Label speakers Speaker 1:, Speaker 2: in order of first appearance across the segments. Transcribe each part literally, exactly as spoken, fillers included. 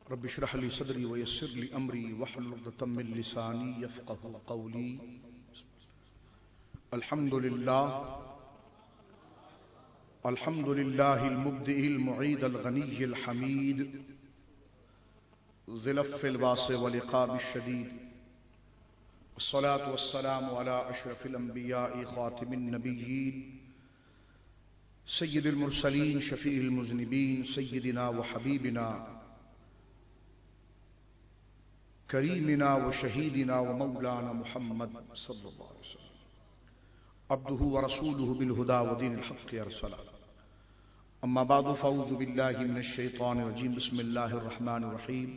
Speaker 1: رب اشرح لي صدري ويسر لي امري واحلل عقدة من لساني يفقهوا قولي. الحمد لله الحمد لله المبدئ المعيد الغني الحميد ذي العفو الواسع والعقاب الشديد. الصلاة والسلام على أشرف الأنبياء خاتم النبيين سيد المرسلين شفيع المذنبين سيدنا وحبيبنا كريمنا وشهيدنا ومولانا محمد صلى الله عليه وسلم عبده ورسوله بالهدى ودين الحق أرسله. أما بعد فأعوذ بالله من الشيطان الرجيم. بسم الله الرحمن الرحيم.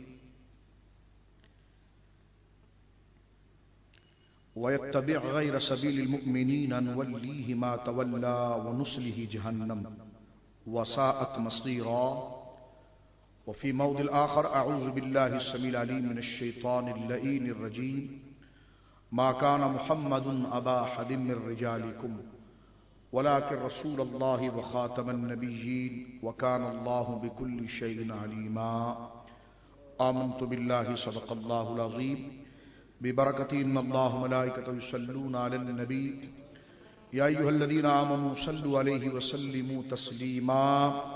Speaker 1: ويتبع غير سبيل المؤمنين نوليه ما تولى ونصله جهنم وساءت مصيرا. وفي موضع آخر أعوذ بالله السميع العليم من الشيطان اللئيم الرجيم. ما كان محمد أبا أحد من رجالكم ولكن رسول الله وخاتم النبيين وكان الله بكل شيء عليما. آمنت بالله صدق الله العظيم. ببركة إن الله ملائكته يصلون على النبي يا أيها الذين آمنوا صلوا عليه وسلموا تسليما.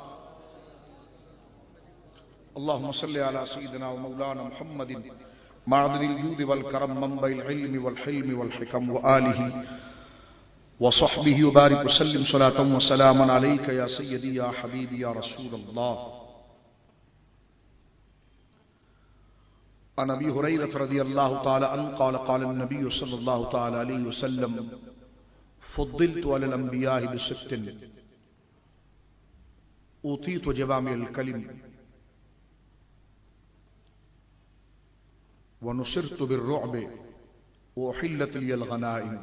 Speaker 1: اللهم صل على سيدنا ومولانا محمد معدن الجود والكرم منبع العلم والحلم والحكم وآله وصحبه وبارك وسلم صلاة وسلاما عليك يا سيدي يا حبيبي يا رسول الله. عن ابي هريرة رضي الله تعالى عنه قال قال النبي صلى الله تعالى عليه وسلم فضلت على الانبياء بست اوتيت جوامع الكلم ونصرت بالرعب واحلت لي الغنائم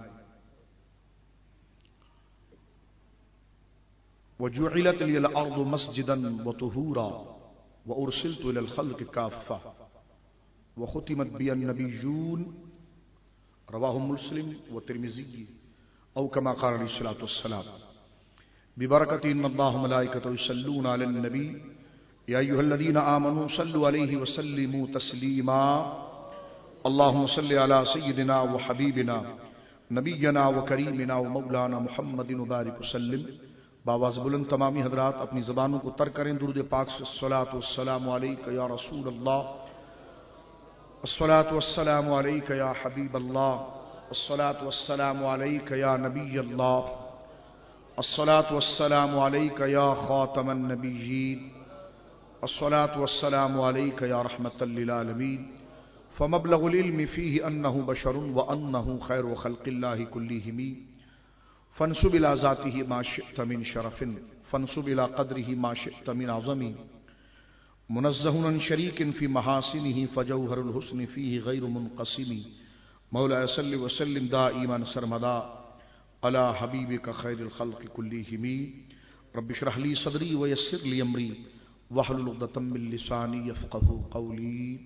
Speaker 1: وجعلت لي الارض مسجدا وطهورا وارسلت الى الخلق كافة وختمت بي النبيون. رواه مسلم والترمذي او كما قال عليه الصلاة والسلام. ببركة ان الله ملائكته يصلون على النبي يا ايها الذين آمنوا صلوا عليه وسلموا تسليما. اللهم صل على سيدنا وحبيبنا نبينا وكريمنا ومولانا محمد وبارك وسلم. باواز بلند تمامی حضرات اپنی زبانوں کو تر کریں درود پاک سے. الصلاۃ والسلام علیک یا رسول اللہ، الصلاۃ والسلام علیک یا حبیب اللہ، الصلاۃ والسلام علیک یا نبی اللہ، الصلاۃ والسلام علیک یا خاتم النبیین، الصلاۃ والسلام علیک یا رحمۃ للعالمین. فمبلغ العلم فيه أنه بشر وأنه خير خلق الله كلهم. فانسب إلى ذاته ما شئت من شرف فانسب إلى قدره ما شئت من عظم. منزه عن شريك في محاسنه فجوهر الحسن فيه غير منقسم. مولاي صل وسلم دائما سرمدا على حبيبك خير الخلق كلهم. رب اشرح لي صدري ويسر لي أمري واحلل عقدة من لساني يفقهوا قولي.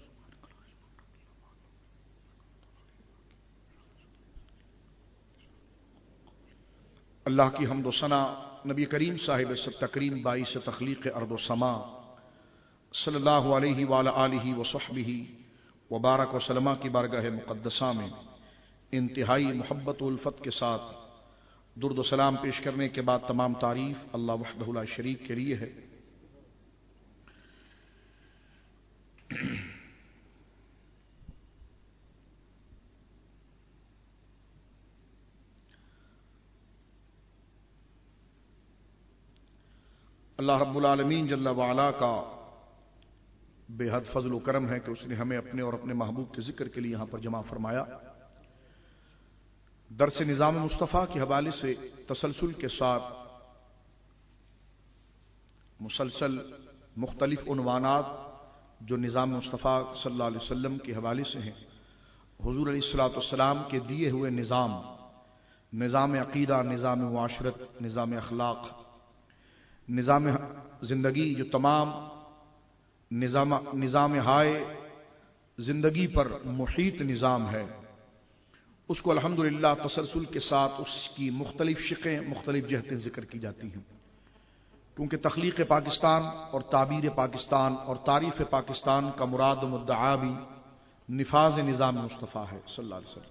Speaker 1: اللہ کی حمد و ثنا نبی کریم صاحب ست تکریم باعث تخلیق ارض و سما صلی اللہ علیہ وآلہ آلہ وصحبہ وبارک وسلم کی بارگاہ مقدسہ میں انتہائی محبت و الفت کے ساتھ درود و سلام پیش کرنے کے بعد تمام تعریف اللہ وحدہ لا شریک کے لیے ہے. اللہ رب العالمین جل وعلا کا بے حد فضل و کرم ہے کہ اس نے ہمیں اپنے اور اپنے محبوب کے ذکر کے لیے یہاں پر جمع فرمایا. درس نظام مصطفیٰ کے حوالے سے تسلسل کے ساتھ مسلسل مختلف عنوانات جو نظام مصطفیٰ صلی اللہ علیہ وسلم کے حوالے سے ہیں، حضور علیہ الصلوۃ والسلام کے دیے ہوئے نظام، نظام عقیدہ، نظام معاشرت، نظام اخلاق، نظام زندگی، جو تمام نظام نظام ہائے زندگی پر محیط نظام ہے، اس کو الحمدللہ تسلسل کے ساتھ اس کی مختلف شقیں، مختلف جہتیں ذکر کی جاتی ہیں. کیونکہ تخلیق پاکستان اور تعبیر پاکستان اور تعریف پاکستان کا مراد و مدعا بھی نفاذ نظام مصطفیٰ ہے صلی اللہ علیہ وسلم۔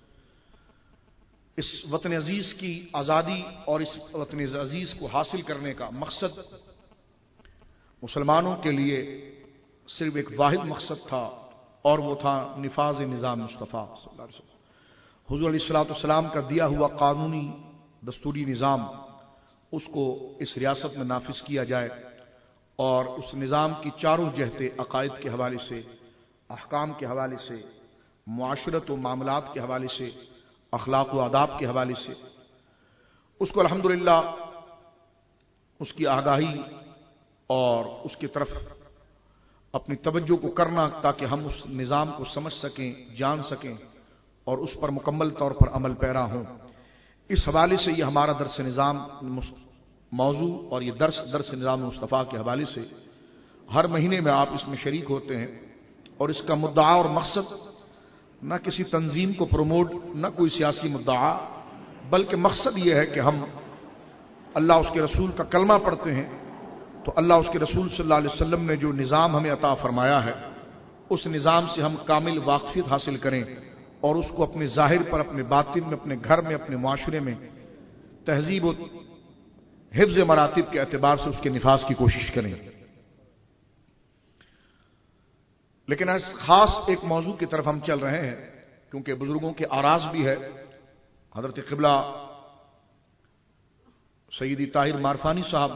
Speaker 1: اس وطن عزیز کی آزادی اور اس وطن عزیز کو حاصل کرنے کا مقصد مسلمانوں کے لیے صرف ایک واحد مقصد تھا، اور وہ تھا نفاذ نظام مصطفیٰ صلی اللہ علیہ وسلم۔ حضور علیہ الصلوۃ والسلام کا دیا ہوا قانونی دستوری نظام، اس کو اس ریاست میں نافذ کیا جائے، اور اس نظام کی چاروں جہتیں عقائد کے حوالے سے، احکام کے حوالے سے، معاشرت و معاملات کے حوالے سے، اخلاق و آداب کے حوالے سے، اس کو الحمدللہ اس کی آگاہی اور اس کی طرف اپنی توجہ کو کرنا، تاکہ ہم اس نظام کو سمجھ سکیں، جان سکیں اور اس پر مکمل طور پر عمل پیرا ہوں۔ اس حوالے سے یہ ہمارا درس نظام موضوع اور یہ درس درس نظام مصطفیٰ کے حوالے سے ہر مہینے میں آپ اس میں شریک ہوتے ہیں، اور اس کا مدعا اور مقصد نہ کسی تنظیم کو پروموٹ، نہ کوئی سیاسی مدعا، بلکہ مقصد یہ ہے کہ ہم اللہ اس کے رسول کا کلمہ پڑھتے ہیں تو اللہ اس کے رسول صلی اللہ علیہ وسلم نے جو نظام ہمیں عطا فرمایا ہے، اس نظام سے ہم کامل واقفیت حاصل کریں، اور اس کو اپنے ظاہر پر، اپنے باطن میں، اپنے گھر میں، اپنے معاشرے میں تہذیب و حفظ مراتب کے اعتبار سے اس کے نفاذ کی کوشش کریں۔ لیکن اس خاص ایک موضوع کی طرف ہم چل رہے ہیں، کیونکہ بزرگوں کے آراز بھی ہے۔ حضرت قبلہ سیدی طاہر مارفانی صاحب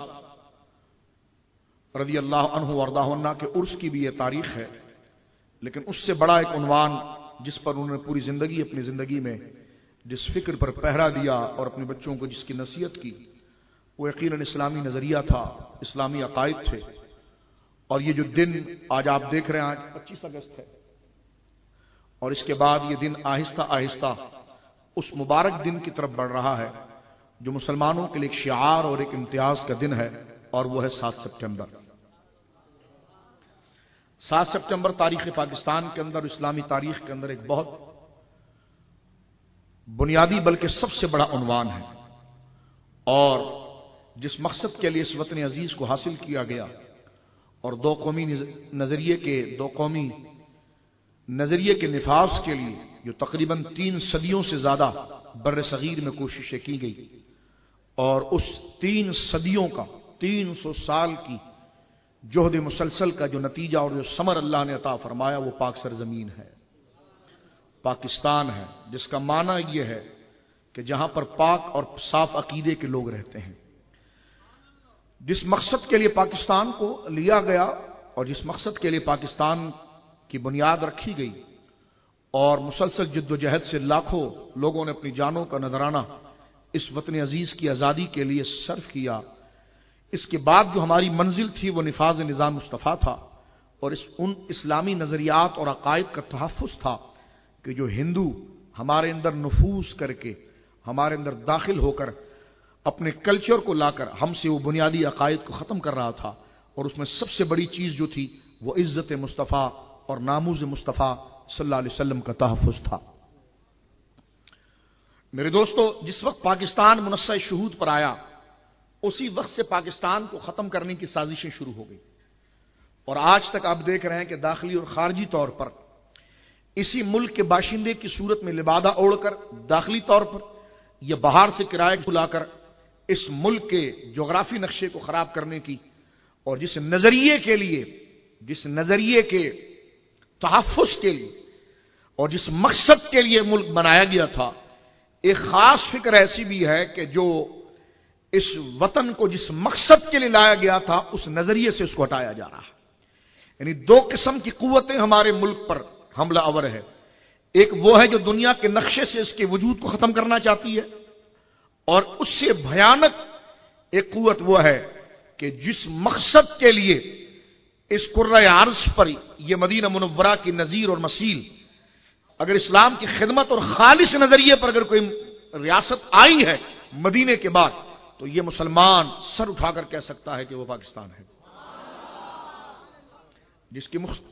Speaker 1: رضی اللہ عنہ وارضہ عنہ کے عرس کی بھی یہ تاریخ ہے، لیکن اس سے بڑا ایک عنوان جس پر انہوں نے پوری زندگی اپنی زندگی میں جس فکر پر پہرا دیا اور اپنے بچوں کو جس کی نصیحت کی، وہ یقیناً اسلامی نظریہ تھا، اسلامی عقائد تھے۔ اور یہ جو دن آج آپ دیکھ رہے ہیں، آج پچیس اگست ہے، اور اس کے بعد یہ دن آہستہ آہستہ اس مبارک دن کی طرف بڑھ رہا ہے جو مسلمانوں کے لیے ایک شعار اور ایک امتیاز کا دن ہے، اور وہ ہے سات سپٹمبر۔ سات سپٹمبر تاریخ پاکستان کے اندر، اسلامی تاریخ کے اندر ایک بہت بنیادی بلکہ سب سے بڑا عنوان ہے، اور جس مقصد کے لیے اس وطن عزیز کو حاصل کیا گیا، اور دو قومی نظریے کے دو قومی نظریے کے نفاذ کے لیے جو تقریباً تین صدیوں سے زیادہ بر صغیر میں کوششیں کی گئی، اور اس تین صدیوں کا، تین سو سال کی جہد مسلسل کا جو نتیجہ اور جو ثمر اللہ نے عطا فرمایا، وہ پاک سرزمین ہے، پاکستان ہے، جس کا معنی یہ ہے کہ جہاں پر پاک اور صاف عقیدے کے لوگ رہتے ہیں۔ جس مقصد کے لیے پاکستان کو لیا گیا اور جس مقصد کے لیے پاکستان کی بنیاد رکھی گئی، اور مسلسل جد و جہد سے لاکھوں لوگوں نے اپنی جانوں کا نذرانہ اس وطن عزیز کی آزادی کے لیے صرف کیا، اس کے بعد جو ہماری منزل تھی وہ نفاذ نظام مصطفیٰ تھا، اور اس ان اسلامی نظریات اور عقائد کا تحفظ تھا کہ جو ہندو ہمارے اندر نفوذ کر کے، ہمارے اندر داخل ہو کر اپنے کلچر کو لا کر ہم سے وہ بنیادی عقائد کو ختم کر رہا تھا، اور اس میں سب سے بڑی چیز جو تھی وہ عزت مصطفیٰ اور ناموز مصطفیٰ صلی اللہ علیہ وسلم کا تحفظ تھا۔ میرے دوستو، جس وقت پاکستان منصہ شہود پر آیا، اسی وقت سے پاکستان کو ختم کرنے کی سازشیں شروع ہو گئی، اور آج تک آپ دیکھ رہے ہیں کہ داخلی اور خارجی طور پر اسی ملک کے باشندے کی صورت میں لبادہ اوڑھ کر، داخلی طور پر یا باہر سے کرائے کو لا کر اس ملک کے جغرافی نقشے کو خراب کرنے کی، اور جس نظریے کے لیے جس نظریے کے تحفظ کے لیے اور جس مقصد کے لیے ملک بنایا گیا تھا، ایک خاص فکر ایسی بھی ہے کہ جو اس وطن کو جس مقصد کے لیے لایا گیا تھا اس نظریے سے اس کو ہٹایا جا رہا ہے۔ یعنی دو قسم کی قوتیں ہمارے ملک پر حملہ آور ہے، ایک وہ ہے جو دنیا کے نقشے سے اس کے وجود کو ختم کرنا چاہتی ہے، اور اس سے بھیانک ایک قوت وہ ہے کہ جس مقصد کے لیے اس کرۂ عرض پر یہ مدینہ منورہ کی نظیر اور مثیل، اگر اسلام کی خدمت اور خالص نظریے پر اگر کوئی ریاست آئی ہے مدینے کے بعد، تو یہ مسلمان سر اٹھا کر کہہ سکتا ہے کہ وہ پاکستان ہے، جس کی مخ...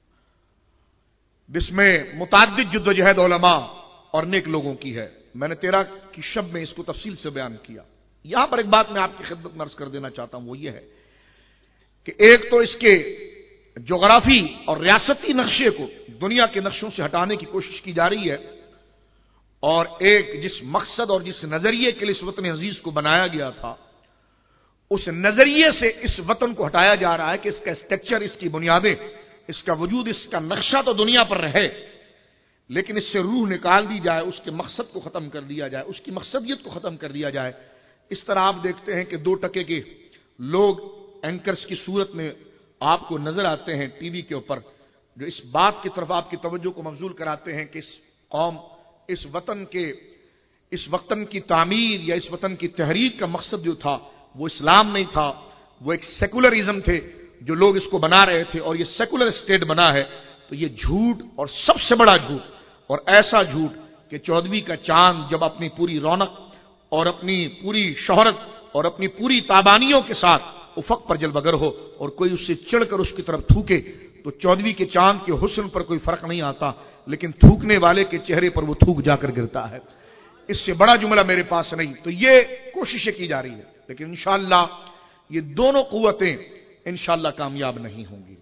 Speaker 1: جس میں متعدد جد و جہد علماء اور نیک لوگوں کی ہے۔ میں نے تیرہ کی شب میں اس کو تفصیل سے بیان کیا۔ یہاں پر ایک بات میں آپ کی خدمت میں عرض کر دینا چاہتا ہوں، وہ یہ ہے کہ ایک تو اس کے جغرافی اور ریاستی نقشے کو دنیا کے نقشوں سے ہٹانے کی کوشش کی جا رہی ہے، اور ایک جس مقصد اور جس نظریے کے لیے اس وطن عزیز کو بنایا گیا تھا، اس نظریے سے اس وطن کو ہٹایا جا رہا ہے کہ اس کا اسٹرکچر، اس کی بنیادیں، اس کا وجود، اس کا نقشہ تو دنیا پر رہے، لیکن اس سے روح نکال دی جائے، اس کے مقصد کو ختم کر دیا جائے، اس کی مقصدیت کو ختم کر دیا جائے۔ اس طرح آپ دیکھتے ہیں کہ دو ٹکے کے لوگ اینکرز کی صورت میں آپ کو نظر آتے ہیں ٹی وی کے اوپر، جو اس بات کی طرف آپ کی توجہ کو مبذول کراتے ہیں کہ اس قوم، اس وطن کے، اس وطن کی تعمیر یا اس وطن کی تحریک کا مقصد جو تھا وہ اسلام نہیں تھا، وہ ایک سیکولرزم تھے جو لوگ اس کو بنا رہے تھے، اور یہ سیکولر اسٹیٹ بنا ہے۔ تو یہ جھوٹ، اور سب سے بڑا جھوٹ، اور ایسا جھوٹ کہ چودھویں کا چاند جب اپنی پوری رونق اور اپنی پوری شہرت اور اپنی پوری تابانیوں کے ساتھ افق پر جلوگر ہو اور کوئی اس سے چڑھ کر اس کی طرف تھوکے تو چودھویں کے چاند کے حسن پر کوئی فرق نہیں آتا، لیکن تھوکنے والے کے چہرے پر وہ تھوک جا کر گرتا ہے۔ اس سے بڑا جملہ میرے پاس نہیں۔ تو یہ کوششیں کی جا رہی ہے، لیکن انشاءاللہ یہ دونوں قوتیں انشاءاللہ کامیاب نہیں ہوں گی،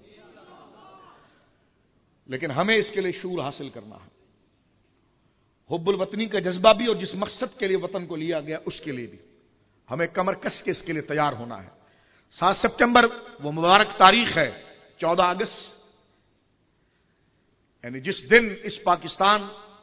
Speaker 1: لیکن ہمیں اس کے لیے شعور حاصل کرنا ہے، حب الوطنی کا جذبہ بھی، اور جس مقصد کے لیے وطن کو لیا گیا اس کے لیے بھی ہمیں کمر کس کے اس کے لیے تیار ہونا ہے۔ سات ستمبر وہ مبارک تاریخ ہے، چودہ اگست، یعنی جس دن اس پاکستان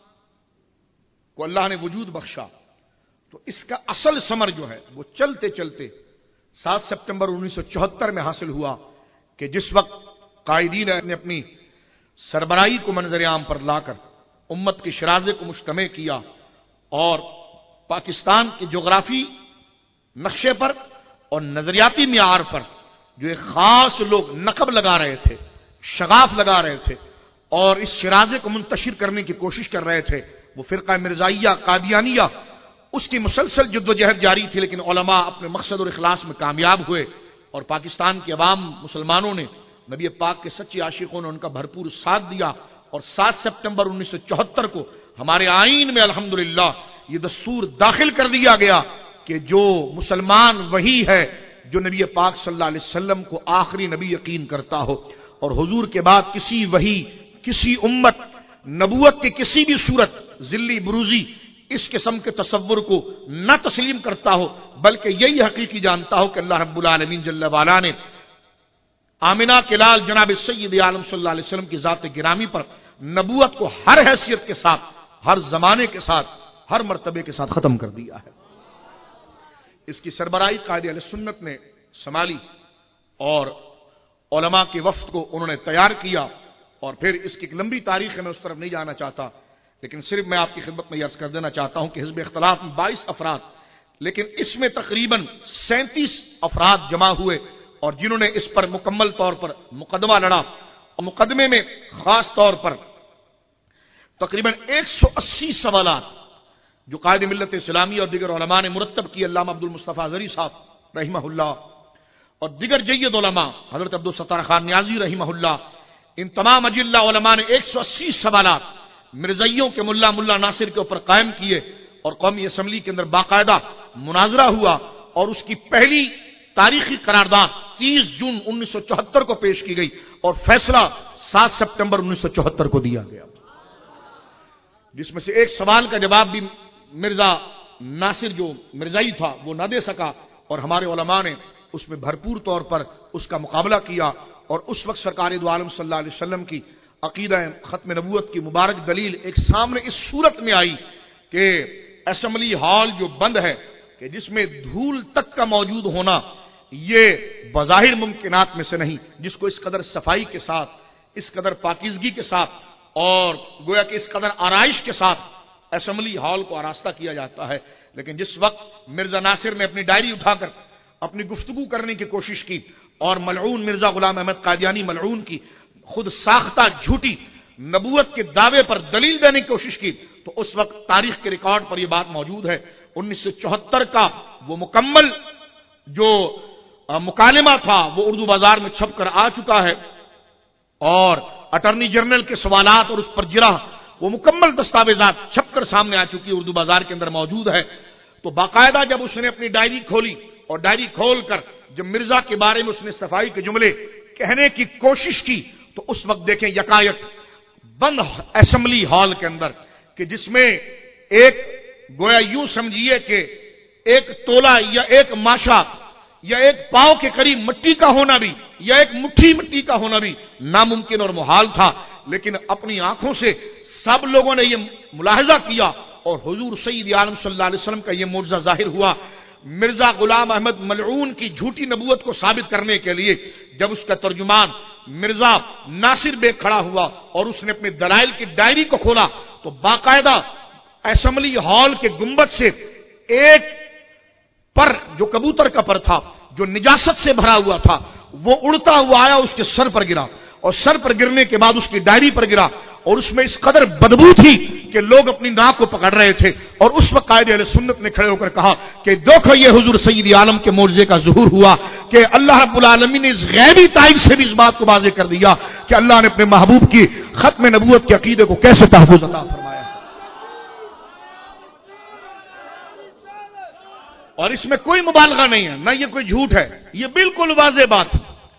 Speaker 1: کو اللہ نے وجود بخشا، تو اس کا اصل ثمر جو ہے وہ چلتے چلتے سات ستمبر انیس سو چوہتر میں حاصل ہوا کہ جس وقت قائدین نے اپنی سربراہی کو منظر عام پر لا کر امت کے شرازے کو مجتمع کیا، اور پاکستان کے جغرافی نقشے پر اور نظریاتی معیار پر جو ایک خاص لوگ نقب لگا رہے تھے، شغاف لگا رہے تھے، اور اس شرازے کو منتشر کرنے کی کوشش کر رہے تھے، وہ فرقہ مرزائیہ قادیانیہ، اس کی مسلسل جدوجہد جاری تھی، لیکن علماء اپنے مقصد اور اخلاص میں کامیاب ہوئے، اور پاکستان کے عوام مسلمانوں نے، نبی پاک کے سچے عاشقوں نے ان کا بھرپور ساتھ دیا، اور سات ستمبر انیس سو چوہتر کو ہمارے آئین میں الحمدللہ یہ دستور داخل کر دیا گیا کہ جو مسلمان وہی ہے جو نبی پاک صلی اللہ علیہ وسلم کو آخری نبی یقین کرتا ہو، اور حضور کے بعد کسی وحی، کسی امت، نبوت کے کسی بھی صورت، ذلی بروزی، اس قسم کے تصور کو نہ تسلیم کرتا ہو، بلکہ یہی حقیقی جانتا ہو کہ اللہ رب العالمین جل وعلا نے آمنہ کے لال جناب سید عالم صلی اللہ علیہ وسلم کی ذات گرامی پر نبوت کو ہر حیثیت کے ساتھ، ہر زمانے کے ساتھ، ہر مرتبے کے ساتھ ختم کر دیا ہے۔ اس کی سربراہی قائد اہل سنت نے سنبھالی، اور علماء کے وفد کو انہوں نے تیار کیا، اور پھر اس کی ایک لمبی تاریخ ہے، میں اس طرف نہیں جانا چاہتا، لیکن صرف میں آپ کی خدمت میں یہ عرض کر دینا چاہتا ہوں کہ حزب اختلاف میں بائیس افراد، لیکن اس میں تقریباً سینتیس افراد جمع ہوئے، اور جنہوں نے اس پر مکمل طور پر مقدمہ لڑا، اور مقدمے میں خاص طور پر تقریباً ایک سو اسی سوالات جو قائد ملت اسلامی اور دیگر علماء نے مرتب کی، علامہ عبد المصطفیٰ زرعی صاحب رحمہ اللہ اور دیگر جید علماء، حضرت عبد الستار خان نیازی رحمہ اللہ، ان تمام اجلہ علماء نے ایک سو اسی سوالات مرزائیوں کے ملا ملا ناصر کے اوپر قائم کیے، اور قومی اسمبلی کے اندر باقاعدہ مناظرہ ہوا، اور اس کی پہلی تاریخی قرارداد تیس جون انیس سو چوہتر کو پیش کی گئی، اور فیصلہ سات ستمبر انیس سو چوہتر کو دیا گیا، جس میں سے ایک سوال کا جواب بھی مرزا ناصر جو مرزائی تھا وہ نہ دے سکا، اور ہمارے علماء نے اس میں بھرپور طور پر اس کا مقابلہ کیا، اور اس وقت سرکار دو عالم صلی اللہ علیہ وسلم کی عقیدہ ختم نبوت کی مبارک دلیل ایک سامنے اس صورت میں آئی کہ اسمبلی ہال جو بند ہے، کہ جس میں دھول تک کا موجود ہونا یہ بظاہر ممکنات میں سے نہیں، جس کو اس قدر صفائی کے ساتھ، اس قدر پاکیزگی کے ساتھ، اور گویا کہ اس قدر آرائش کے ساتھ اسمبلی ہال کو آراستہ کیا جاتا ہے، لیکن جس وقت مرزا ناصر نے اپنی ڈائری اٹھا کر اپنی گفتگو کرنے کی کوشش کی، اور ملعون مرزا غلام احمد قادیانی ملعون کی خود ساختہ جھوٹی نبوت کے دعوے پر دلیل دینے کی کوشش کی، تو اس وقت تاریخ کے ریکارڈ پر یہ بات موجود ہے، انیس سو چوہتر کا وہ مکمل جو مکالمہ تھا وہ اردو بازار میں چھپ کر آ چکا ہے، اور اٹارنی جنرل کے سوالات اور اس پر جرح وہ مکمل دستاویزات چھپ کر سامنے آ چکی، اردو بازار کے اندر موجود ہے۔ تو باقاعدہ جب اس نے اپنی ڈائری کھولی اور ڈائری کھول کر جب مرزا کے بارے میں اس نے صفائی کے جملے کہنے کی کوشش کی تو اس وقت دیکھیں یکایک بند اسمبلی ہال کے اندر کہ جس میں ایک گویا یوں سمجھیے کہ ایک تولا یا ایک ماشا یا ایک پاؤں کے قریب مٹی کا ہونا بھی یا ایک مٹھی مٹی کا ہونا بھی ناممکن اور محال تھا، لیکن اپنی آنکھوں سے سب لوگوں نے یہ ملاحظہ کیا اور حضور سید عالم صلی اللہ علیہ وسلم کا یہ معجزہ ظاہر ہوا۔ مرزا غلام احمد ملعون کی جھوٹی نبوت کو ثابت کرنے کے لیے جب اس کا ترجمان مرزا ناصر بیگ کھڑا ہوا اور اس نے اپنے دلائل کی ڈائری کو کھولا تو باقاعدہ اسمبلی ہال کے گنبد سے ایک پر جو کبوتر کا پر تھا جو نجاست سے بھرا ہوا تھا وہ اڑتا ہوا آیا اس کے سر پر گرا اور سر پر گرنے کے بعد اس کی ڈائری پر گرا اور اس میں اس قدر بدبو تھی کہ لوگ اپنی ناک کو پکڑ رہے تھے اور اس وقت قائد اہل سنت نے کھڑے ہو کر کہا کہ دیکھو یہ حضور سید عالم کے معجزے کا ظہور ہوا کہ اللہ رب العالمین نے اس غیبی تائید سے بھی اس بات کو واضح کر دیا کہ اللہ نے اپنے محبوب کی ختم نبوت کے عقیدے کو کیسے تحفظ عطا فرمایا۔ اور اس میں کوئی مبالغہ نہیں ہے، نہ یہ کوئی جھوٹ ہے، یہ بالکل واضح بات ہے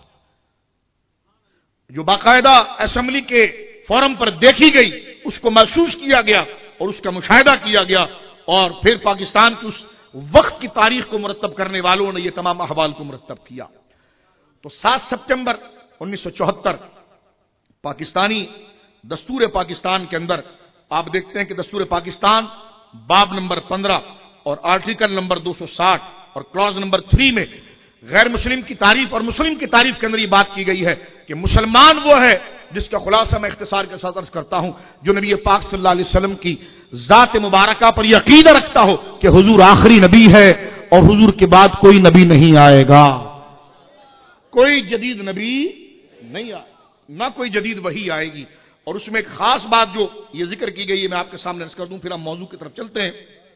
Speaker 1: جو باقاعدہ اسمبلی کے فورم پر دیکھی گئی، اس کو محسوس کیا گیا اور اس کا مشاہدہ کیا گیا اور پھر پاکستان کی اس وقت کی تاریخ کو مرتب کرنے والوں نے یہ تمام احوال کو مرتب کیا۔ تو سات ستمبر انیس سو چوہتر پاکستانی دستور پاکستان کے اندر آپ دیکھتے ہیں کہ دستور پاکستان باب نمبر پندرہ اور آرٹیکل نمبر دو سو ساٹھ اور کلاز نمبر تھری میں غیر مسلم کی تعریف اور مسلم کی تعریف کے اندر یہ بات کی گئی ہے کہ مسلمان وہ ہے جس کا خلاصہ میں اختصار کے ساتھ عرض کرتا ہوں جو نبی پاک صلی اللہ علیہ وسلم کی ذات مبارکہ پر یہ عقیدہ رکھتا ہو کہ حضور آخری نبی ہے اور حضور کے بعد کوئی نبی نہیں آئے گا، کوئی جدید نبی نہیں آئے، نہ کوئی جدید وحی آئے گی۔ اور اس میں ایک خاص بات جو یہ ذکر کی گئی ہے میں آپ کے سامنے عرض کر دوں، پھر ہم موضوع کی طرف چلتے ہیں۔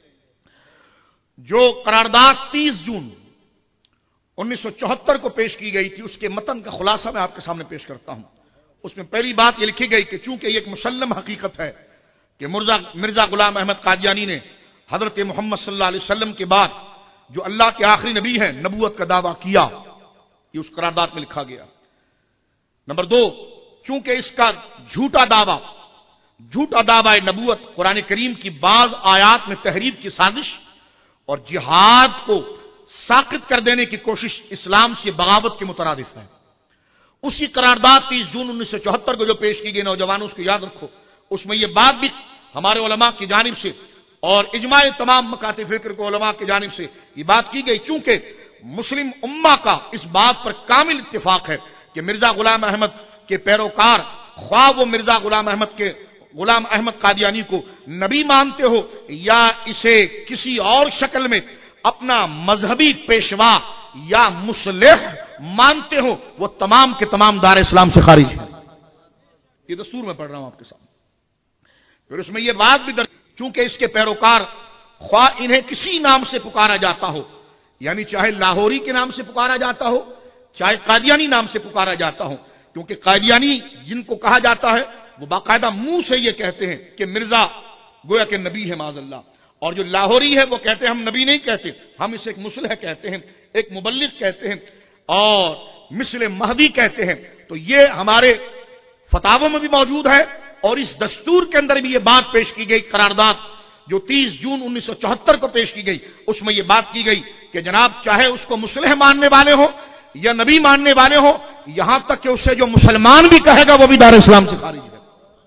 Speaker 1: جو قرارداد تیس جون انیس سو چوہتر کو پیش کی گئی تھی اس کے متن کا خلاصہ میں آپ کے سامنے پیش کرتا ہوں۔ اس میں پہلی بات یہ لکھی گئی کہ چونکہ یہ ایک مسلم حقیقت ہے کہ مرزا مرزا غلام احمد قادیانی نے حضرت محمد صلی اللہ علیہ وسلم کے بعد جو اللہ کے آخری نبی ہیں نبوت کا دعویٰ کیا، یہ اس قرارداد میں لکھا گیا۔ نمبر دو، چونکہ اس کا جھوٹا دعویٰ جھوٹا دعویٰ نبوت قرآن کریم کی بعض آیات میں تحریف کی سازش اور جہاد کو ساقط کر دینے کی کوشش اسلام سے بغاوت کے مترادف ہے۔ اسی قرارداد تیس جون انیس سو چوہتر کو جو پیش کی گئی، نوجوانوں اس کو یاد رکھو، اس میں یہ بات بھی ہمارے علماء کی جانب سے اور اجماع تمام مکاتب فکر کو علماء کی جانب سے یہ بات کی گئی، چونکہ مسلم امہ کا اس بات پر کامل اتفاق ہے کہ مرزا غلام احمد کے پیروکار خواہ وہ مرزا غلام احمد کے غلام احمد قادیانی کو نبی مانتے ہو یا اسے کسی اور شکل میں اپنا مذہبی پیشوا یا مصلح مانتے ہو، وہ تمام کے تمام دار اسلام سے خارج ہیں۔ یہ دستور میں پڑھ رہا ہوں آپ کے سامنے۔ پھر اس میں یہ بات بھی درج، چونکہ اس کے پیروکار خواہ انہیں کسی نام سے پکارا جاتا ہو، یعنی چاہے لاہوری کے نام سے پکارا جاتا ہو چاہے قادیانی نام سے پکارا جاتا ہو، کیونکہ قادیانی جن کو کہا جاتا ہے وہ باقاعدہ منہ سے یہ کہتے ہیں کہ مرزا گویا کہ نبی ہے معاذ اللہ، اور جو لاہوری ہے وہ کہتے ہیں ہم نبی نہیں کہتے، ہم اسے ایک مصلح کہتے ہیں، ایک مبلغ کہتے ہیں اور مثل مہدی کہتے ہیں۔ تو یہ ہمارے فتاووں میں بھی موجود ہے اور اس دستور کے اندر بھی یہ بات پیش کی گئی، قرارداد جو تیس جون انیس سو چوہتر کو پیش کی گئی اس میں یہ بات کی گئی کہ جناب چاہے اس کو مصلح ماننے والے ہوں یا نبی ماننے والے ہوں، یہاں تک کہ اسے جو مسلمان بھی کہے گا وہ بھی دار اسلام سے خارج ہے۔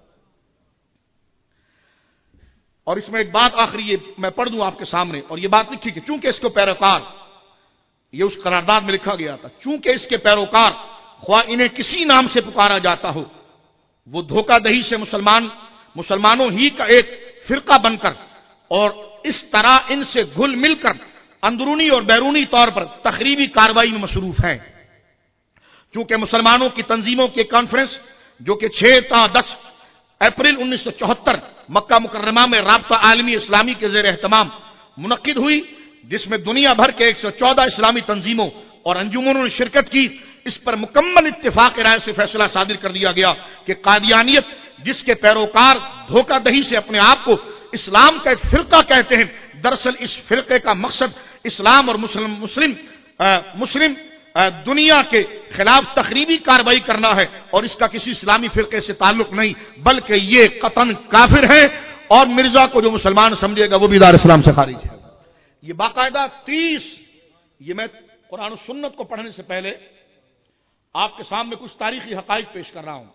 Speaker 1: اور اس میں ایک بات آخری یہ میں پڑھ دوں آپ کے سامنے، اور یہ بات لکھی کہ چونکہ اس کو پیروکار، یہ اس قرارداد میں لکھا گیا تھا، چونکہ اس کے پیروکار خواہ انہیں کسی نام سے پکارا جاتا ہو، وہ دھوکہ دہی سے مسلمان مسلمانوں ہی کا ایک فرقہ بن کر اور اس طرح ان سے گھل مل کر اندرونی اور بیرونی طور پر تخریبی کارروائی میں مصروف ہیں۔ چونکہ مسلمانوں کی تنظیموں کی کانفرنس جو کہ چھ تا دس اپریل انیس سو چوہتر مکہ مکرمہ میں رابطہ عالمی اسلامی کے زیر اہتمام منعقد ہوئی، جس میں دنیا بھر کے ایک سو چودہ اسلامی تنظیموں اور انجمنوں نے شرکت کی، اس پر مکمل اتفاق رائے سے فیصلہ صادر کر دیا گیا کہ قادیانیت جس کے پیروکار دھوکہ دہی سے اپنے آپ کو اسلام کا ایک فرقہ کہتے ہیں، دراصل اس فرقے کا مقصد اسلام اور مسلم مسلم آ, مسلم آ, دنیا کے خلاف تخریبی کارروائی کرنا ہے، اور اس کا کسی اسلامی فرقے سے تعلق نہیں، بلکہ یہ قطعاً کافر ہے، اور مرزا کو جو مسلمان سمجھے گا وہ بھی دار اسلام سے خارج ہے۔ یہ باقاعدہ تیس، یہ میں قرآن و سنت کو پڑھنے سے پہلے آپ کے سامنے کچھ تاریخی حقائق پیش کر رہا ہوں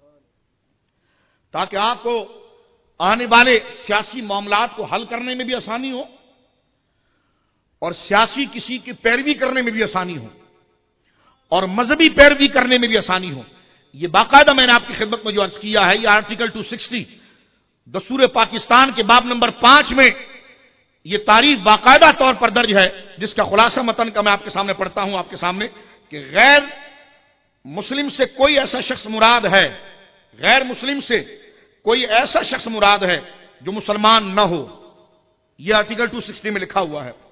Speaker 1: تاکہ آپ کو آنے والے سیاسی معاملات کو حل کرنے میں بھی آسانی ہو اور سیاسی کسی کی پیروی کرنے میں بھی آسانی ہو اور مذہبی پیروی کرنے میں بھی آسانی ہو۔ یہ باقاعدہ میں نے آپ کی خدمت میں جو عرض کیا ہے، یہ آرٹیکل دو سو ساٹھ دستور پاکستان کے باب نمبر پانچ میں یہ تعریف باقاعدہ طور پر درج ہے، جس کا خلاصہ متن کا میں آپ کے سامنے پڑھتا ہوں آپ کے سامنے کہ غیر مسلم سے کوئی ایسا شخص مراد ہے، غیر مسلم سے کوئی ایسا شخص مراد ہے جو مسلمان نہ ہو۔ یہ آرٹیکل دو سو ساٹھ میں لکھا ہوا ہے۔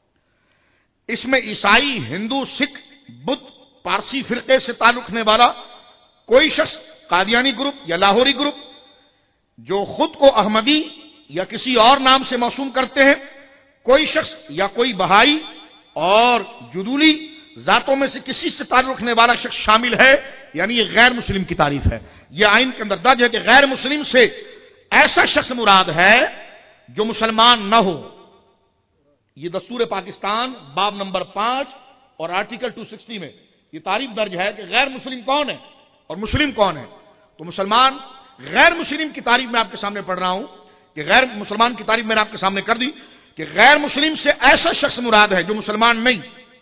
Speaker 1: اس میں عیسائی، ہندو، سکھ، بدھ، پارسی فرقے سے تعلق رکھنے والا کوئی شخص، قادیانی گروپ یا لاہوری گروپ جو خود کو احمدی یا کسی اور نام سے موسوم کرتے ہیں، کوئی شخص یا کوئی بہائی اور جدولی ذاتوں میں سے کسی سے تعلق رکھنے والا شخص شامل ہے، یعنی یہ غیر مسلم کی تعریف ہے۔ یہ آئین کے اندر درج ہے کہ غیر مسلم سے ایسا شخص مراد ہے جو مسلمان نہ ہو۔ یہ دستور پاکستان باب نمبر پانچ اور آرٹیکل دو سو ساٹھ میں یہ تعریف درج ہے کہ غیر مسلم کون ہے اور مسلم کون ہے۔ تو مسلمان، غیر مسلم کی تعریف میں آپ کے سامنے پڑھ رہا ہوں کہ غیر مسلمان کی تعریف میں نے آپ کے سامنے کر دی کہ غیر مسلم سے ایسا شخص مراد ہے جو مسلمان نہیں،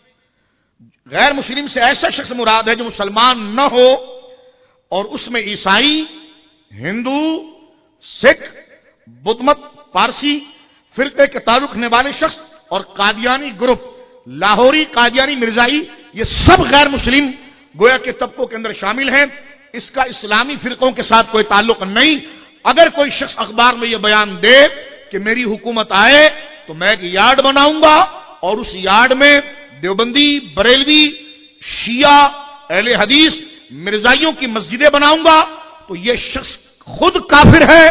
Speaker 1: غیر مسلم سے ایسا شخص مراد ہے جو مسلمان نہ ہو، اور اس میں عیسائی، ہندو، سکھ، بدھ مت، پارسی فرقے کے تعلق رکھنے والے شخص اور قادیانی گروپ، لاہوری، قادیانی، مرزائی، یہ سب غیر مسلم گویا کے طبقوں کے اندر شامل ہیں۔ اس کا اسلامی فرقوں کے ساتھ کوئی تعلق نہیں۔ اگر کوئی شخص اخبار میں یہ بیان دے کہ میری حکومت آئے تو میں ایک یارڈ بناؤں گا اور اس یارڈ میں دیوبندی، بریلوی، شیعہ، اہل حدیث، مرزائیوں کی مسجدیں بناؤں گا، تو یہ شخص خود کافر ہے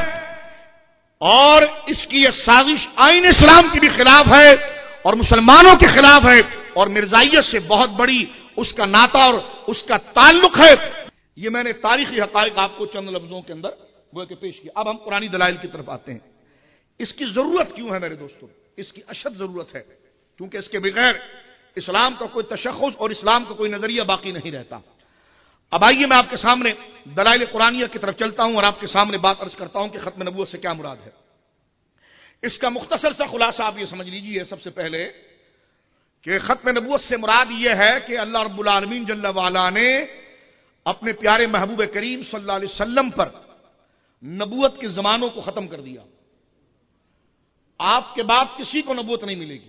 Speaker 1: اور اس کی یہ سازش آئین اسلام کی بھی خلاف ہے اور مسلمانوں کے خلاف ہے، اور مرزائیت سے بہت بڑی اس کا ناطہ اور اس کا تعلق ہے۔ یہ میں نے تاریخی حقائق آپ کو چند لفظوں کے اندر گویا کہ پیش کیا۔ اب ہم قرآنی دلائل کی طرف آتے ہیں۔ اس کی ضرورت کیوں ہے میرے دوستوں؟ اس کی اشد ضرورت ہے کیونکہ اس کے بغیر اسلام کا کوئی تشخص اور اسلام کا کوئی نظریہ باقی نہیں رہتا۔ اب آئیے میں آپ کے سامنے دلائل قرآنیہ کی طرف چلتا ہوں اور آپ کے سامنے بات عرض کرتا ہوں کہ ختم نبوت سے کیا مراد ہے۔ اس کا مختصر سا خلاصہ آپ یہ سمجھ لیجئے سب سے پہلے کہ ختم نبوت سے مراد یہ ہے کہ اللہ رب العالمین جل وعلا نے اپنے پیارے محبوب کریم صلی اللہ علیہ وسلم پر نبوت کے زمانوں کو ختم کر دیا۔ آپ کے بعد کسی کو نبوت نہیں ملے گی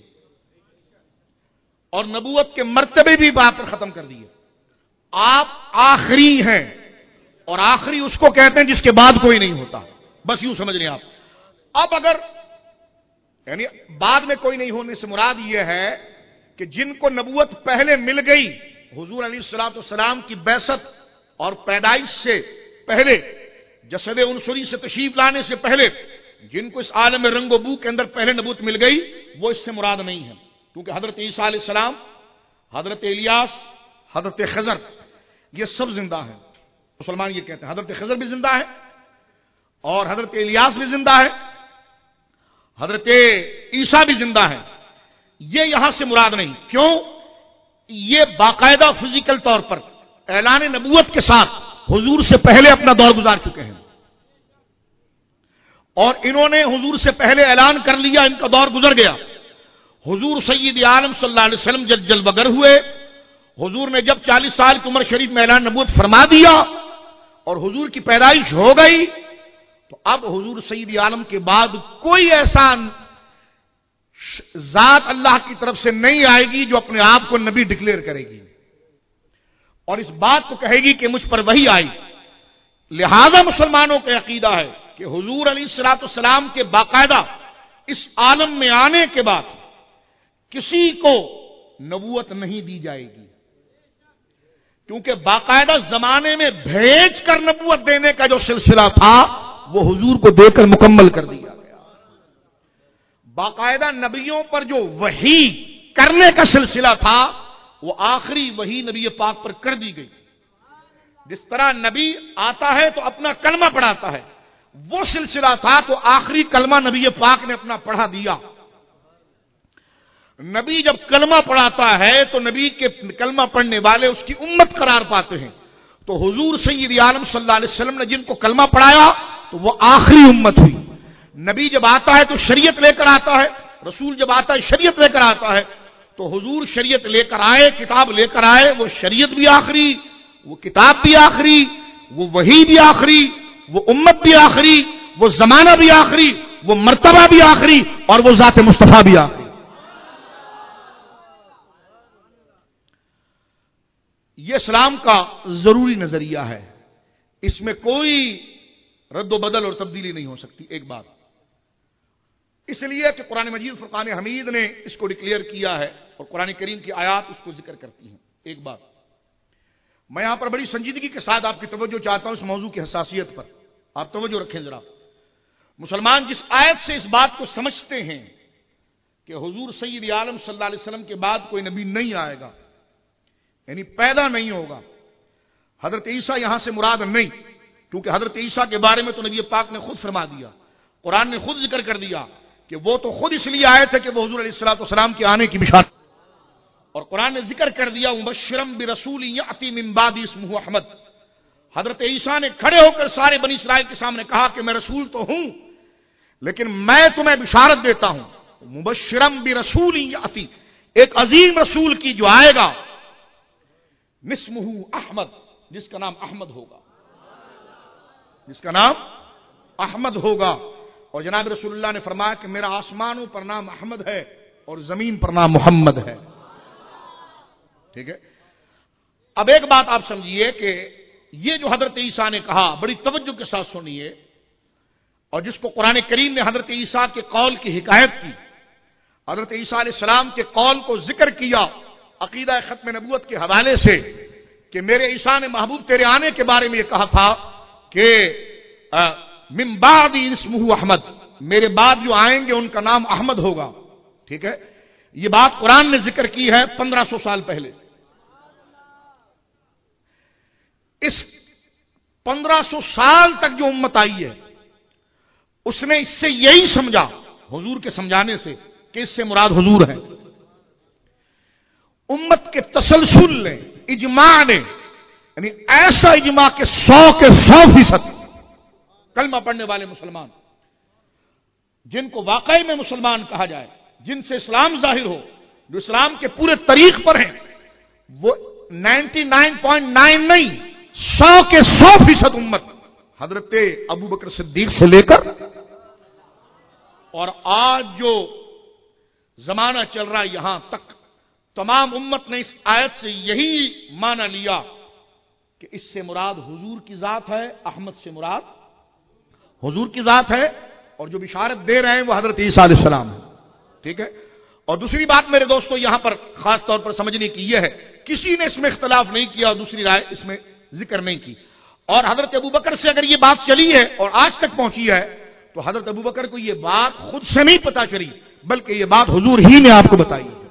Speaker 1: اور نبوت کے مرتبے بھی آپ پر ختم کر دیے۔ آپ آخری ہیں اور آخری اس کو کہتے ہیں جس کے بعد کوئی نہیں ہوتا، بس یوں سمجھ لیں آپ۔ اب اگر یعنی بعد میں کوئی نہیں ہونے سے مراد یہ ہے کہ جن کو نبوت پہلے مل گئی، حضور علیہ الصلوۃ والسلام کی بعثت اور پیدائش سے پہلے، جسد عنصری سے تشریف لانے سے پہلے جن کو اس عالم رنگ و بو کے اندر پہلے نبوت مل گئی، وہ اس سے مراد نہیں ہے، کیونکہ حضرت عیسیٰ علیہ السلام، حضرت الیاس، حضرت خضر یہ سب زندہ ہیں۔ مسلمان یہ کہتے ہیں حضرت خضر بھی زندہ ہے اور حضرت الیاس بھی زندہ ہے، حضرت عیسیٰ بھی زندہ ہے۔ یہ یہاں سے مراد نہیں۔ کیوں؟ یہ باقاعدہ فزیکل طور پر اعلان نبوت کے ساتھ حضور سے پہلے اپنا دور گزار چکے ہیں اور انہوں نے حضور سے پہلے اعلان کر لیا، ان کا دور گزر گیا۔ حضور سید عالم صلی اللہ علیہ وسلم جب جلوہ گر ہوئے، حضور نے جب چالیس سال کی عمر شریف میں اعلان نبوت فرما دیا اور حضور کی پیدائش ہو گئی، تو اب حضور سید عالم کے بعد کوئی ایسا ذات اللہ کی طرف سے نہیں آئے گی جو اپنے آپ کو نبی ڈکلیئر کرے گی اور اس بات کو کہے گی کہ مجھ پر وحی آئی۔ لہذا مسلمانوں کا عقیدہ ہے کہ حضور علیہ الصلوۃ والسلام کے باقاعدہ اس عالم میں آنے کے بعد کسی کو نبوت نہیں دی جائے گی، کیونکہ باقاعدہ زمانے میں بھیج کر نبوت دینے کا جو سلسلہ تھا وہ حضور کو دے کر مکمل کر دیا گیا۔ باقاعدہ نبیوں پر جو وحی کرنے کا سلسلہ تھا وہ آخری وحی نبی پاک پر کر دی گئی. جس طرح نبی آتا ہے تو اپنا کلمہ پڑھاتا ہے، وہ سلسلہ تھا تو آخری کلمہ نبی پاک نے اپنا پڑھا دیا. نبی جب کلمہ پڑھاتا ہے تو نبی کے کلمہ پڑھنے والے اس کی امت قرار پاتے ہیں. تو حضور سید عالم صلی اللہ علیہ وسلم نے جن کو کلمہ پڑھایا تو وہ آخری امت ہوئی. نبی جب آتا ہے تو شریعت لے کر آتا ہے، رسول جب آتا ہے شریعت لے کر آتا ہے. تو حضور شریعت لے کر آئے، کتاب لے کر آئے، وہ شریعت بھی آخری، وہ کتاب بھی آخری، وہ وحی بھی آخری، وہ امت بھی آخری، وہ زمانہ بھی آخری، وہ مرتبہ بھی آخری، اور وہ ذات مصطفیٰ بھی آخری. یہ اسلام کا ضروری نظریہ ہے، اس میں کوئی رد و بدل اور تبدیلی نہیں ہو سکتی. ایک بات اس لیے کہ قرآن مجید فرقان حمید نے اس کو ڈکلیئر کیا ہے اور قرآن کریم کی آیات اس کو ذکر کرتی ہیں. ایک بات میں یہاں پر بڑی سنجیدگی کے ساتھ آپ کی توجہ چاہتا ہوں اس موضوع کی حساسیت پر. آپ توجہ رکھیں ذرا. مسلمان جس آیت سے اس بات کو سمجھتے ہیں کہ حضور سید عالم صلی اللہ علیہ وسلم کے بعد کوئی نبی نہیں آئے گا، یعنی پیدا نہیں ہوگا، حضرت عیسیٰ یہاں سے مراد نہیں، کیونکہ حضرت عیسیٰ کے بارے میں تو نبی پاک نے خود فرما دیا، قرآن نے خود ذکر کر دیا کہ وہ تو خود اس لیے آئے تھے کہ وہ حضور علیہ الصلوۃ والسلام کے آنے کی بشارت، اور قرآن نے ذکر کر دیا مبشرا برسول یأتی من بعد اسمہ احمد. حضرت عیسیٰ نے کھڑے ہو کر سارے بنی اسرائیل کے سامنے کہا کہ میں رسول تو ہوں لیکن میں تمہیں بشارت دیتا ہوں مبشرا برسول یأتی، ایک عظیم رسول کی جو آئے گا، اسمہ احمد، جس کا نام احمد ہوگا، جس کا نام احمد ہوگا. اور جناب رسول اللہ نے فرمایا کہ میرا آسمانوں پر نام احمد ہے اور زمین پر نام محمد ہے. ٹھیک ہے. اب ایک بات آپ سمجھیے کہ یہ جو حضرت عیسیٰ نے کہا، بڑی توجہ کے ساتھ سنیے، اور جس کو قرآن کریم نے حضرت عیسیٰ کے قول کی حکایت کی، حضرت عیسیٰ علیہ السلام کے قول کو ذکر کیا عقیدہ ختم نبوت کے حوالے سے کہ میرے عیسیٰ نے محبوب تیرے آنے کے بارے میں یہ کہا تھا کہ من بعد اسمہ احمد، میرے بعد جو آئیں گے ان کا نام احمد ہوگا. ٹھیک ہے. یہ بات قرآن نے ذکر کی ہے پندرہ سو سال پہلے. اس پندرہ سو سال تک جو امت آئی ہے اس نے اس سے یہی سمجھا، حضور کے سمجھانے سے، کہ اس سے مراد حضور ہے. امت کے تسلسل نے، اجماع نے، یعنی ایسا اجماع کہ سو کے سو فیصد کلمہ پڑھنے والے مسلمان، جن کو واقعی میں مسلمان کہا جائے، جن سے اسلام ظاہر ہو، جو اسلام کے پورے طریق پر ہیں، وہ نائنٹی نائن پوائنٹ نائن نہیں، سو کے سو فیصد امت حضرت ابو بکر صدیق سے لے کر اور آج جو زمانہ چل رہا ہے یہاں تک، تمام امت نے اس آیت سے یہی معنی لیا کہ اس سے مراد حضور کی ذات ہے، احمد سے مراد حضور کی ذات ہے، اور جو بشارت دے رہے ہیں وہ حضرت عیسیٰ علیہ السلام ہے. ٹھیک ہے. اور دوسری بات میرے دوستو یہاں پر خاص طور پر سمجھنے کی یہ ہے، کسی نے اس میں اختلاف نہیں کیا اور دوسری رائے اس میں ذکر نہیں کی. اور حضرت ابو بکر سے اگر یہ بات چلی ہے اور آج تک پہنچی ہے تو حضرت ابو بکر کو یہ بات خود سے نہیں پتا چلی بلکہ یہ بات حضور ہی نے آپ کو بتائی ہے.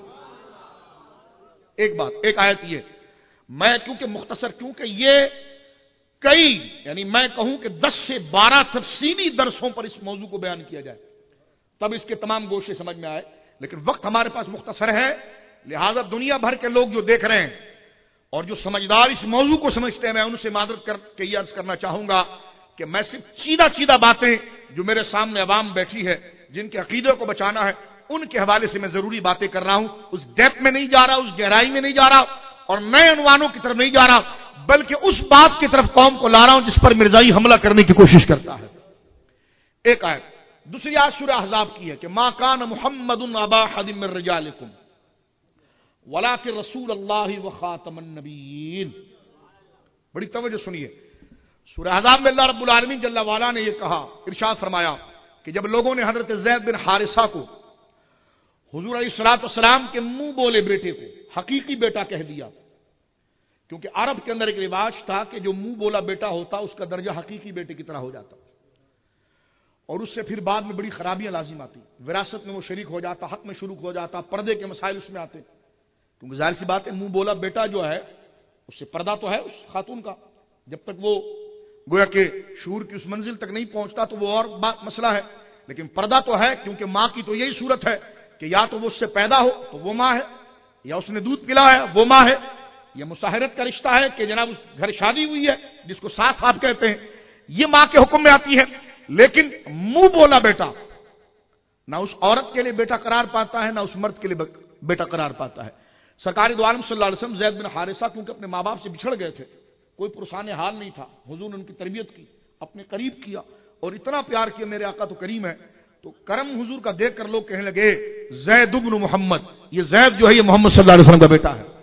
Speaker 1: ایک بات، ایک آیت یہ میں کیونکہ مختصر، کیونکہ یہ کئی یعنی میں کہوں کہ دس سے بارہ تفصیلی درسوں پر اس موضوع کو بیان کیا جائے تب اس کے تمام گوشے سمجھ میں آئے، لیکن وقت ہمارے پاس مختصر ہے، لہذا دنیا بھر کے لوگ جو دیکھ رہے ہیں اور جو سمجھدار اس موضوع کو سمجھتے ہیں، میں ان سے معذرت کر کے یہ عرض کرنا چاہوں گا کہ میں صرف سیدھا سیدھا باتیں جو میرے سامنے عوام بیٹھی ہے جن کے عقیدے کو بچانا ہے ان کے حوالے سے میں ضروری باتیں کر رہا ہوں. اس ڈیپتھ میں نہیں جا رہا، اس گہرائی میں نہیں جا رہا اور نئے عنوانوں کی طرف نہیں جا رہا، بلکہ اس بات کی طرف قوم کو لا رہا ہوں جس پر مرزائی حملہ کرنے کی کوشش کرتا ہے. ایک آیت. دوسری آیت سورہ احزاب کی ہے کہ ما کان محمد ابا احد من رجالکم ولکن رسول اللہ وخاتم النبیین. بڑی توجہ سنیے. سورہ احزاب میں اللہ رب العالمین جل وعلا نے یہ کہا، ارشاد فرمایا کہ جب لوگوں نے حضرت زید بن حارثہ کو حضور علیہ الصلوۃ والسلام کے منہ بولے بیٹے کو حقیقی بیٹا کہہ دیا، کیونکہ عرب کے اندر ایک رواج تھا کہ جو منہ بولا بیٹا ہوتا اس کا درجہ حقیقی بیٹے کی طرح ہو جاتا، اور اس سے پھر بعد میں بڑی خرابیاں لازم آتی. وراثت میں وہ شریک ہو جاتا, حق میں شروع ہو جاتا, پردے کے مسائل اس میں آتے. کیونکہ ظاہر سی بات ہے منہ بولا بیٹا جو ہے اس سے پردہ تو ہے اس خاتون کا, جب تک وہ گویا کہ شعور کی اس منزل تک نہیں پہنچتا تو وہ اور بات مسئلہ ہے, لیکن پردہ تو ہے. کیونکہ ماں کی تو یہی صورت ہے کہ یا تو وہ اس سے پیدا ہو تو وہ ماں ہے, یا اس نے دودھ پلا ہے وہ ماں ہے. یہ مصاہرت کا رشتہ ہے کہ جناب اس گھر شادی ہوئی ہے جس کو ساس صاحب کہتے ہیں, یہ ماں کے حکم میں آتی ہے. لیکن منہ بولا بیٹا نہ اس عورت کے لیے بیٹا قرار پاتا ہے نہ اس مرد کے لیے بیٹا قرار پاتا ہے. سرکار دو عالم صلی اللہ علیہ وسلم زید بن حارثہ کیونکہ اپنے ماں باپ سے بچھڑ گئے تھے, کوئی پرسان حال نہیں تھا, حضور نے ان کی تربیت کی, اپنے قریب کیا اور اتنا پیار کیا, میرے آقا تو کریم ہے. تو کرم حضور کا دیکھ کر لوگ کہنے لگے زید بن محمد, یہ زید جو ہے یہ محمد صلی اللہ علیہ وسلم کا بیٹا ہے.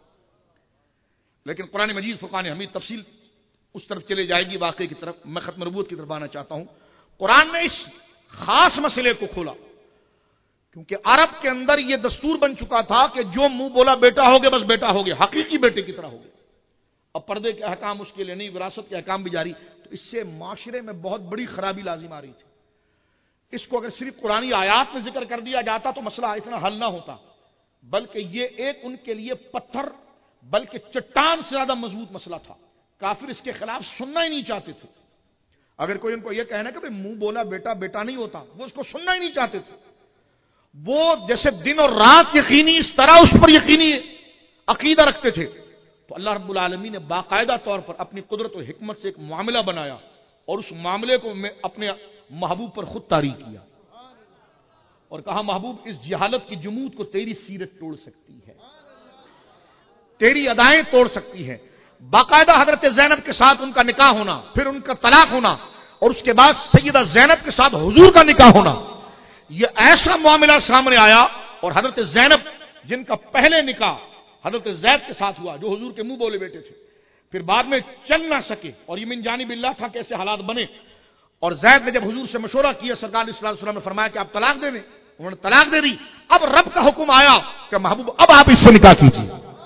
Speaker 1: لیکن قرآن مجید فرقان حمید تفصیل اس طرف چلے جائے گی واقعے کی طرف. میں ختم نبوت کی طرف آنا چاہتا ہوں. قرآن نے اس خاص مسئلے کو کھولا کیونکہ عرب کے اندر یہ دستور بن چکا تھا کہ جو منہ بولا بیٹا ہوگے بس بیٹا ہوگے, حقیقی بیٹے کی طرح ہوگے. اب پردے کے احکام اس کے لیے نہیں, وراثت کے احکام بھی جاری. تو اس سے معاشرے میں بہت بڑی خرابی لازم آ رہی تھی. اس کو اگر صرف قرآنی آیات میں ذکر کر دیا جاتا تو مسئلہ اتنا حل نہ ہوتا, بلکہ یہ ایک ان کے لیے پتھر بلکہ چٹان سے زیادہ مضبوط مسئلہ تھا. کافر اس کے خلاف سننا ہی نہیں چاہتے تھے. اگر کوئی ان کو یہ کہنا کہ منہ بولا بیٹا بیٹا نہیں ہوتا, وہ اس کو سننا ہی نہیں چاہتے تھے. وہ جیسے دن اور رات یقینی اس طرح اس پر یقینی عقیدہ رکھتے تھے. تو اللہ رب العالمین نے باقاعدہ طور پر اپنی قدرت و حکمت سے ایک معاملہ بنایا اور اس معاملے کو میں اپنے محبوب پر خود طاری کیا اور کہا محبوب اس جہالت کی جمود کو تیری سیرت توڑ سکتی ہے, تیری ادائیں توڑ سکتی ہے. باقاعدہ حضرت زینب کے ساتھ ان کا نکاح ہونا, پھر ان کا طلاق ہونا اور اس کے بعد سیدہ زینب کے ساتھ حضور کا نکاح ہونا, یہ ایسا معاملہ سامنے آیا. اور حضرت زینب جن کا پہلے نکاح حضرت زید کے ساتھ ہوا جو حضور کے منہ بولے بیٹے تھے, پھر بعد میں چل نہ سکے اور یہ من جانب اللہ تھا کیسے حالات بنے. اور زید نے جب حضور سے مشورہ کیا سرکار صلی اللہ علیہ وسلم نے فرمایا کہ آپ طلاق دے دیں, انہوں نے طلاق دے دی. اب رب کا حکم آیا کہ محبوب اب آپ اس سے نکاح کیجیے.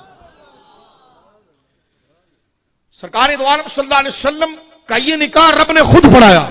Speaker 1: سرکار دو عالم صلی اللہ علیہ وسلم کا یہ نکاح رب نے خود پڑھایا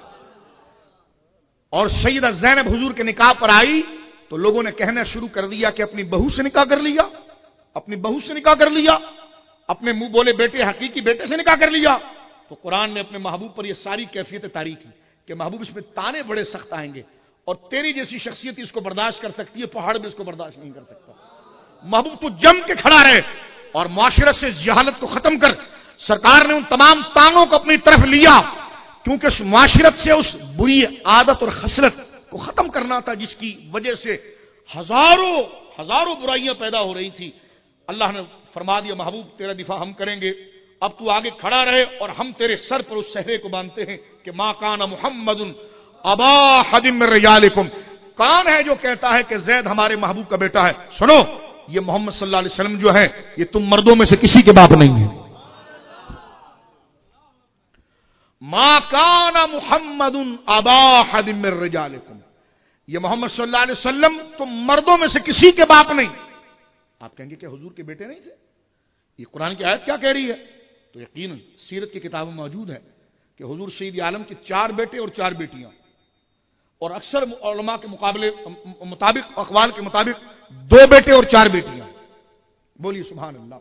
Speaker 1: اور سیدہ زینب حضور کے نکاح پر آئی تو لوگوں نے کہنا شروع کر دیا کہ اپنی بہو سے نکاح کر لیا, اپنی بہو سے نکاح کر لیا, اپنے منہ بولے بیٹے حقیقی بیٹے سے نکاح کر لیا. تو قرآن نے اپنے محبوب پر یہ ساری کیفیت طاری کی کہ محبوب اس میں تانے بڑے سخت آئیں گے اور تیری جیسی شخصیت اس کو برداشت کر سکتی ہے, پہاڑ بھی اس کو برداشت نہیں کر سکتا. محبوب تو جم کے کھڑا رہے اور معاشرت سے جہالت کو ختم کر. سرکار نے ان تمام تانگوں کو اپنی طرف لیا کیونکہ اس معاشرت سے اس بری عادت اور خصلت کو ختم کرنا تھا جس کی وجہ سے ہزاروں ہزاروں برائیاں پیدا ہو رہی تھی. اللہ نے فرما دیا محبوب تیرا دفاع ہم کریں گے, اب تو آگے کھڑا رہے اور ہم تیرے سر پر اس صحرے کو باندھتے ہیں کہ ما کان محمد ابا احد من رجالکم. کون ہے جو کہتا ہے کہ زید ہمارے محبوب کا بیٹا ہے؟ سنو, یہ محمد صلی اللہ علیہ وسلم جو ہے یہ تم مردوں میں سے کسی کے باپ نہیں ہے. ما کان محمد ابا احد من رجالکم, یہ محمد صلی اللہ علیہ وسلم تم مردوں میں سے کسی کے باپ نہیں. آپ کہیں گے کہ حضور کے بیٹے نہیں تھے؟ یہ قرآن کی آیت کیا کہہ رہی ہے؟ تو یقیناً سیرت کی کتابوں میں موجود ہے کہ حضور سید عالم کے چار بیٹے اور چار بیٹیاں, اور اکثر علماء کے مقابلے مطابق اقوال کے مطابق دو بیٹے اور چار بیٹیاں. بولیے سبحان اللہ.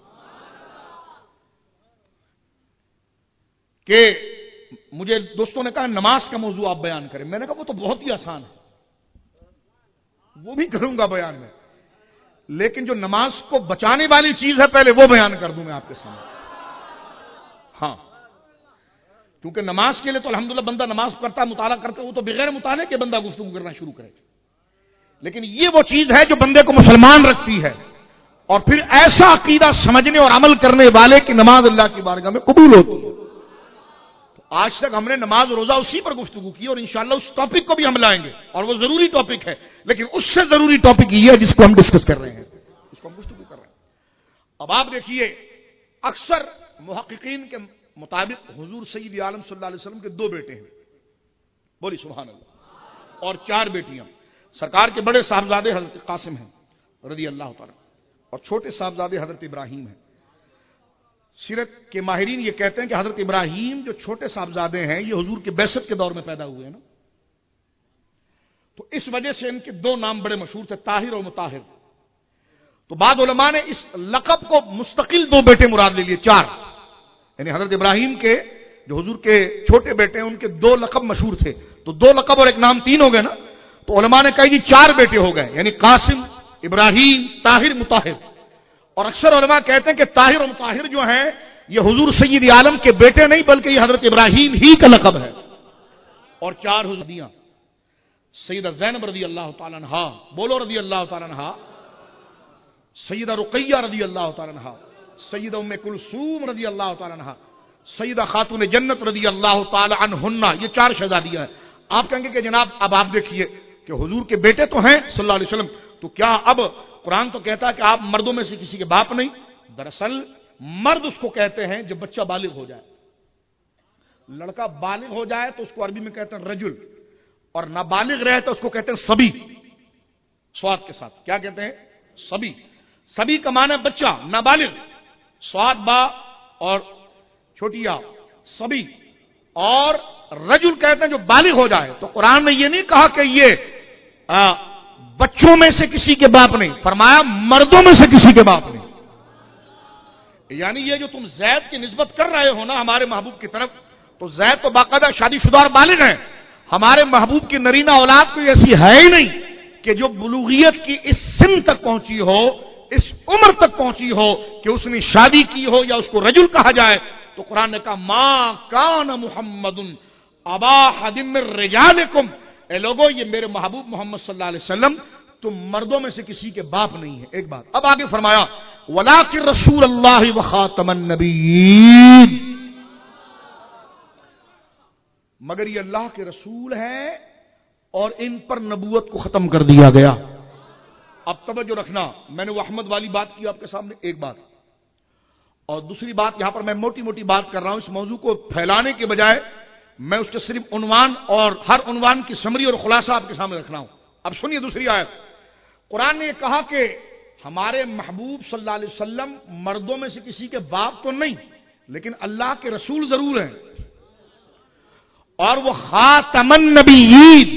Speaker 1: کہ مجھے دوستوں نے کہا نماز کا موضوع آپ بیان کریں. میں نے کہا وہ تو بہت ہی آسان ہے, وہ بھی کروں گا بیان میں, لیکن جو نماز کو بچانے والی چیز ہے پہلے وہ بیان کر دوں میں آپ کے سامنے. ہاں, کیونکہ نماز کے لیے تو الحمدللہ بندہ نماز پڑھتا مطالعہ کرتا, وہ تو بغیر مطالعے کے بندہ گفتگو کرنا شروع کرے. لیکن یہ وہ چیز ہے جو بندے کو مسلمان رکھتی ہے اور پھر ایسا عقیدہ سمجھنے اور عمل کرنے والے کی نماز اللہ کی بارگاہ میں قبول ہوتی ہے. آج تک ہم نے نماز روزہ اسی پر گفتگو کی اور انشاءاللہ اس ٹاپک کو بھی ہم لائیں گے اور وہ ضروری ٹاپک ہے, لیکن اس سے ضروری ٹاپک یہ ہے جس کو ہم ڈسکس کر رہے ہیں, اس کو ہم گفتگو کر رہے ہیں. اب آپ دیکھیے اکثر محققین کے مطابق حضور سید عالم صلی اللہ علیہ وسلم کے دو بیٹے ہیں, بولی سبحان اللہ, اور چار بیٹیاں. سرکار کے بڑے صاحبزادے حضرت قاسم ہیں رضی اللہ تعالی, اور چھوٹے صاحبزادے حضرت ابراہیم ہیں. سیرت کے ماہرین یہ کہتے ہیں کہ حضرت ابراہیم جو چھوٹے صاحبزادے ہیں یہ حضور کے بعثت کے دور میں پیدا ہوئے ہیں نا, تو اس وجہ سے ان کے دو نام بڑے مشہور تھے، طاہر اور مطہر. تو بعض علماء نے اس لقب کو مستقل دو بیٹے مراد لے لیے، چار. یعنی حضرت ابراہیم کے جو حضور کے چھوٹے بیٹے ہیں ان کے دو لقب مشہور تھے، تو دو لقب اور ایک نام تین ہو گئے نا. تو علماء نے کہا جی چار بیٹے ہو گئے، یعنی قاسم، ابراہیم، طاہر، مطہر. اور اکثر علماء کہتے ہیں کہ طاہر اور مطہر جو ہیں یہ حضور سید عالم کے بیٹے نہیں بلکہ یہ حضرت ابراہیم ہی کا لقب ہے. اور چار حضوریاں، سیدہ زینب رضی اللہ تعالی عنہا، بولو رضی اللہ تعالی عنہا، سیدہ رقیہ رضی اللہ تعالی عنہا، سیدہ ام کلثوم رضی اللہ تعالی عنہا، سیدہ خاتون جنت رضی اللہ تعالی عنہن، یہ چار شہزادیاں ہیں. آپ کہیں گے کہ جناب اب آپ دیکھیے کہ حضور کے بیٹے تو ہیں صلی اللہ علیہ وسلم، تو کیا اب قرآن تو کہتا ہے کہ آپ مردوں میں سے کسی کے باپ نہیں؟ دراصل مرد اس کو کہتے ہیں جب بچہ بالغ ہو جائے. لڑکا بالغ ہو جائے تو اس کو عربی میں کہتے ہیں رجل، اور نابالغ رہے تو اس کو کہتے ہیں صبی، سواد کے ساتھ. کیا کہتے ہیں؟ صبی. صبی کا معنی ہے بچہ، نابالغ، سواد با اور چھوٹی یا صبی. اور رجل کہتے ہیں جو بالغ ہو جائے. تو قرآن نے یہ نہیں کہا کہ یہ آ, بچوں میں سے کسی کے باپ نہیں، فرمایا مردوں میں سے کسی کے باپ نہیں. یعنی یہ جو تم زید کی نسبت کر رہے ہو نا ہمارے محبوب کی طرف، تو زید تو باقاعدہ شادی شدہ اور بالغ ہیں. ہمارے محبوب کی نرینہ اولاد کوئی ایسی ہے ہی نہیں کہ جو بلوغیت کی اس سن تک پہنچی ہو، اس عمر تک پہنچی ہو کہ اس نے شادی کی ہو یا اس کو رجل کہا جائے. تو قرآن نے کہا ما کان محمد ابا احد من رجالکم، اے لوگو یہ میرے محبوب محمد صلی اللہ علیہ وسلم تم مردوں میں سے کسی کے باپ نہیں ہے. ایک بات. اب آگے فرمایا ولکن رسول اللہ وخاتم النبیین، مگر یہ اللہ کے رسول ہیں اور ان پر نبوت کو ختم کر دیا گیا. اب توجہ رکھنا، میں نے وہ احمد والی بات کی آپ کے سامنے ایک بات، اور دوسری بات یہاں پر میں موٹی موٹی بات کر رہا ہوں. اس موضوع کو پھیلانے کے بجائے میں اس کے صرف عنوان اور ہر عنوان کی سمری اور خلاصہ آپ کے سامنے رکھنا ہوں. اب سنیے دوسری آیت. قرآن نے یہ کہا کہ ہمارے محبوب صلی اللہ علیہ وسلم مردوں میں سے کسی کے باپ تو نہیں لیکن اللہ کے رسول ضرور ہیں، اور وہ خاتم النبیین،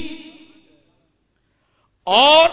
Speaker 1: اور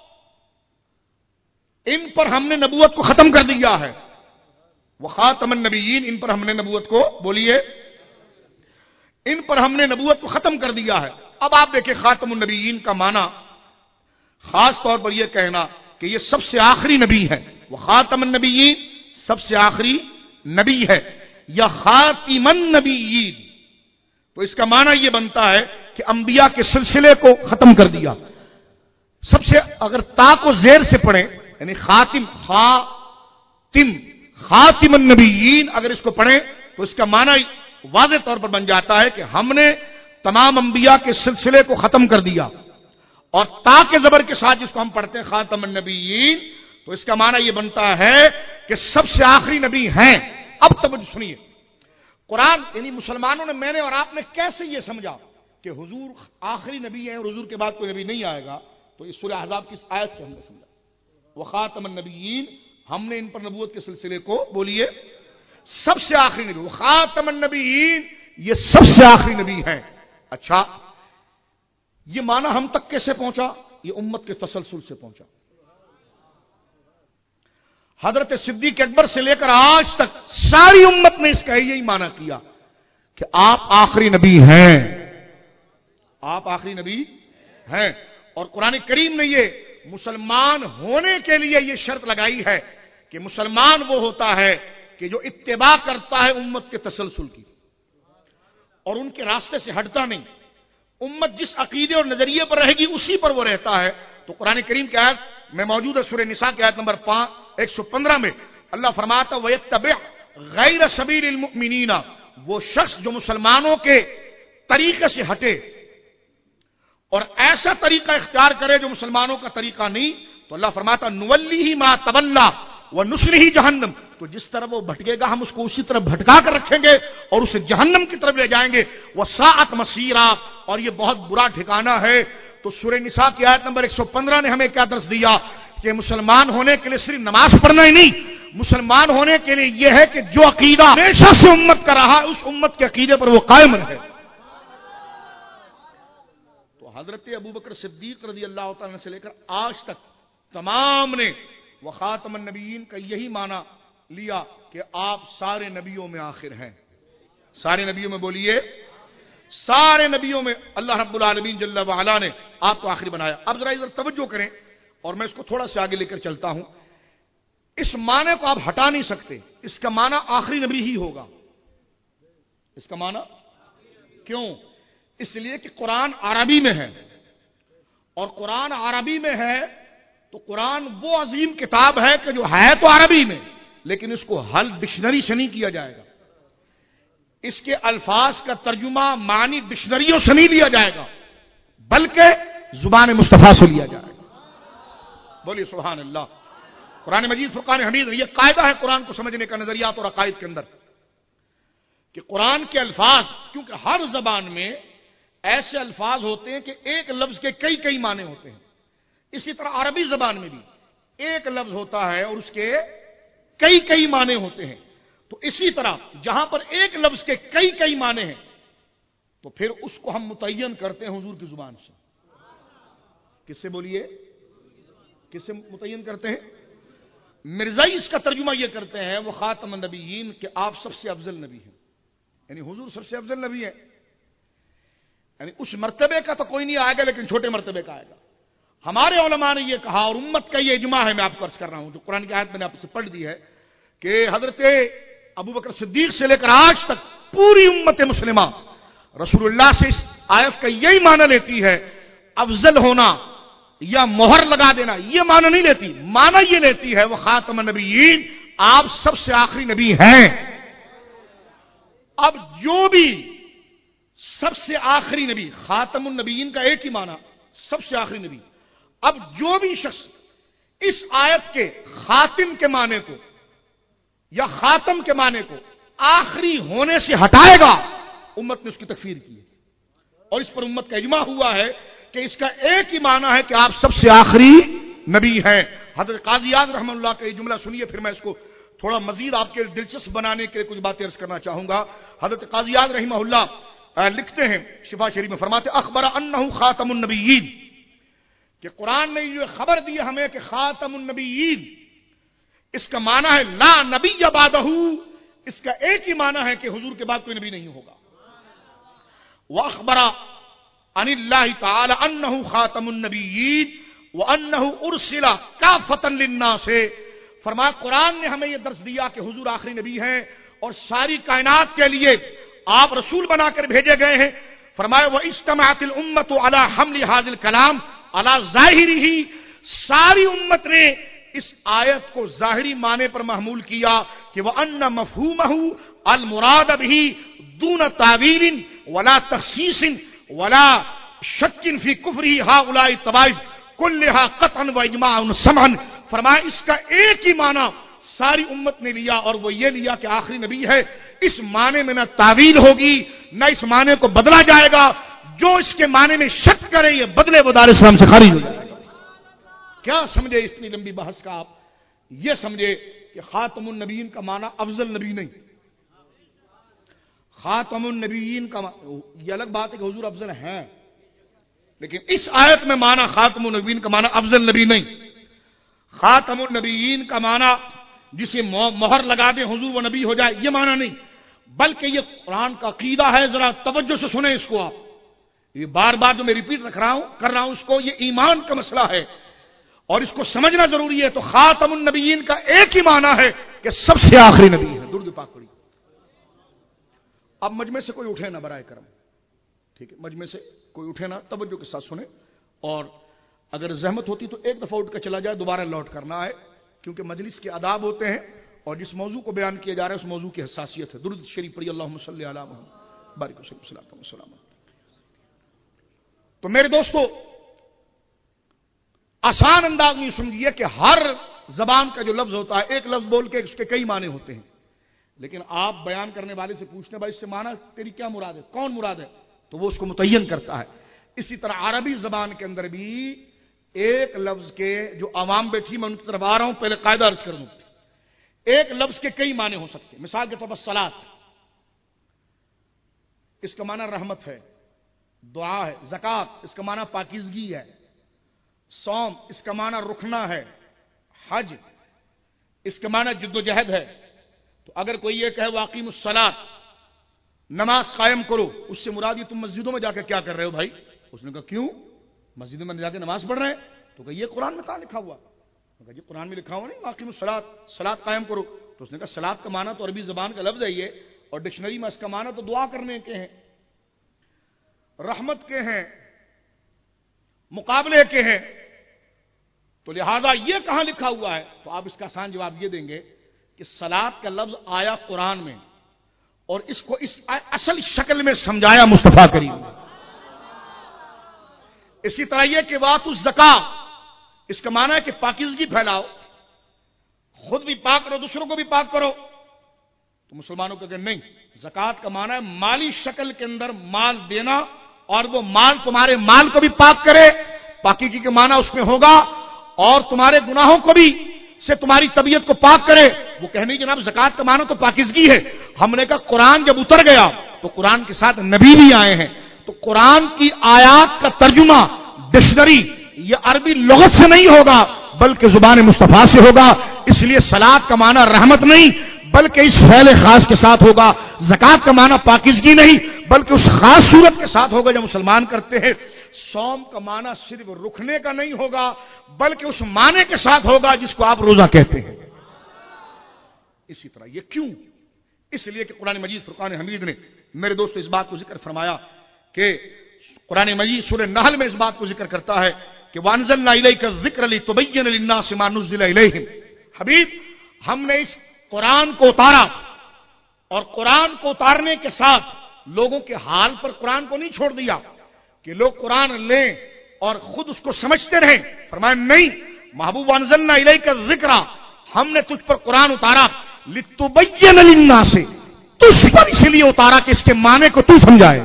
Speaker 1: ان پر ہم نے نبوت کو ختم کر دیا ہے. وہ خاتم النبیین، ان پر ہم نے نبوت کو، بولیے، ان پر ہم نے نبوت کو ختم کر دیا ہے. اب آپ دیکھیں خاتم النبیین کا معنی خاص طور پر یہ کہنا کہ یہ سب سے آخری نبی ہے. وہ خاتم النبیین سب سے آخری نبی ہے، یا خاتم النبیین، تو اس کا معنی یہ بنتا ہے کہ انبیاء کے سلسلے کو ختم کر دیا. سب سے اگر تا کو زیر سے پڑھیں یعنی خاتم، خاتم خاتم النبیین اگر اس کو پڑھیں تو اس کا معنی واضح طور پر بن جاتا ہے کہ ہم نے تمام انبیاء کے سلسلے کو ختم کر دیا. اور تا کے زبر کے ساتھ جس کو ہم پڑھتے ہیں خاتم النبیین، تو اس کا معنی یہ بنتا ہے کہ سب سے آخری نبی ہیں. اب توجہ سنیے، قرآن یعنی مسلمانوں نے، میں نے اور آپ نے کیسے یہ سمجھا کہ حضور آخری نبی ہیں اور حضور کے بعد کوئی نبی نہیں آئے گا؟ تو اس سورہ احزاب کی اس آیت سے ہم نے سمجھا. وہ خاتم النبیین، ہم نے ان پر نبوت کے سلسلے کو، بولیے، سب سے آخری نبی. وہ خاتم النبیین، یہ سب سے آخری نبی ہیں. اچھا، یہ معنی ہم تک کیسے پہنچا؟ یہ امت کے تسلسل سے پہنچا. حضرت صدیق اکبر سے لے کر آج تک ساری امت نے اس کا یہی معنی کیا کہ آپ آخری نبی ہیں، آپ آخری نبی ہیں. اور قرآن کریم نے یہ مسلمان ہونے کے لیے یہ شرط لگائی ہے کہ مسلمان وہ ہوتا ہے کہ جو اتباع کرتا ہے امت کے تسلسل کی اور ان کے راستے سے ہٹتا نہیں. امت جس عقیدے اور نظریے پر رہے گی اسی پر وہ رہتا ہے. تو قرآن کریم کی آیت میں موجود ہے سورہ نساء کی آیت نمبر ایک سو پندرہ میں اللہ فرماتا وَيَتَّبِعْ غَيْرَ سَبِيلِ الْمُؤْمِنِينَ، وہ شخص جو مسلمانوں کے طریقے سے ہٹے اور ایسا طریقہ اختیار کرے جو مسلمانوں کا طریقہ نہیں، تو اللہ فرماتا نُوَلِّهِ مَا تَوَلَّى وَنُصْلِهِ جَهَنَّمَ، تو جس طرح وہ بھٹکے گا ہم اس کو اسی طرح بھٹکا کر رکھیں گے اور اسے جہنم کی طرف لے جائیں گے. وَسَاءَتْ مَصِيرًا، اور یہ بہت برا ٹھکانہ ہے. تو سورہ نساء کی آیت نمبر ایک سو پندرہ نے ہمیں کیا درس دیا کہ مسلمان ہونے کے لیے صرف نماز پڑھنا ہی نہیں، مسلمان ہونے کے لیے یہ ہے کہ جو عقیدہ ہمیشہ سے امت کا رہا اس امت کے عقیدے پر وہ قائم رہے. تو حضرت ابوبکر صدیق رضی اللہ تعالیٰ سے لے کر آج تک تمام نے وہ خاتم النبیین کا یہی معنی لیا کہ آپ سارے نبیوں میں آخر ہیں. سارے نبیوں میں بولیے، سارے نبیوں میں اللہ رب العالمین جل وعلا نے آپ کو آخری بنایا. اب ذرا ادھر توجہ کریں اور میں اس کو تھوڑا سا آگے لے کر چلتا ہوں. اس معنی کو آپ ہٹا نہیں سکتے، اس کا معنی آخری نبی ہی ہوگا. اس کا معنی کیوں؟ اس لیے کہ قرآن عربی میں ہے، اور قرآن عربی میں ہے تو قرآن وہ عظیم کتاب ہے کہ جو ہے تو عربی میں، لیکن اس کو حل ڈکشنری سے نہیں کیا جائے گا. اس کے الفاظ کا ترجمہ معنی ڈکشنریوں سے نہیں لیا جائے گا، بلکہ زبان مصطفیٰ سے لیا جائے گا. بولیے سبحان اللہ. قرآن مجید فرقان حمید، یہ قاعدہ ہے قرآن کو سمجھنے کا نظریات اور عقائد کے اندر، کہ قرآن کے الفاظ، کیونکہ ہر زبان میں ایسے الفاظ ہوتے ہیں کہ ایک لفظ کے کئی کئی معنی ہوتے ہیں. اسی طرح عربی زبان میں بھی ایک لفظ ہوتا ہے اور اس کے کئی کئی معنی ہوتے ہیں. تو اسی طرح جہاں پر ایک لفظ کے کئی کئی معنی ہیں تو پھر اس کو ہم متعین کرتے ہیں حضور کی زبان سے. کس سے بولیے؟ کس سے متعین کرتے ہیں؟ مرزائی اس کا ترجمہ یہ کرتے ہیں وہ خاتم النبیین کہ آپ سب سے افضل نبی ہیں، یعنی حضور سب سے افضل نبی ہے. یعنی اس مرتبے کا تو کوئی نہیں آئے گا لیکن چھوٹے مرتبے کا آئے گا. ہمارے علماء نے یہ کہا اور امت کا یہ اجماع ہے، میں آپ کو عرض کر رہا ہوں جو قرآن کی آیت میں نے آپ سے پڑھ دی ہے، کہ حضرت ابوبکر صدیق سے لے کر آج تک پوری امت مسلمہ رسول اللہ سے اس آیت کا یہی معنی لیتی ہے. افضل ہونا یا مہر لگا دینا یہ معنی نہیں لیتی، معنی یہ لیتی ہے وہ خاتم النبیین، آپ سب سے آخری نبی ہیں. اب جو بھی سب سے آخری نبی، خاتم النبیین کا ایک ہی معنی سب سے آخری نبی. اب جو بھی شخص اس آیت کے خاتم کے معنی کو یا خاتم کے معنی کو آخری ہونے سے ہٹائے گا، امت نے اس کی تکفیر کی ہے. اور اس پر امت کا اجماع ہوا ہے کہ اس کا ایک ہی معنی ہے کہ آپ سب سے آخری نبی ہیں. حضرت قاضی اعظم رحمہ اللہ کا یہ جملہ سنیے، پھر میں اس کو تھوڑا مزید آپ کے دلچسپ بنانے کے لیے کچھ باتیں عرض کرنا چاہوں گا. حضرت قاضی اعظم رحمہ اللہ لکھتے ہیں شفا شریف میں، فرماتے اخبر انہ خاتم النبیین، کہ قرآن نے یہ خبر دی ہمیں کہ خاتم النبیین اس کا معنی ہے لا نبی بعدہ، اس کا ایک ہی معنی ہے کہ حضور کے بعد کوئی نبی نہیں ہوگا. واخبر عن اللہ تعالی انہ خاتم النبیین وانہ ارسل کافۃ للناس، فرمایا قرآن نے ہمیں یہ درس دیا کہ حضور آخری نبی ہیں اور ساری کائنات کے لیے آپ رسول بنا کر بھیجے گئے ہیں. فرمایا واجتمعت الامۃ علی حمل هذا الکلام علی ظاہرہ، ساری امت نے اس آیت کو ظاہری معنی پر محمول کیا کہ وان مفہومہ المراد به دون تعویل ولا تخصیص ولا شک فی کفرہ هؤلاء الطوائف كلها قطعا واجماعا سمعا. فرمایا اس کا ایک ہی معنی ساری امت نے لیا اور وہ یہ لیا کہ آخری نبی ہے. اس معنی میں نہ تعویل ہوگی نہ اس معنی کو بدلا جائے گا. جو اس کے معنی میں شک کرے یہ بدلے وہ دار اسلام سے خارج ہو جائے گا. کیا سمجھے اتنی لمبی بحث کا؟ آپ یہ سمجھے کہ خاتم النبیین کا معنی افضل نبی نہیں. خاتم النبیین کا معنی یہ الگ بات ہے کہ حضور افضل ہیں، لیکن اس آیت میں معنی خاتم النبیین کا معنی افضل نبی نہیں. خاتم النبیین کا معنی جسے مہر لگا دیں حضور وہ نبی ہو جائے یہ معنی نہیں، بلکہ یہ قرآن کا عقیدہ ہے. ذرا توجہ سے سنیں اس کو. آپ یہ بار بار جو میں ریپیٹ رکھ رہا ہوں کر رہا ہوں اس کو، یہ ایمان کا مسئلہ ہے اور اس کو سمجھنا ضروری ہے. تو خاتم النبیین کا ایک ہی معنی ہے کہ سب سے آخری نبی ہے. درود پاک پڑھی. اب مجمع سے کوئی اٹھے نہ برائے کرم، ٹھیک ہے؟ مجمع سے کوئی اٹھے نہ، توجہ کے ساتھ سنیں، اور اگر زحمت ہوتی تو ایک دفعہ اٹھ کر چلا جائے، دوبارہ لوٹ کرنا ہے، کیونکہ مجلس کے آداب ہوتے ہیں اور جس موضوع کو بیان کیا جا رہا ہے اس موضوع کی حساسیت ہے. درود شریف پڑھی. اللہم صلی علی محمد بارک وسلم صلاۃ و سلام. تو میرے دوستو آسان انداز میں سمجھیے کہ ہر زبان کا جو لفظ ہوتا ہے ایک لفظ بول کے اس کے کئی معنی ہوتے ہیں، لیکن آپ بیان کرنے والے سے پوچھنے بھائی اس سے معنی تیری کیا مراد ہے، کون مراد ہے، تو وہ اس کو متعین کرتا ہے. اسی طرح عربی زبان کے اندر بھی ایک لفظ کے جو عوام بیٹھی میں ان کی طرف آ رہا ہوں، پہلے قاعدہ عرض کر دوں. ایک لفظ کے کئی معنی ہو سکتے ہیں. مثال کے طور پر صلاۃ، اس کا معنی رحمت ہے، دعا ہے، زکات اس کا معنی پاکیزگی ہے، صوم اس کا معنی رکنا ہے، حج اس کا معنی جد و جہد ہے. تو اگر کوئی یہ کہے واقیم الصلاۃ، نماز قائم کرو، اس سے مراد یہ تم مسجدوں میں جا کے کیا کر رہے ہو بھائی؟ اس نے کہا کیوں؟ مسجدوں میں جا کے نماز پڑھ رہے ہیں؟ تو کہ یہ قرآن میں کہاں لکھا ہوا؟ کہا جی قرآن میں لکھا ہوا نہیں واقیم الصلاۃ، صلاۃ قائم کرو. تو اس نے کہا صلاۃ کا معنی تو عربی زبان کا لفظ ہے یہ، اور ڈکشنری میں اس کا معنی تو دعا کرنے کے ہیں، رحمت کے ہیں، مقابلے کے ہیں. تو لہذا یہ کہاں لکھا ہوا ہے؟ تو آپ اس کا آسان جواب یہ دیں گے کہ صلاۃ کا لفظ آیا قرآن میں، اور اس کو اس اصل شکل میں سمجھایا مصطفیٰ کریم نے. اسی طرح یہ کہ واتو الزکاۃ، اس کا معنی ہے کہ پاکیزگی پھیلاؤ، خود بھی پاک کرو، دوسروں کو بھی پاک کرو. تو مسلمانوں کو کہ نہیں، زکات کا معنی ہے مالی شکل کے اندر مال دینا، اور وہ مال تمہارے مال کو بھی پاک کرے، پاکیزگی کے معنی اس میں ہوگا، اور تمہارے گناہوں کو بھی سے تمہاری طبیعت کو پاک کرے. وہ کہنے جناب زکات کا معنی تو پاکیزگی ہے. ہم نے کہا قرآن جب اتر گیا تو قرآن کے ساتھ نبی بھی آئے ہیں، تو قرآن کی آیات کا ترجمہ ڈکشنری یہ عربی لغت سے نہیں ہوگا بلکہ زبان مصطفیٰ سے ہوگا. اس لیے صلاۃ کا معنی رحمت نہیں بلکہ اس فعل خاص کے ساتھ ہوگا. زکات کا معنی پاکیزگی نہیں بلکہ اس خاص صورت کے ساتھ ہوگا جو مسلمان کرتے ہیں. صوم کا معنی صرف رکنے کا نہیں ہوگا بلکہ اس معنی کے ساتھ ہوگا جس کو آپ روزہ کہتے ہیں. اسی طرح یہ کیوں؟ اس لیے کہ قرآن مجید فرقان حمید نے میرے دوست اس بات کو ذکر فرمایا کہ قرآن مجید سورہ نحل میں اس بات کو ذکر کرتا ہے کہ وَأَنزَلْنَا إِلَيْكَ الذِّكْرَ لِتُبَيِّنَ لِلنَّاسِ مَا نُزِّلَ إِلَيْهِمْ. حبیب ہم نے اس قرآن کو اتارا، اور قرآن کو اتارنے کے ساتھ لوگوں کے حال پر قرآن کو نہیں چھوڑ دیا کہ لوگ قرآن لیں اور خود اس کو سمجھتے رہیں. فرمایا نہیں، محبوب وَأَنزَلْنَا إِلَيْكَ الذِّكْرَ، ہم نے تجھ پر قرآن اتارا لِتُبَيِّنَ لِلنَّاسِ، تجھ پر اس لیے اتارا کہ اس کے معنی کو تو سمجھائے.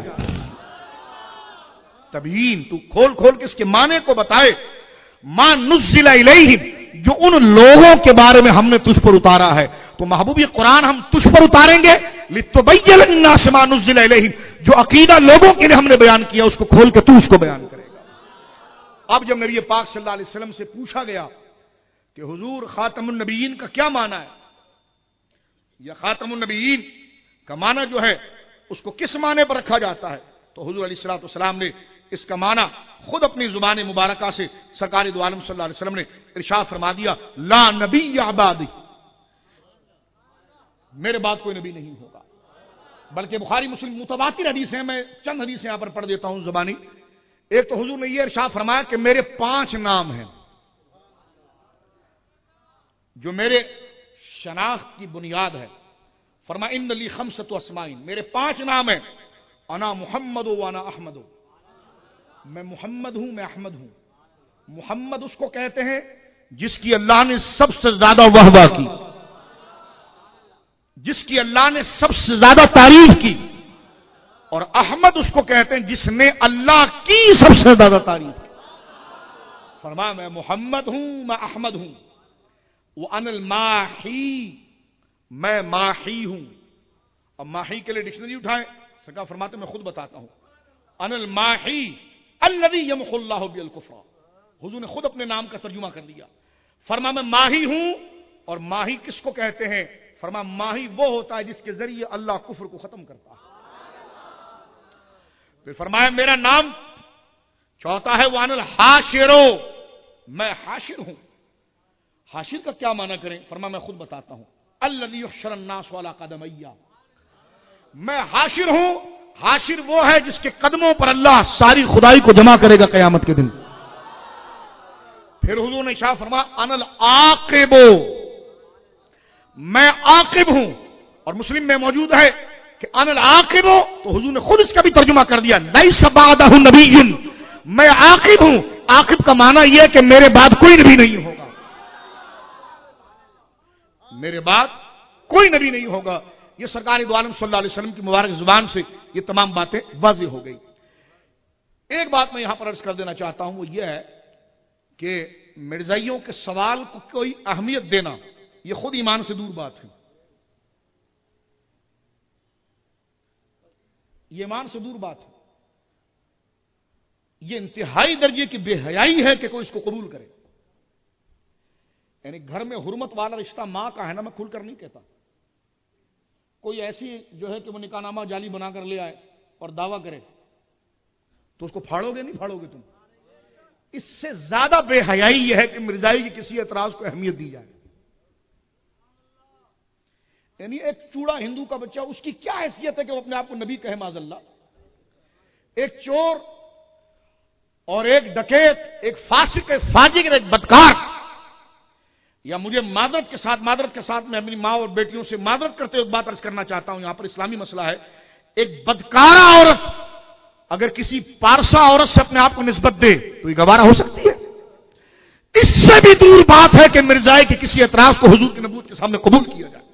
Speaker 1: تبیین، تو کھول کھول کے اس کے معنی کو بتائے. ما نزل الیہم، جو ان لوگوں کے بارے میں ہم نے تجھ پر اتارا ہے. تو محبوب یہ قرآن ہم تجھ پر اتاریں گے لتبین للناس ما نزل الیہم، جو عقیدہ لوگوں کے لیے ہم نے بیان کیا اس کو کھول کے تو اس کو بیان کرے گا. اب جب نبی پاک صلی اللہ علیہ وسلم سے پوچھا گیا کہ حضور خاتم النبیین کا کیا معنی ہے، یا خاتم النبیین کا معنی جو ہے اس کو کس معنی پر رکھا جاتا ہے، تو حضور علیہ الصلوۃ والسلام نے اس کا معنی خود اپنی زبان مبارکہ سے سرکار دو عالم صلی اللہ علیہ وسلم نے ارشاد فرما دیا، لا نبی بعدی، میرے بعد کوئی نبی نہیں ہوگا. بلکہ بخاری مسلم متواتر حدیث ہیں، میں چند حدیثیں یہاں پر پڑھ دیتا ہوں زبانی. ایک تو حضور نے یہ ارشاد فرمایا کہ میرے پانچ نام ہیں جو میرے شناخت کی بنیاد ہے. فرمایا ان لی خمسۃ اسماء، میرے پانچ نام ہیں. انا محمد و انا احمد، میں محمد ہوں، میں احمد ہوں. محمد اس کو کہتے ہیں جس کی اللہ نے سب سے زیادہ وہبہ کی، جس کی اللہ نے سب سے زیادہ تعریف کی. اور احمد اس کو کہتے ہیں جس نے اللہ کی سب سے زیادہ تعریف کی. فرمایا میں محمد ہوں، میں احمد ہوں. وَأَنَا الْمَاحِي، میں ماحی ہوں. اب ماحی کے لیے ڈکشنری اٹھائیں، سرکار فرماتے میں خود بتاتا ہوں. انا الماحی الذی یمحو اللہ بی الکفر، حضور نے خود اپنے نام کا ترجمہ کر دیا. فرما میں ماہی ہوں، اور ماہی کس کو کہتے ہیں؟ فرما ماہی وہ ہوتا ہے جس کے ذریعے اللہ کفر کو ختم کرتا ہے. پھر فرمایا میرا نام چوتھا ہے وانا الحاشرو، میں حاشر ہوں. حاشر کا کیا معنی کریں؟ فرما میں خود بتاتا ہوں. الذی یحشر الناس علی قدمیہ، میں حاشر ہوں. حاشر وہ ہے جس کے قدموں پر اللہ ساری خدائی کو جمع کرے گا قیامت کے دن. پھر حضور نے شاہ فرمایا انا العاقب، میں عاقب ہوں. اور مسلم میں موجود ہے کہ انا العاقب، تو حضور نے خود اس کا بھی ترجمہ کر دیا لیس بعدہ نبی، میں عاقب ہوں. عاقب کا معنی یہ کہ میرے بعد کوئی نبی نہیں ہوگا، میرے بعد کوئی نبی نہیں ہوگا. یہ سرکار دو عالم صلی اللہ علیہ وسلم کی مبارک زبان سے یہ تمام باتیں واضح ہو گئی. ایک بات میں یہاں پر عرض کر دینا چاہتا ہوں، وہ یہ ہے کہ مرزائیوں کے سوال کو کوئی اہمیت دینا یہ خود ایمان سے دور بات ہے. یہ ایمان سے دور بات ہے. یہ انتہائی درجے کی بے حیائی ہے کہ کوئی اس کو قبول کرے. یعنی گھر میں حرمت والا رشتہ ماں کا ہے نا، میں کھل کر نہیں کہتا. کوئی ایسی جو ہے کہ وہ نکاح نامہ جعلی بنا کر لے آئے اور دعویٰ کرے تو اس کو پھاڑو گے نہیں پھاڑو گے تم. اس سے زیادہ بے حیائی یہ ہے کہ مرزائی کی کسی اعتراض کو اہمیت دی جائے. یعنی ایک چوڑا ہندو کا بچہ، اس کی کیا حیثیت ہے کہ وہ اپنے آپ کو نبی کہے معاذ اللہ. ایک چور اور ایک ڈکیت، ایک فاسق، ایک فاجر، ایک بدکار، یا مجھے معذرت کے ساتھ معذرت کے ساتھ میں اپنی ماں اور بیٹیوں سے معذرت کرتے ہوئے بات عرض کرنا چاہتا ہوں، یہاں پر اسلامی مسئلہ ہے. ایک بدکارہ عورت اگر کسی پارسا عورت سے اپنے آپ کو نسبت دے تو یہ گوارا ہو سکتی ہے؟ اس سے بھی دور بات ہے کہ مرزائی کے کسی اعتراض کو حضور کی نبوت کے سامنے قبول کیا جائے.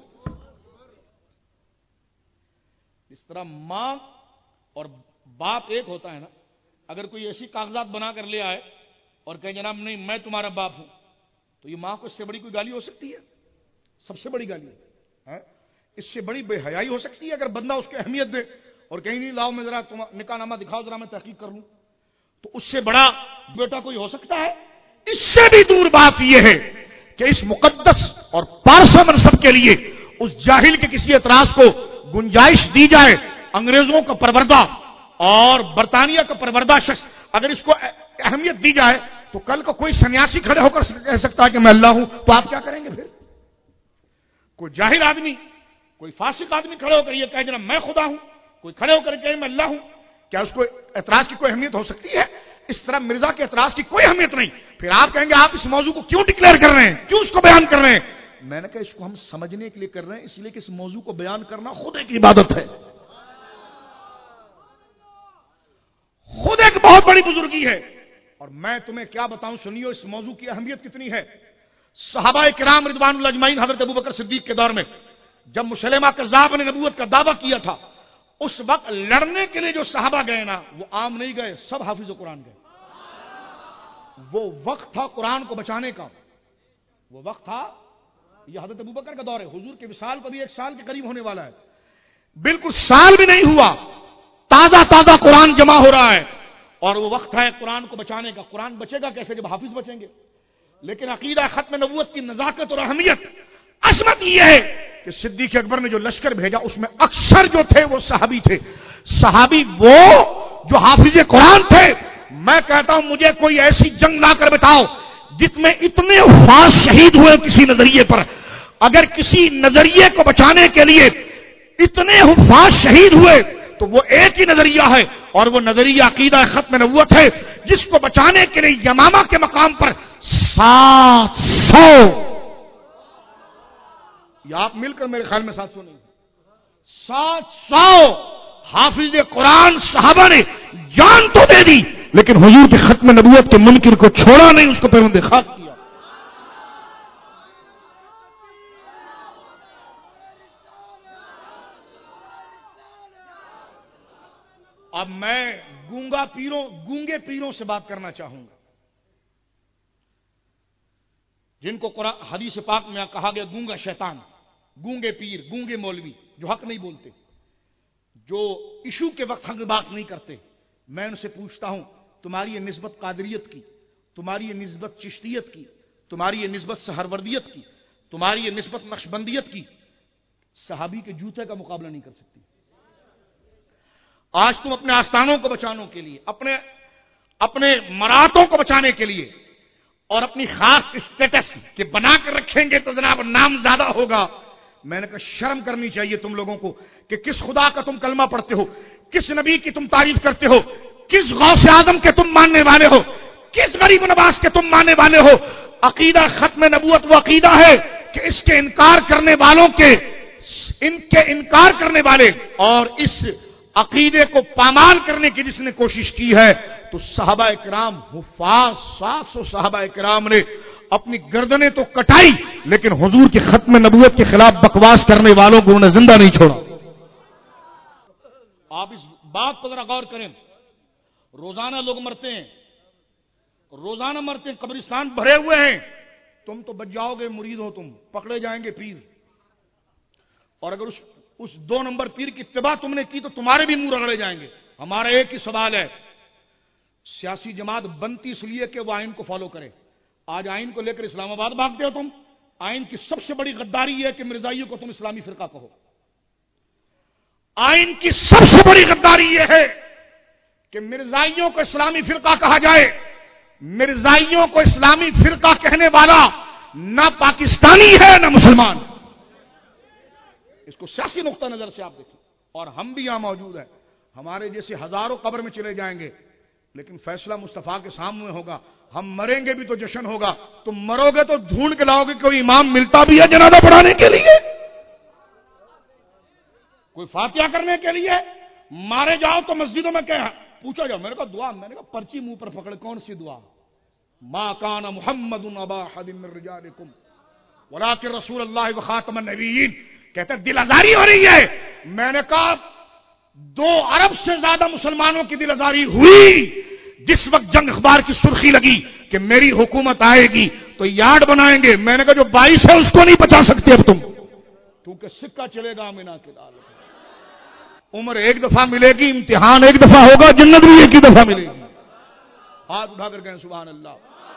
Speaker 1: اس طرح ماں اور باپ ایک ہوتا ہے نا. اگر کوئی ایسی کاغذات بنا کر لے آئے اور کہے جناب نہیں میں تمہارا باپ ہوں، تو یہ ماں کو اس سے بڑی کوئی گالی ہو سکتی ہے؟ سب سے بڑی گالی ہے. اس سے بڑی بے حیائی ہو سکتی ہے اگر بندہ اس کو اہمیت دے اور کہیں نہیں لاؤ میں ذرا نکاح نامہ دکھاؤ ذرا میں تحقیق کر لوں، تو اس سے بڑا بیٹا کوئی ہو سکتا ہے؟ اس سے بھی دور بات یہ ہے کہ اس مقدس اور پارسا منصب کے لیے اس جاہل کے کسی اعتراض کو گنجائش دی جائے. انگریزوں کا پروردہ اور برطانیہ کا پروردہ شخص اگر اس کو اہمیت دی جائے تو کل کو کوئی سنیاسی کھڑے ہو کر کہہ سکتا ہے کہ میں اللہ ہوں، تو آپ کیا کریں گے پھر؟ کوئی جاہل آدمی، کوئی فاسق آدمی کھڑے ہو کر یہ کہے جناب میں خدا ہوں، کوئی کھڑے ہو کر کہے میں اللہ ہوں، کیا اس کو اعتراض کی کوئی اہمیت ہو سکتی ہے؟ اس طرح مرزا کے اعتراض کی کوئی اہمیت نہیں. پھر آپ کہیں گے آپ اس موضوع کو کیوں ڈکلیئر کر رہے ہیں، کیوں اس کو بیان کر رہے ہیں؟ میں نے کہا اس کو ہم سمجھنے کے لیے کر رہے ہیں، اس لیے کہ اس موضوع کو بیان کرنا خود ایک عبادت ہے، خود ایک بہت بڑی بزرگی ہے. اور میں تمہیں کیا بتاؤں، سنیو اس موضوع کی اہمیت کتنی ہے. صحابہ کرام رضوان اللہ اجمعین حضرت ابوبکر صدیق کے دور میں جب مسلمہ کذاب نے نبوت کا دعویٰ کیا تھا، اس وقت لڑنے کے لیے جو صحابہ گئے نا وہ عام نہیں گئے، سب حافظ قرآن گئے. وہ وقت تھا قرآن کو بچانے کا، وہ وقت تھا. یہ حضرت ابوبکر کا دور ہے، حضور کے وصال کو بھی ایک سال کے قریب ہونے والا ہے، بالکل سال بھی نہیں ہوا، تازہ تازہ قرآن جمع ہو رہا ہے، اور وہ وقت ہے قرآن کو بچانے کا. قرآن بچے گا کیسے جب حافظ بچیں گے؟ لیکن عقیدہ ختم نبوت کی نزاکت اور اہمیت، عظمت یہ ہے کہ صدیق اکبر نے جو لشکر بھیجا اس میں اکثر جو تھے وہ صحابی تھے. صحابی وہ جو حافظ قرآن تھے. میں کہتا ہوں مجھے کوئی ایسی جنگ لا کر بتاؤ جس میں اتنے حفاظ شہید ہوئے کسی نظریے پر. اگر کسی نظریے کو بچانے کے لیے اتنے حفاظ شہید ہوئے تو وہ ایک ہی نظریہ ہے، اور وہ نظریہ عقیدہ ختم نبوت ہے، جس کو بچانے کے لیے یمامہ کے مقام پر سات سو یا آپ مل کر میرے خیال میں سات سو نہیں سات سو حافظ قرآن صحابہ نے جان تو دے دی، لیکن حضور کے ختم نبوت کے منکر کو چھوڑا نہیں، اس کو پیروند خاک کیا. اب میں گونگا پیروں گونگے پیروں سے بات کرنا چاہوں گا، جن کو قرآن حدیث پاک میں کہا گیا گونگا شیطان، گونگے پیر، گونگے مولوی جو حق نہیں بولتے، جو ایشو کے وقت حق بات نہیں کرتے. میں ان سے پوچھتا ہوں تمہاری یہ نسبت قادریت کی، تمہاری یہ نسبت چشتیت کی، تمہاری یہ نسبت سہروردیت کی، تمہاری یہ نسبت نقشبندیت کی صحابی کے جوتے کا مقابلہ نہیں کر سکتی. آج تم اپنے آستانوں کو بچانے کے لیے، اپنے اپنے مراتوں کو بچانے کے لیے اور اپنی خاص اسٹیٹس کے بنا کر رکھیں گے تو جناب نام زیادہ ہوگا. میں نے کہا شرم کرنی چاہیے تم لوگوں کو کہ کس خدا کا تم کلمہ پڑھتے ہو، کس نبی کی تم تعریف کرتے ہو، کس غوث اعظم کے تم ماننے والے ہو، کس غریب نواز کے تم ماننے والے ہو. عقیدہ ختم نبوت وہ عقیدہ ہے کہ اس کے انکار کرنے والوں کے ان کے انکار کرنے والے اور اس عقیدے کو پامال کرنے کی جس نے کوشش کی ہے، تو صحابہ کرام حفاظ سات سو صحابہ کرام نے اپنی گردنیں تو کٹائی، لیکن حضور کی ختم نبوت کے خلاف بکواس کرنے والوں کو انہوں نے زندہ نہیں چھوڑا. آپ اس بات پر ذرا غور کریں. روزانہ لوگ مرتے ہیں، روزانہ مرتے ہیں، قبرستان بھرے ہوئے ہیں. تم تو بچ جاؤ گے، مرید ہو تم، پکڑے جائیں گے پیر. اور اگر اس اس دو نمبر پیر کی اتباع تم نے کی تو تمہارے بھی منہ رگڑے جائیں گے. ہمارا ایک ہی سوال ہے، سیاسی جماعت بنتی اس لیے کہ وہ آئین کو فالو کرے. آج آئین کو لے کر اسلام آباد بھاگتے ہو تم. آئین کی سب سے بڑی غداری یہ ہے کہ مرزائیوں کو تم اسلامی فرقہ کہو. آئین کی سب سے بڑی غداری یہ ہے کہ مرزائیوں کو اسلامی فرقہ کہا جائے. مرزائیوں کو اسلامی فرقہ کہنے والا نہ پاکستانی ہے نہ مسلمان. اس کو سیاسی نقطہ نظر سے آپ دیکھیں. اور ہم بھی یہاں موجود ہیں. ہمارے جیسے ہزاروں قبر میں چلے جائیں گے لیکن فیصلہ مصطفیٰ کے سامنے ہوگا. ہم مریں گے بھی تو جشن ہوگا. تم مرو گے تو ڈھونڈ کے لاؤ گے کوئی امام ملتا بھی ہے جنازہ پڑھانے کے لیے, کوئی فاتحہ کرنے کے لیے. مارے جاؤ تو مسجدوں میں کیا پوچھا جاؤ, میں نے کہا دعا, میں نے کہا پرچی منہ پر پکڑے کون سی دعا؟ ما کان محمد ابا احد من رجالکم ولکن رسول اللہ وخاتم النبیین. کہتے دل آزاری ہو رہی ہے. میں نے کہا دو ارب سے زیادہ مسلمانوں کی دل آزاری ہوئی جس وقت جنگ اخبار کی سرخی لگی کہ میری حکومت آئے گی تو یارڈ بنائیں گے. میں نے کہا جو بائیس ہے اس کو نہیں بچا سکتے اب تم, کیونکہ سکہ چلے گا مینا کے لال. عمر ایک دفعہ ملے گی, امتحان ایک دفعہ ہوگا, جنت بھی ایک ہی دفعہ ملے گی. ہاتھ اٹھا کر کہیں سبحان اللہ.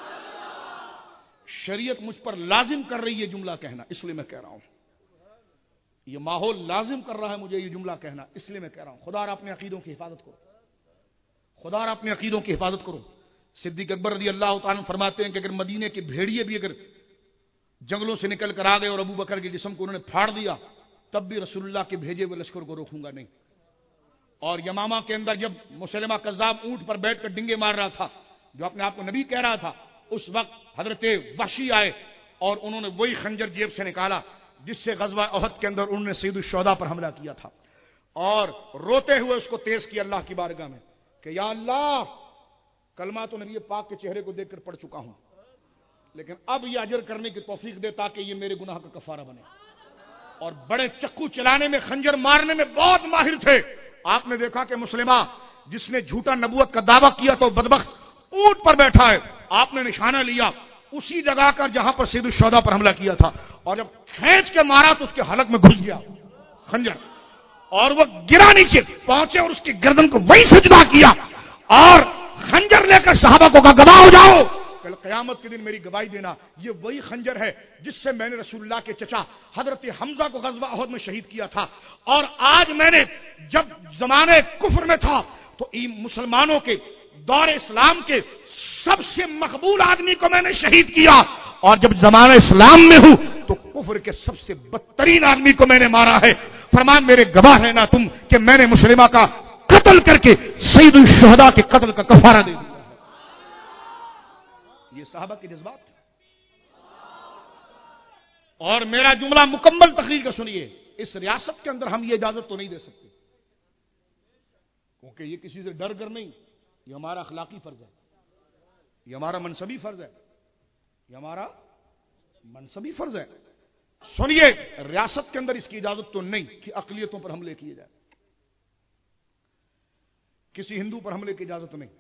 Speaker 1: شریعت مجھ پر لازم کر رہی ہے جملہ کہنا, اس لیے میں کہہ رہا ہوں. یہ ماحول لازم کر رہا ہے مجھے یہ جملہ کہنا, اس لیے میں کہہ رہا ہوں. خدا را اپنے عقیدوں کی حفاظت کرو, خدا را اپنے عقیدوں کی حفاظت کرو. صدیق اکبر رضی اللہ تعالیٰ فرماتے ہیں کہ اگر مدینے کے بھیڑیے بھی اگر جنگلوں سے نکل کر آ گئے اور ابو بکر کے جسم کو انہوں نے پھاڑ دیا تب بھی رسول اللہ کے بھیجے ہوئے لشکر کو روکوں گا نہیں. اور یمامہ کے اندر جب مسلمہ کذاب اونٹ پر بیٹھ کر ڈنگے مار رہا تھا, جو اپنے آپ کو نبی کہہ رہا تھا, اس وقت حضرت وحشی آئے اور انہوں نے وہی خنجر جیب سے نکالا جس سے غزوہ احد کے اندر انہوں نے سید الشہداء پر حملہ کیا تھا, اور روتے ہوئے اس کو تیز کیا اللہ کی بارگاہ میں کہ یا اللہ کلمہ تو نبی پاک کے چہرے کو دیکھ کر پڑھ چکا ہوں, لیکن اب یہ اجر کرنے کی توفیق دے تاکہ یہ میرے گناہ کا کفارہ بنے. اور بڑے چکو چلانے میں, خنجر مارنے میں بہت ماہر تھے. آپ نے دیکھا کہ مسلمہ جس نے جھوٹا نبوت کا دعویٰ کیا تو بدبخت اونٹ پر بیٹھا ہے. آپ نے نشانہ لیا اسی جگہ کا جہاں پر سید الشہداء پر حملہ کیا تھا, اور جب کھینچ کے مارا تو اس کے حلق میں گھس گیا خنجر, اور وہ گرا نیچے پہنچے اور اس کی گردن کو وہی سجدہ کیا اور خنجر لے کر صحابہ کو کہا گواہ ہو جاؤ, کل قیامت کے دن میری گواہی دینا. یہ وہی خنجر ہے جس سے میں نے رسول اللہ کے چچا حضرت حمزہ کو غزوہ احد میں شہید کیا تھا. اور آج میں نے جب زمانے کفر میں تھا تو مسلمانوں کے دور اسلام کے سب سے مقبول آدمی کو میں نے شہید کیا, اور جب زمانہ اسلام میں ہوں تو کفر کے سب سے بدترین آدمی کو میں نے مارا ہے. فرمایا میرے گواہ ہے نا تم کہ میں نے مسلمہ کا قتل کر کے سید الشہداء کے قتل کا کفارہ دے دیا. یہ صحابہ کے جذبات. اور میرا جملہ مکمل تقریر کا سنیے. اس ریاست کے اندر ہم یہ اجازت تو نہیں دے سکتے, کیونکہ یہ کسی سے ڈر کر نہیں, یہ ہمارا اخلاقی فرض ہے, یہ ہمارا منصبی فرض ہے, یہ ہمارا منصبی فرض ہے. سنیے, ریاست کے اندر اس کی اجازت تو نہیں کہ اقلیتوں پر حملے کیے جائے. کسی ہندو پر حملے کی اجازت نہیں,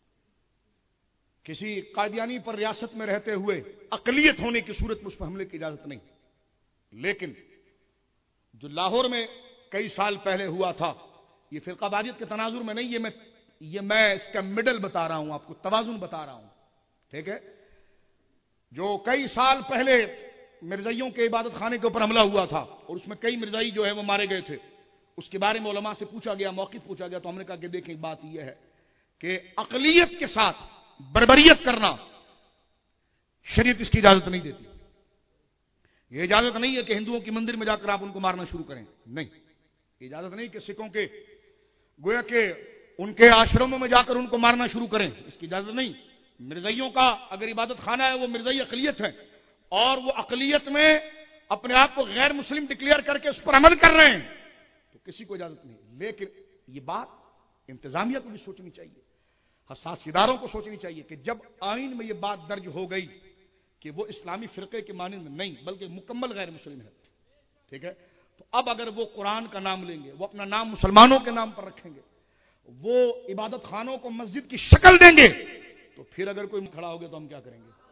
Speaker 1: کسی قادیانی پر ریاست میں رہتے ہوئے اقلیت ہونے کی صورت میں اس پر حملے کی اجازت نہیں. لیکن جو لاہور میں کئی سال پہلے ہوا تھا, یہ فرقہ واریت کے تناظر میں نہیں, یہ میں یہ میں اس کا مڈل بتا رہا ہوں, آپ کو توازن بتا رہا ہوں, ٹھیک ہے. جو کئی سال پہلے مرزائیوں کے عبادت خانے کے اوپر حملہ ہوا تھا اور اس میں کئی مرزائی جو ہے وہ مارے گئے تھے, اس کے بارے میں علماء سے پوچھا گیا, موقف پوچھا گیا, تو ہم نے کہا کہ دیکھیں بات یہ ہے کہ اقلیت کے ساتھ بربریت کرنا شریعت اس کی اجازت نہیں دیتی. یہ اجازت نہیں ہے کہ ہندوؤں کی مندر میں جا کر آپ ان کو مارنا شروع کریں, نہیں. اجازت نہیں کہ سکھوں کے گویا کہ ان کے آشرموں میں جا کر ان کو مارنا شروع کریں, اس کی اجازت نہیں. مرزائیوں کا اگر عبادت خانہ ہے, وہ مرزائی اقلیت ہے اور وہ اقلیت میں اپنے آپ کو غیر مسلم ڈکلیئر کر کے اس پر عمل کر رہے ہیں, تو کسی کو اجازت نہیں. لیکن یہ بات انتظامیہ کو بھی سوچنی چاہیے, حساس اداروں کو سوچنی چاہیے کہ جب آئین میں یہ بات درج ہو گئی کہ وہ اسلامی فرقے کے مانند نہیں بلکہ مکمل غیر مسلم ہے, ٹھیک ہے, تو اب اگر وہ قرآن کا نام لیں گے, وہ اپنا نام مسلمانوں کے نام پر رکھیں گے, وہ عبادت خانوں کو مسجد کی شکل دیں گے, تو پھر اگر کوئی کھڑا ہو گیا تو ہم کیا کریں گے؟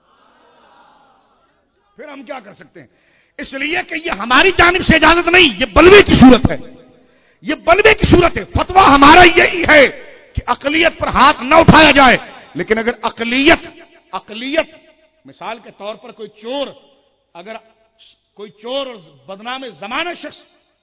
Speaker 1: پھر ہم کیا کر سکتے ہیں؟ اس لیے کہ یہ ہماری جانب سے اجازت نہیں, یہ بلوے کی صورت ہے, یہ بلوے کی صورت ہے. فتویٰ ہمارا یہی ہے کہ اقلیت پر ہاتھ نہ اٹھایا جائے، لیکن اگر اقلیت اقلیت مثال کے طور پر کوئی چور، اگر کوئی چور اور بدنام زمانہ شخص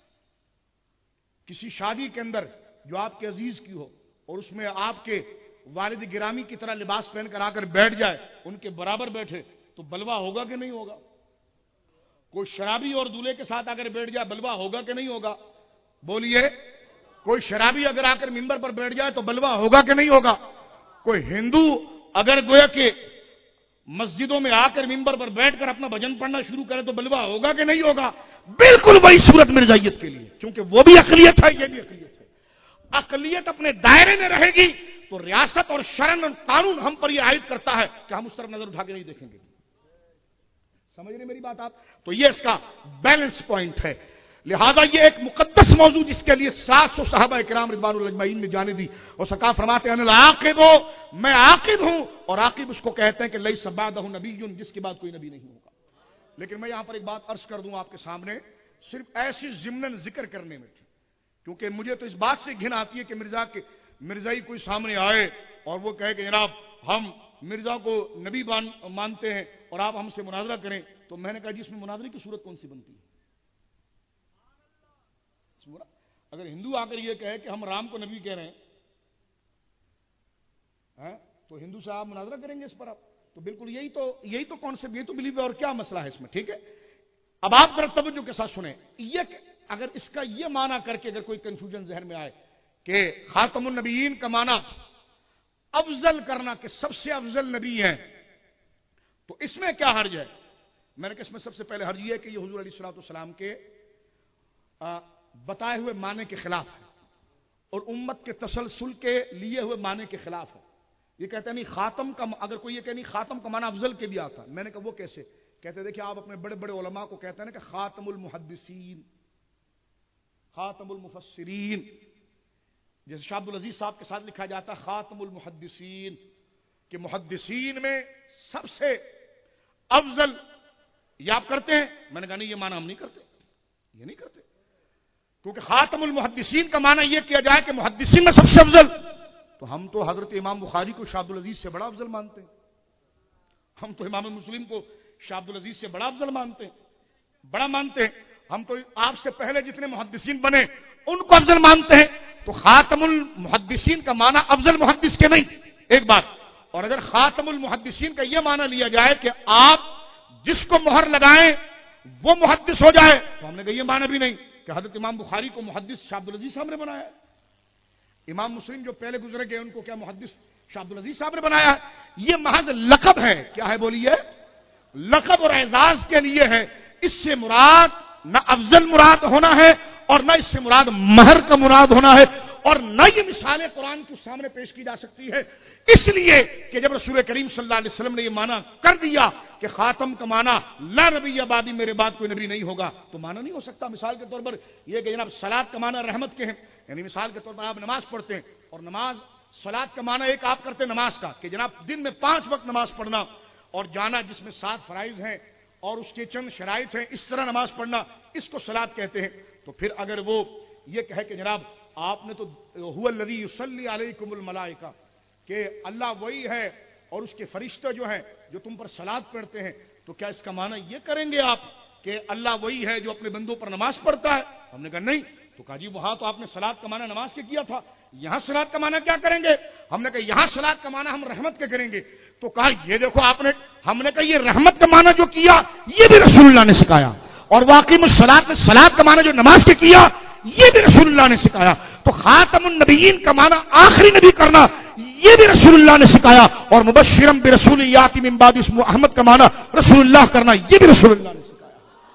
Speaker 1: کسی شادی کے اندر جو آپ کے عزیز کی ہو اور اس میں آپ کے والد گرامی کی طرح لباس پہن کر آ کر بیٹھ جائے، ان کے برابر بیٹھے، تو بلوا ہوگا کہ نہیں ہوگا؟ کوئی شرابی اور دولہے کے ساتھ اگر بیٹھ جائے، بلوا ہوگا کہ نہیں ہوگا؟ بولیے، کوئی شرابی اگر آ کر ممبر پر بیٹھ جائے تو بلوا ہوگا کہ نہیں ہوگا؟ کوئی ہندو اگر گویا کہ مسجدوں میں آ کر ممبر پر بیٹھ کر اپنا بھجن پڑھنا شروع کرے تو بلوا ہوگا کہ نہیں ہوگا؟ بالکل وہی صورت مرزائیت کے لیے، کیونکہ وہ بھی اقلیت ہے، یہ بھی اقلیت ہے۔ اقلیت اپنے دائرے میں رہے گی تو ریاست اور شرن اور قانون ہم پر یہ عائد کرتا ہے کہ ہم اس طرف نظر اٹھا کے نہیں دیکھیں گے۔ سمجھ رہے میری بات آپ؟ تو یہ اس کا بیلنس پوائنٹ ہے۔ لہذا یہ ایک مقدس موضوع جس کے لیے سات سو صحابہ کرام رضوان اللہ اجمعین نے جانے دی، اور سرکار فرماتے ہیں العاقب، میں عاقب ہوں، اور عاقب اس کو کہتے ہیں کہ لیس بعدہ نبی، جس کے بعد کوئی نبی نہیں ہوگا۔ لیکن میں یہاں پر ایک بات عرض کر دوں آپ کے سامنے، صرف ایسی ضمناً ذکر کرنے میں تھی، کیونکہ مجھے تو اس بات سے گھن آتی ہے کہ مرزا کے مرزائی کوئی سامنے آئے اور وہ کہے کہ جناب ہم مرزا کو نبی مانتے ہیں اور آپ ہم سے مناظرہ کریں، تو میں نے کہا جی اس میں مناظرے کی صورت کون سی بنتی ہے؟ اگر ہندو آ کر یہ کہے کہ ہم رام کو نبی کہہ رہے ہیں تو ہندو سے آپ مناظرہ کریں گے اس پر؟ آپ تو بالکل یہی تو یہی تو کانسیپٹ، یہ تو بلیو ہے، اور کیا مسئلہ ہے اس میں؟ ٹھیک ہے، اب آپ ذرا توجہ کے ساتھ سنیں، یہ اگر اس کا یہ معنی کر کے اگر کوئی کنفیوژن ذہن میں آئے کہ خاتم النبیین کا معنی افضل کرنا کہ سب سے افضل نبی ہیں، تو اس میں کیا حرج ہے؟ میں نے کہا اس میں سب سے پہلے حرج یہ ہے کہ یہ حضور علیہ الصلوۃ والسلام کے بتائے ہوئے معنی کے خلاف ہے اور امت کے تسلسل کے لیے ہوئے معنی کے خلاف ہے۔ یہ کہتے ہیں نہیں خاتم کا، اگر کوئی یہ کہ نہیں خاتم کا معنی افضل کے بھی آتا، میں نے کہا وہ کیسے؟ کہتے دیکھیں آپ اپنے بڑے بڑے علماء کو کہتے ہیں نا کہ خاتم المحدثین، خاتم المفسرین، جیسے شاہ عبد العزیز صاحب کے ساتھ لکھا جاتا ہے خاتم المحدثین، کہ محدثین میں سب سے افضل، یہ آپ کرتے ہیں؟ میں نے کہا نہیں یہ معنی ہم نہیں کرتے، یہ نہیں کرتے، کیونکہ خاتم المحدثین کا معنی یہ کیا جائے کہ محدثین میں سب سے افضل، تو ہم تو حضرت امام بخاری کو شاہ عبد العزیز سے بڑا افضل مانتے ہیں، ہم تو امام مسلم کو شاہ عبد العزیز سے بڑا افضل مانتے ہیں، بڑا مانتے ہیں، ہم تو آپ سے پہلے جتنے محدثین بنے ان کو افضل مانتے ہیں۔ تو خاتم المحدثین کا معنی افضل محدث کے نہیں، ایک بات، اور اگر خاتم المحدثین کا یہ معنی لیا جائے کہ آپ جس کو مہر لگائیں وہ محدث ہو جائے، تو ہم نے کہا یہ معنی بھی نہیں کہ حضرت امام بخاری کو محدث شاہ عبد العزیز صاحب نے بنایا ہے، امام مسلم جو پہلے گزرے گئے ان کو کیا محدث شاہ عبد العزیز صاحب نے بنایا ہے؟ یہ محض لقب ہے، کیا ہے بولیے؟ لقب اور اعزاز کے لیے ہے، اس سے مراد نہ افضل مراد ہونا ہے اور نہ اس سے مراد مہر کا مراد ہونا ہے، اور نہ یہ مثالیں قرآن کے سامنے پیش کی جا سکتی ہے، اس لیے کہ جب رسول کریم صلی اللہ علیہ وسلم نے یہ معنی کر دیا کہ خاتم کا معنی لا نبی بعدی، میرے بعد کوئی نبی نہیں ہوگا، تو معنی نہیں ہو سکتا۔ مثال کے طور پر یہ کہ جناب صلاۃ کا معنی رحمت کے ہیں، یعنی مثال کے طور پر آپ نماز پڑھتے ہیں اور نماز صلاۃ کا معنی ایک آپ کرتے ہیں نماز کا کہ جناب دن میں پانچ وقت نماز پڑھنا اور جانا جس میں سات فرائض ہیں اور اس کے چند شرائط ہیں، اس طرح نماز پڑھنا، اس کو صلاۃ کہتے ہیں۔ تو پھر اگر وہ یہ کہے کہ جناب آپ نے تو هو الذی یصلی علیکم الملائکہ، کہ اللہ وہی ہے اور اس کے فرشتے جو ہیں جو تم پر صلاۃ پڑھتے ہیں، تو کیا اس کا معنی یہ کریں گے آپ کہ اللہ وہی ہے جو اپنے بندوں پر نماز پڑھتا ہے؟ ہم نے کہا نہیں، تو کہا جی وہاں تو آپ نے صلاۃ کا معنی نماز کے کیا تھا، یہاں صلاۃ کا معنی کیا کریں گے؟ ہم نے کہا یہاں صلاۃ کا معنی ہم رحمت کے کریں گے، تو کہا یہ دیکھو آپ نے، ہم نے کہا یہ رحمت کا معنی جو کیا یہ بھی رسول اللہ نے سکھایا، اور واقعی الصلاۃ میں صلاۃ کا معنی جو نماز کے کیا یہ بھی رسول اللہ نے سکھایا، تو خاتم النبیین کا معنی آخری نبی کرنا یہ بھی رسول اللہ نے سکھایا، اور مبشرم برسول یاتی من بعد اسمہ احمد کا معنی رسول اللہ کرنا یہ بھی رسول اللہ نے سکھایا۔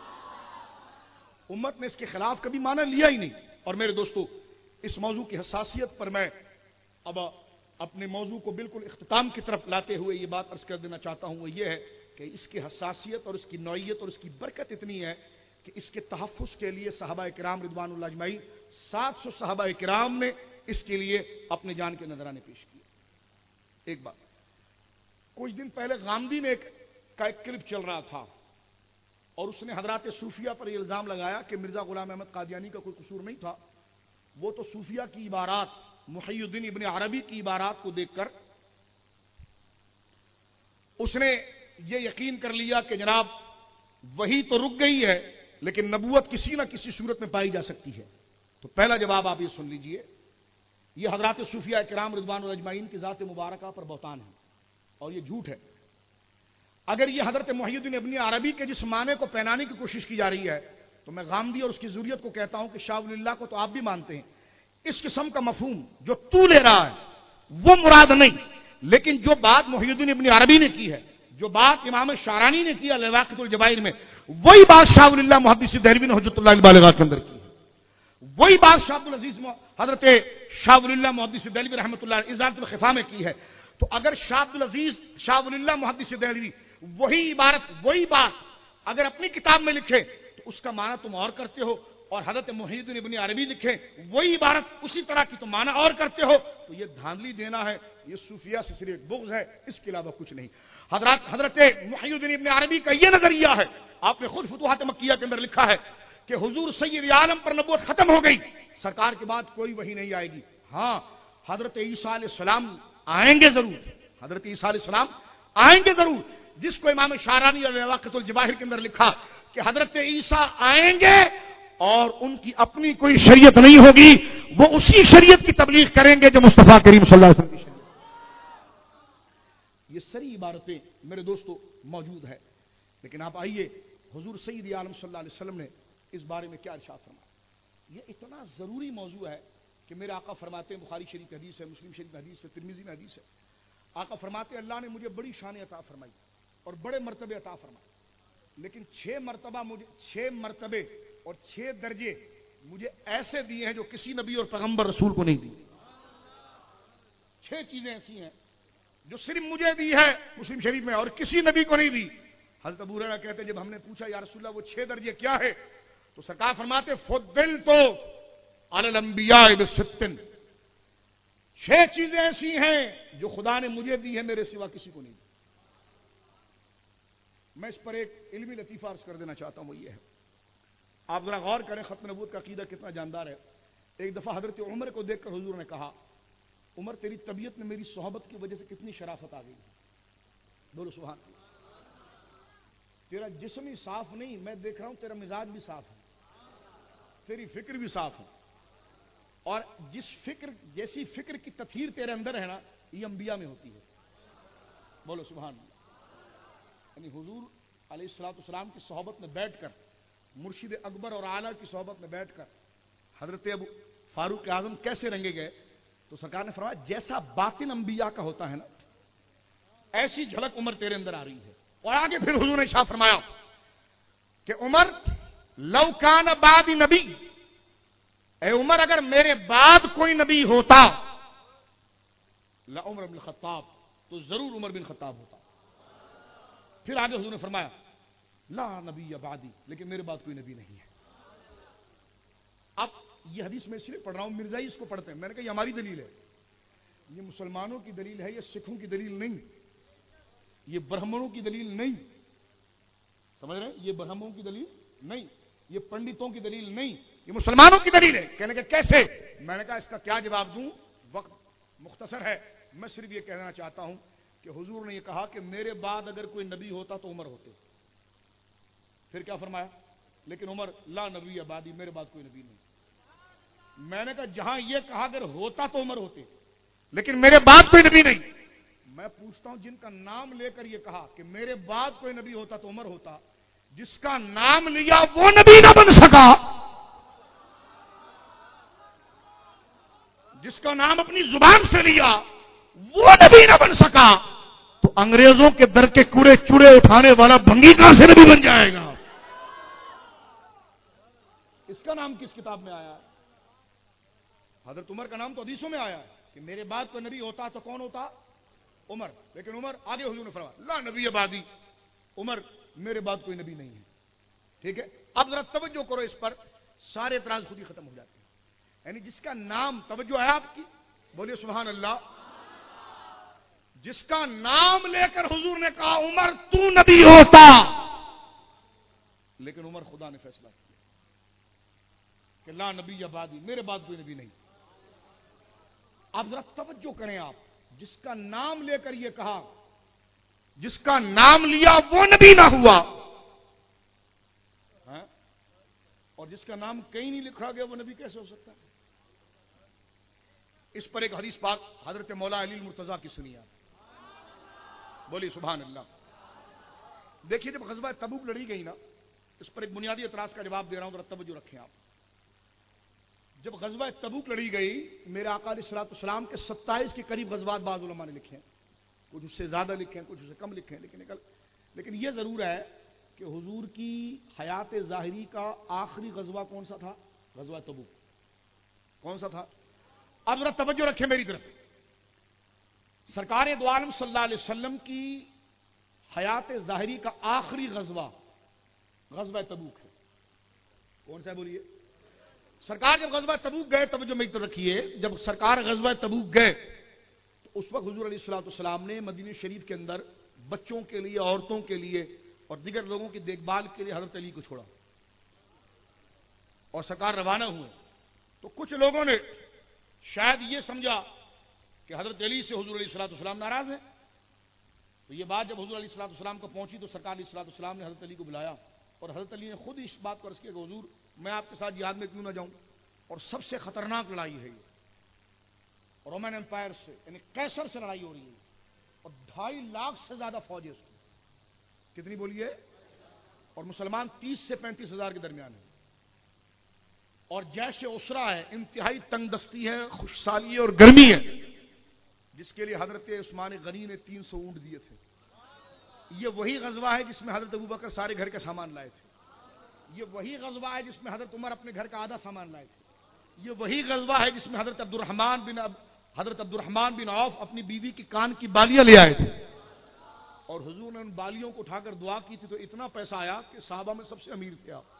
Speaker 1: امت نے اس کے خلاف کبھی معنی لیا ہی نہیں۔ اور میرے دوستو، اس موضوع کی حساسیت پر میں اب اپنے موضوع کو بالکل اختتام کی طرف لاتے ہوئے یہ بات عرض کر دینا چاہتا ہوں، وہ یہ ہے کہ اس کی حساسیت اور اس کی نوعیت اور اس کی برکت اتنی ہے کہ اس کے تحفظ کے لیے صحابہ کرام رضوان اللہ اجمعین، سات سو صحابہ کرام نے اس کے لیے اپنے جان کے نذرانے پیش کیے۔ ایک بات، کچھ دن پہلے غامدی میں ایک کا ایک کلپ چل رہا تھا اور اس نے حضرات صوفیہ پر یہ الزام لگایا کہ مرزا غلام احمد قادیانی کا کوئی قصور نہیں تھا، وہ تو صوفیہ کی عبارات محی الدین ابن عربی کی عبارات کو دیکھ کر اس نے یہ یقین کر لیا کہ جناب وہی تو رک گئی ہے لیکن نبوت کسی نہ کسی صورت میں پائی جا سکتی ہے. تو پہلا جواب آپ یہ سن لیجئے، یہ حضرات صوفیہ کرام رضوان اجمعین کی ذات مبارکہ پر بہتان ہے اور یہ جھوٹ ہے. اگر یہ حضرت محی الدین ابن عربی کے جس معنی کو پہنانے کی کوشش کی جا رہی ہے تو میں غامدی اور اس کی ضروریت کو کہتا ہوں کہ شاہ ولی اللہ کو تو آپ بھی مانتے ہیں، اس قسم کا مفہوم جو تو لے رہا ہے وہ مراد نہیں، لیکن جو بات محی الدین ابن عربی نے کی ہے، جو بات امام شارانی نے کیا لواقت الجبائر میں، وہی بات شاہ ولی اللہ محدث دہلوی نے حجت اللہ البالغہ کے اندر کی ہے. وہی بات شاہ عبدالعزیز حضرت شاہ ولی اللہ محدث دہلوی رحمۃ اللہ ازالۃ الخفا میں کی ہے. تو اگر شاہ عبدالعزیز شاہ ولی اللہ محدث دہلوی وہی عبارت وہی بات اگر اپنی کتاب میں لکھے تو اس کا معنی تم اور کرتے ہو، اور حضرت محی الدین ابن عربی لکھے وہی عبارت اسی طرح کی تم معنی اور کرتے ہو، تو یہ دھاندلی دینا ہے، یہ صوفیہ سے صرف ایک بغض ہے، اس کے علاوہ کچھ نہیں. حضرات حضرت محی الدین ابن عربی کا یہ نظریہ ہے، آپ نے خود فتوحات مکیہ کے اندر لکھا ہے کہ حضور سید عالم پر نبوت ختم ہو گئی، سرکار کے بعد کوئی وحی نہیں آئے گی. ہاں حضرت عیسیٰ علیہ السلام آئیں گے ضرور، حضرت عیسیٰ علیہ السلام آئیں گے ضرور، جس کو امام شارانی اور لواقت الجواہر کے اندر لکھا کہ حضرت عیسیٰ آئیں گے اور ان کی اپنی کوئی شریعت نہیں ہوگی، وہ اسی شریعت کی تبلیغ کریں گے جو مصطفیٰ کریم صلی اللہ علیہ وسلم کی شریعت. یہ ساری عبارتیں میرے دوستو موجود ہے، لیکن آپ آئیے حضور سید عالم صلی اللہ علیہ وسلم نے اس بارے میں کیا ارشاد فرمایا. یہ اتنا ضروری موضوع ہے کہ میرے آقا فرماتے ہیں، بخاری شریف حدیث ہے، مسلم شریف حدیث ہے، ترمذی میں حدیث ہے، آقا فرماتے ہیں اللہ نے مجھے بڑی شان عطا فرمائی اور بڑے مرتبے عطا فرمائے، لیکن چھ مرتبہ مجھے چھ مرتبے اور چھ درجے مجھے ایسے دیے ہیں جو کسی نبی اور پیغمبر رسول کو نہیں دی. چھ چیزیں ایسی ہیں جو صرف مجھے دی ہے مسلم شریف میں اور کسی نبی کو نہیں دی. حضرت ابو ہریرہ کہتے جب ہم نے پوچھا یا رسول اللہ وہ چھ درجے کیا ہے تو سرکار فرماتے فضلت علی الانبیاء بست، چھ چیزیں ایسی ہیں جو خدا نے مجھے دی ہے میرے سوا کسی کو نہیں دی. میں اس پر ایک علمی لطیفہ عرض کر دینا چاہتا ہوں، وہ یہ ہے آپ ذرا غور کریں ختم نبوت کا عقیدہ کتنا جاندار ہے. ایک دفعہ حضرت عمر کو دیکھ کر حضور نے کہا عمر تیری طبیعت میں میری صحبت کی وجہ سے کتنی شرافت آ گئی. بولو سبحان اللہ. تیرا جسم ہی صاف نہیں، میں دیکھ رہا ہوں تیرا مزاج بھی صاف ہے، تیری فکر بھی صاف ہے، اور جس فکر جیسی فکر کی تطہیر تیرے اندر ہے نا یہ انبیاء میں ہوتی ہے. بولو سبحان اللہ. یعنی حضور علیہ الصلوۃ والسلام کی صحبت میں بیٹھ کر، مرشد اکبر اور اعلیٰ کی صحبت میں بیٹھ کر حضرت ابو فاروق اعظم کیسے رنگے گئے تو سرکار نے فرمایا جیسا باطن انبیاء کا ہوتا ہے نا ایسی جھلک عمر تیرے اندر آ رہی ہے. اور آگے پھر حضور نے ارشاد فرمایا کہ عمر لو کان بعدی نبی، اے عمر اگر میرے بعد کوئی نبی ہوتا لعمر بن الخطاب، تو ضرور عمر بن خطاب ہوتا. پھر آگے حضور نے فرمایا لا نبی بعدی، لیکن میرے بعد کوئی نبی نہیں ہے. اب یہ حدیث میں اس لیے پڑھ رہا ہوں، مرزائی اس کو پڑھتے ہیں، میں نے کہا یہ ہماری دلیل ہے، یہ مسلمانوں کی دلیل ہے، یہ سکھوں کی دلیل نہیں، یہ برہمنوں کی دلیل نہیں. سمجھ رہے ہیں؟ یہ برہمنوں کی دلیل نہیں، یہ پنڈتوں کی دلیل نہیں، یہ مسلمانوں کی دلیل ہے. کہنے کہ کیسے؟ میں نے کہا اس کا کیا جواب دوں، وقت مختصر ہے. میں صرف یہ کہنا چاہتا ہوں کہ حضور نے یہ کہا کہ میرے بعد اگر کوئی نبی ہوتا تو عمر ہوتے. پھر کیا فرمایا؟ لیکن عمر لا نبی بعدی، میرے بعد کوئی نبی نہیں. میں نے کہا جہاں یہ کہا اگر ہوتا تو عمر ہوتے، لیکن میرے بعد کوئی نبی نہیں. میں پوچھتا ہوں جن کا نام لے کر یہ کہا کہ میرے بعد کوئی نبی ہوتا تو عمر ہوتا، جس کا نام لیا وہ نبی نہ بن سکا، جس کا نام اپنی زبان سے لیا وہ نبی نہ بن سکا، تو انگریزوں کے در کے کوڑے چوڑے اٹھانے والا بھنگی کہاں سے نبی بن جائے گا؟ اس کا نام کس کتاب میں آیا ہے؟ حضرت عمر کا نام تو حدیثوں میں آیا ہے کہ میرے بعد کوئی نبی ہوتا تو کون ہوتا؟ عمر. لیکن عمر آگے حضور نے فرمایا لا نبی بعدی، عمر میرے بعد کوئی نبی نہیں ہے. ٹھیک ہے، اب ذرا توجہ کرو اس پر، سارے اعتراض خود ہی ختم ہو جاتے ہیں. یعنی جس کا نام، توجہ ہے آپ کی، بولیے سبحان اللہ، جس کا نام لے کر حضور نے کہا عمر تو نبی ہوتا، لیکن عمر خدا نے فیصلہ کیا کہ لا نبی بعدی، میرے بعد کوئی نبی نہیں. اب ذرا توجہ کریں آپ، جس کا نام لے کر یہ کہا، جس کا نام لیا وہ نبی نہ ہوا، ہاں؟ اور جس کا نام کہیں نہیں لکھا گیا وہ نبی کیسے ہو سکتا ہے؟ اس پر ایک حدیث پاک حضرت مولا علی المرتضیٰ کی سنیے آپ، بولیے سبحان اللہ۔ دیکھیے جب غزوہ تبوک لڑی گئی نا، اس پر ایک بنیادی اعتراض کا جواب دے رہا ہوں، ذرا توجہ رکھیں آپ۔ جب غزوہ تبوک لڑی گئی، میرے آقا علیہ الصلوۃ والسلام کے ستائیس کے قریب غزوات بعض علماء نے لکھے ہیں، کچھ اس سے زیادہ لکھے ہیں، کچھ اس سے کم لکھے ہیں، لیکن لیکن یہ ضرور ہے کہ حضور کی حیات ظاہری کا آخری غزوہ کون سا تھا؟ غزوہ تبوک۔ کون سا تھا؟ اب ذرا توجہ رکھیں میری طرف۔ سرکار دو عالم صلی اللہ علیہ وسلم کی حیات ظاہری کا آخری غزوہ غزوہ تبوک ہے۔ کون سا ہے بولیے؟ سرکار جب غزوہ تبوک گئے، توجہ میری طرف رکھیے، جب سرکار غزوہ تبوک گئے تو اس وقت حضور علیہ الصلوۃ والسلام نے مدینہ شریف کے اندر بچوں کے لیے، عورتوں کے لیے اور دیگر لوگوں کی دیکھ بھال کے لیے حضرت علی کو چھوڑا اور سرکار روانہ ہوئے۔ تو کچھ لوگوں نے شاید یہ سمجھا کہ حضرت علی سے حضور علیہ الصلوۃ والسلام ناراض ہیں، تو یہ بات جب حضور علیہ الصلوۃ والسلام کو پہنچی تو سرکار علیہ الصلوۃ والسلام نے حضرت علی کو بلایا اور حضرت علی نے خود اس بات کو عرض کیا کہ حضور میں آپ کے ساتھ جہاد میں کیوں نہ جاؤں، اور سب سے خطرناک لڑائی ہے یہ، رومن امپائر سے یعنی قیصر سے لڑائی ہو رہی ہے، اور ڈھائی لاکھ سے زیادہ فوج ہے اس کی، کتنی بولیے؟ اور مسلمان تیس سے پینتیس ہزار کے درمیان ہے، اور جیش اسرا ہے، انتہائی تنگ دستی ہے، خوشحالی اور گرمی ہے، جس کے لیے حضرت عثمان غنی نے تین سو اونٹ دیے تھے۔ یہ وہی غزوہ ہے جس میں حضرت ابوبکر سارے گھر کا سامان لائے تھے۔ یہ وہی غزوہ ہے جس میں حضرت عمر اپنے گھر کا آدھا سامان لائے تھے۔ یہ وہی غزوہ ہے جس میں حضرت عبد الرحمن بن حضرت عبد الرحمن بن عوف اپنی بیوی کی کان کی بالیاں لے آئے تھے، اور حضور نے ان بالیوں کو اٹھا کر دعا کی تھی تو اتنا پیسہ آیا کہ صحابہ میں سب سے امیر تھے آپ،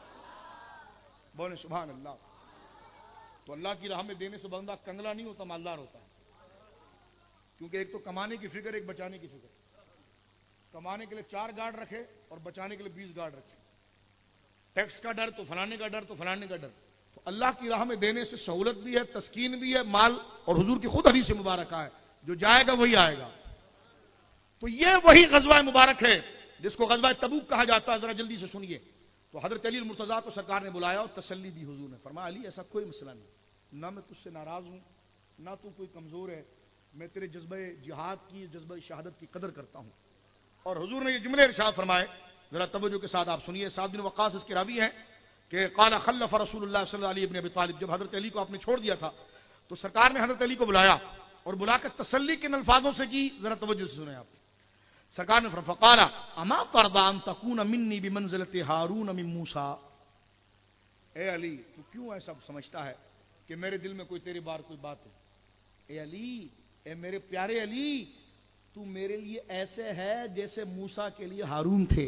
Speaker 1: بولے سبحان اللہ۔ تو اللہ کی راہ میں دینے سے بندہ کنگلا نہیں ہوتا، مالدار ہوتا ہے، کیونکہ ایک تو کمانے کی فکر، ایک بچانے کی فکر۔ کمانے کے لیے چار گارڈ رکھے اور بچانے کے لیے بیس گارڈ رکھے، ٹیکس کا ڈر تو فلانے کا ڈر تو فلانے کا ڈر۔ تو اللہ کی راہ میں دینے سے سہولت بھی ہے، تسکین بھی ہے، مال، اور حضور کی خود حدیث مبارکہ ہے جو جائے گا وہی آئے گا۔ تو یہ وہی غزوہ مبارک ہے جس کو غزوہ تبوک کہا جاتا ہے، ذرا جلدی سے سنیے۔ تو حضرت علی المرتضیٰ کو سرکار نے بلایا اور تسلی دی حضور نے، فرمایا علی ایسا کوئی مسئلہ نہیں، نہ میں تجھ سے ناراض ہوں، نہ تو کوئی کمزور ہے، میں تیرے جذبہ جہاد کی، جذبہ شہادت کی قدر کرتا ہوں۔ اور حضور نے یہ جملے ارشاد فرمائے، ذرا توجہ کے ساتھ آپ سنیے۔ سعد بن وقاص اس کے راوی ہیں کہ قال خلف رسول اللہ صلی اللہ علیہ ابن ابی طالب، جب حضرت علی کو آپ نے چھوڑ دیا تھا تو سرکار نے حضرت علی کو بلایا اور بلا کر تسلی کن الفاظوں سے کی، ذرا توجہ سے سنیں آپ۔ سرکار نے فرمایا فقال اما ترضى ان تكون مني بمنزلة هارون من موسى، اے علی تو کیوں ایسا سمجھتا ہے کہ میرے دل میں کوئی تیرے بار کوئی بات ہے؟ اے علی، اے میرے پیارے علی، تو میرے لیے ایسے ہے جیسے موسیٰ کے لیے ہارون تھے۔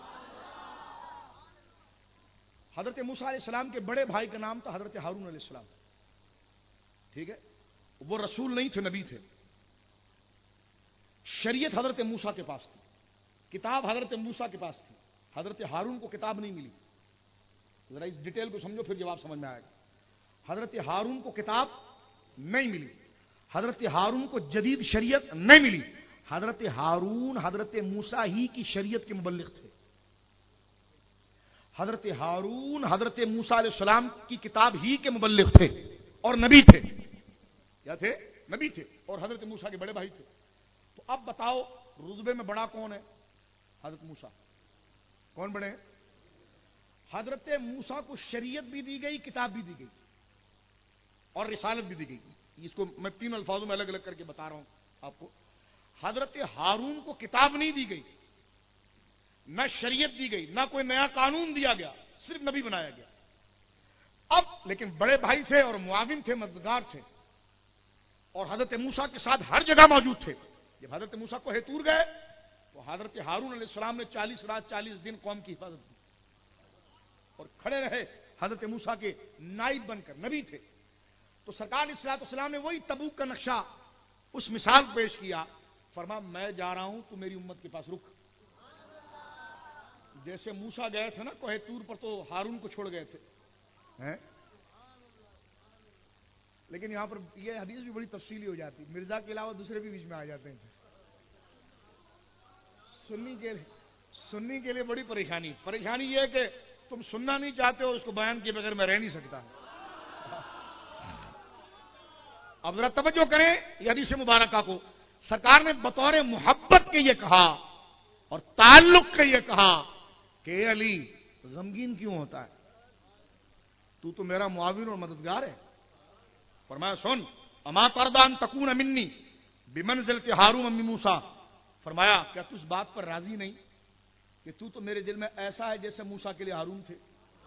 Speaker 1: حضرت موسیٰ علیہ السلام کے بڑے بھائی کا نام تھا حضرت ہارون علیہ السلام، ٹھیک ہے؟ وہ رسول نہیں تھے، نبی تھے۔ شریعت حضرت موسیٰ کے پاس تھی، کتاب حضرت موسیٰ کے پاس تھی، حضرت ہارون کو کتاب نہیں ملی۔ ذرا اس ڈیٹیل کو سمجھو پھر جواب سمجھ میں آئے گا۔ حضرت ہارون کو کتاب نہیں ملی، حضرت ہارون کو جدید شریعت نہیں ملی، حضرت ہارون حضرت موسیٰ ہی کی شریعت کے مبلغ تھے۔ حضرت ہارون حضرت موسیٰ علیہ السلام کی کتاب ہی کے مبلغ تھے اور نبی تھے۔ کیا تھے؟ نبی تھے، اور حضرت موسیٰ کے بڑے بھائی تھے۔ تو اب بتاؤ رتبے میں بڑا کون ہے؟ حضرت موسیٰ۔ کون بڑے ہیں؟ حضرت موسیٰ کو شریعت بھی دی گئی، کتاب بھی دی گئی، اور رسالت بھی دی گئی۔ اس کو میں تین الفاظوں میں الگ الگ کر کے بتا رہا ہوں آپ کو۔ حضرت ہارون کو کتاب نہیں دی گئی، نہ شریعت دی گئی، نہ کوئی نیا قانون دیا گیا، صرف نبی بنایا گیا۔ اب لیکن بڑے بھائی تھے اور معاون تھے، مددگار تھے، اور حضرت موسیٰ کے ساتھ ہر جگہ موجود تھے۔ جب حضرت موسیٰ کو طور گئے تو حضرت ہارون علیہ السلام نے چالیس رات چالیس دن قوم کی حفاظت کی اور کھڑے رہے حضرت موسیٰ کے نائب بن کر، نبی تھے۔ تو سرکار علیہ الصلوۃ والسلام نے وہی تبوک کا نقشہ، اس مثال پیش کیا، فرمایا میں جا رہا ہوں تو میری امت کے پاس رک۔ جیسے موسیٰ گئے تھے نا کوہ طور پر تو ہارون کو چھوڑ گئے تھے، لیکن یہاں پر یہ حدیث بھی بڑی تفصیلی ہو جاتی، مرزا کے علاوہ دوسرے بھی بیچ میں آ جاتے ہیں. سنی کے سنی کے لیے بڑی پریشانی پریشانی یہ ہے کہ تم سننا نہیں چاہتے اور اس کو بیان کیے بغیر میں رہ نہیں سکتا. اب ذرا توجہ کریں یہ حدیث مبارکہ کو. سرکار نے بطور محبت کے یہ کہا اور تعلق کے یہ کہا کہ اے علی غمگین کیوں ہوتا ہے، تو تو میرا معاون اور مددگار ہے. فرمایا سن اما تردان تکون منی بمنزلت ہارون من موسیٰ. فرمایا کیا تو اس بات پر راضی نہیں کہ تو تو میرے دل میں ایسا ہے جیسے موسیٰ کے لیے ہارون تھے.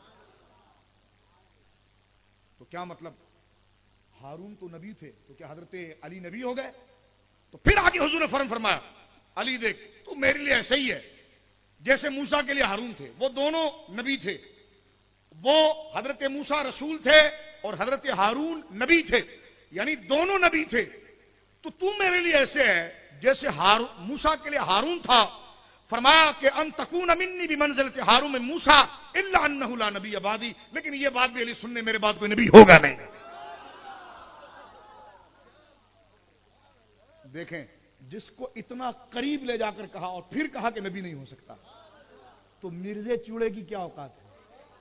Speaker 1: تو کیا مطلب، ہارون تو نبی تھے تو کیا حضرت علی نبی ہو گئے؟ تو پھر آگے حضور نے فرم فرمایا علی دیکھ تو میرے لیے ایسا ہی ہے جیسے موسیٰ کے لیے ہارون تھے. وہ دونوں نبی تھے، وہ حضرت موسیٰ رسول تھے اور حضرت ہارون نبی تھے، یعنی دونوں نبی تھے. تو تو میرے لیے ایسے ہے جیسے موسیٰ کے لیے ہارون تھا. فرمایا کہ ان تکون منی بمنزلت ہارون من موسیٰ الا انہ لا نبی بعدی. لیکن یہ بات بھی علی سننے میرے بعد کوئی نبی ہوگا نہیں. دیکھیں جس کو اتنا قریب لے جا کر کہا اور پھر کہا کہ نبی نہیں ہو سکتا، تو مرزے چوڑے کی کیا اوقات ہے.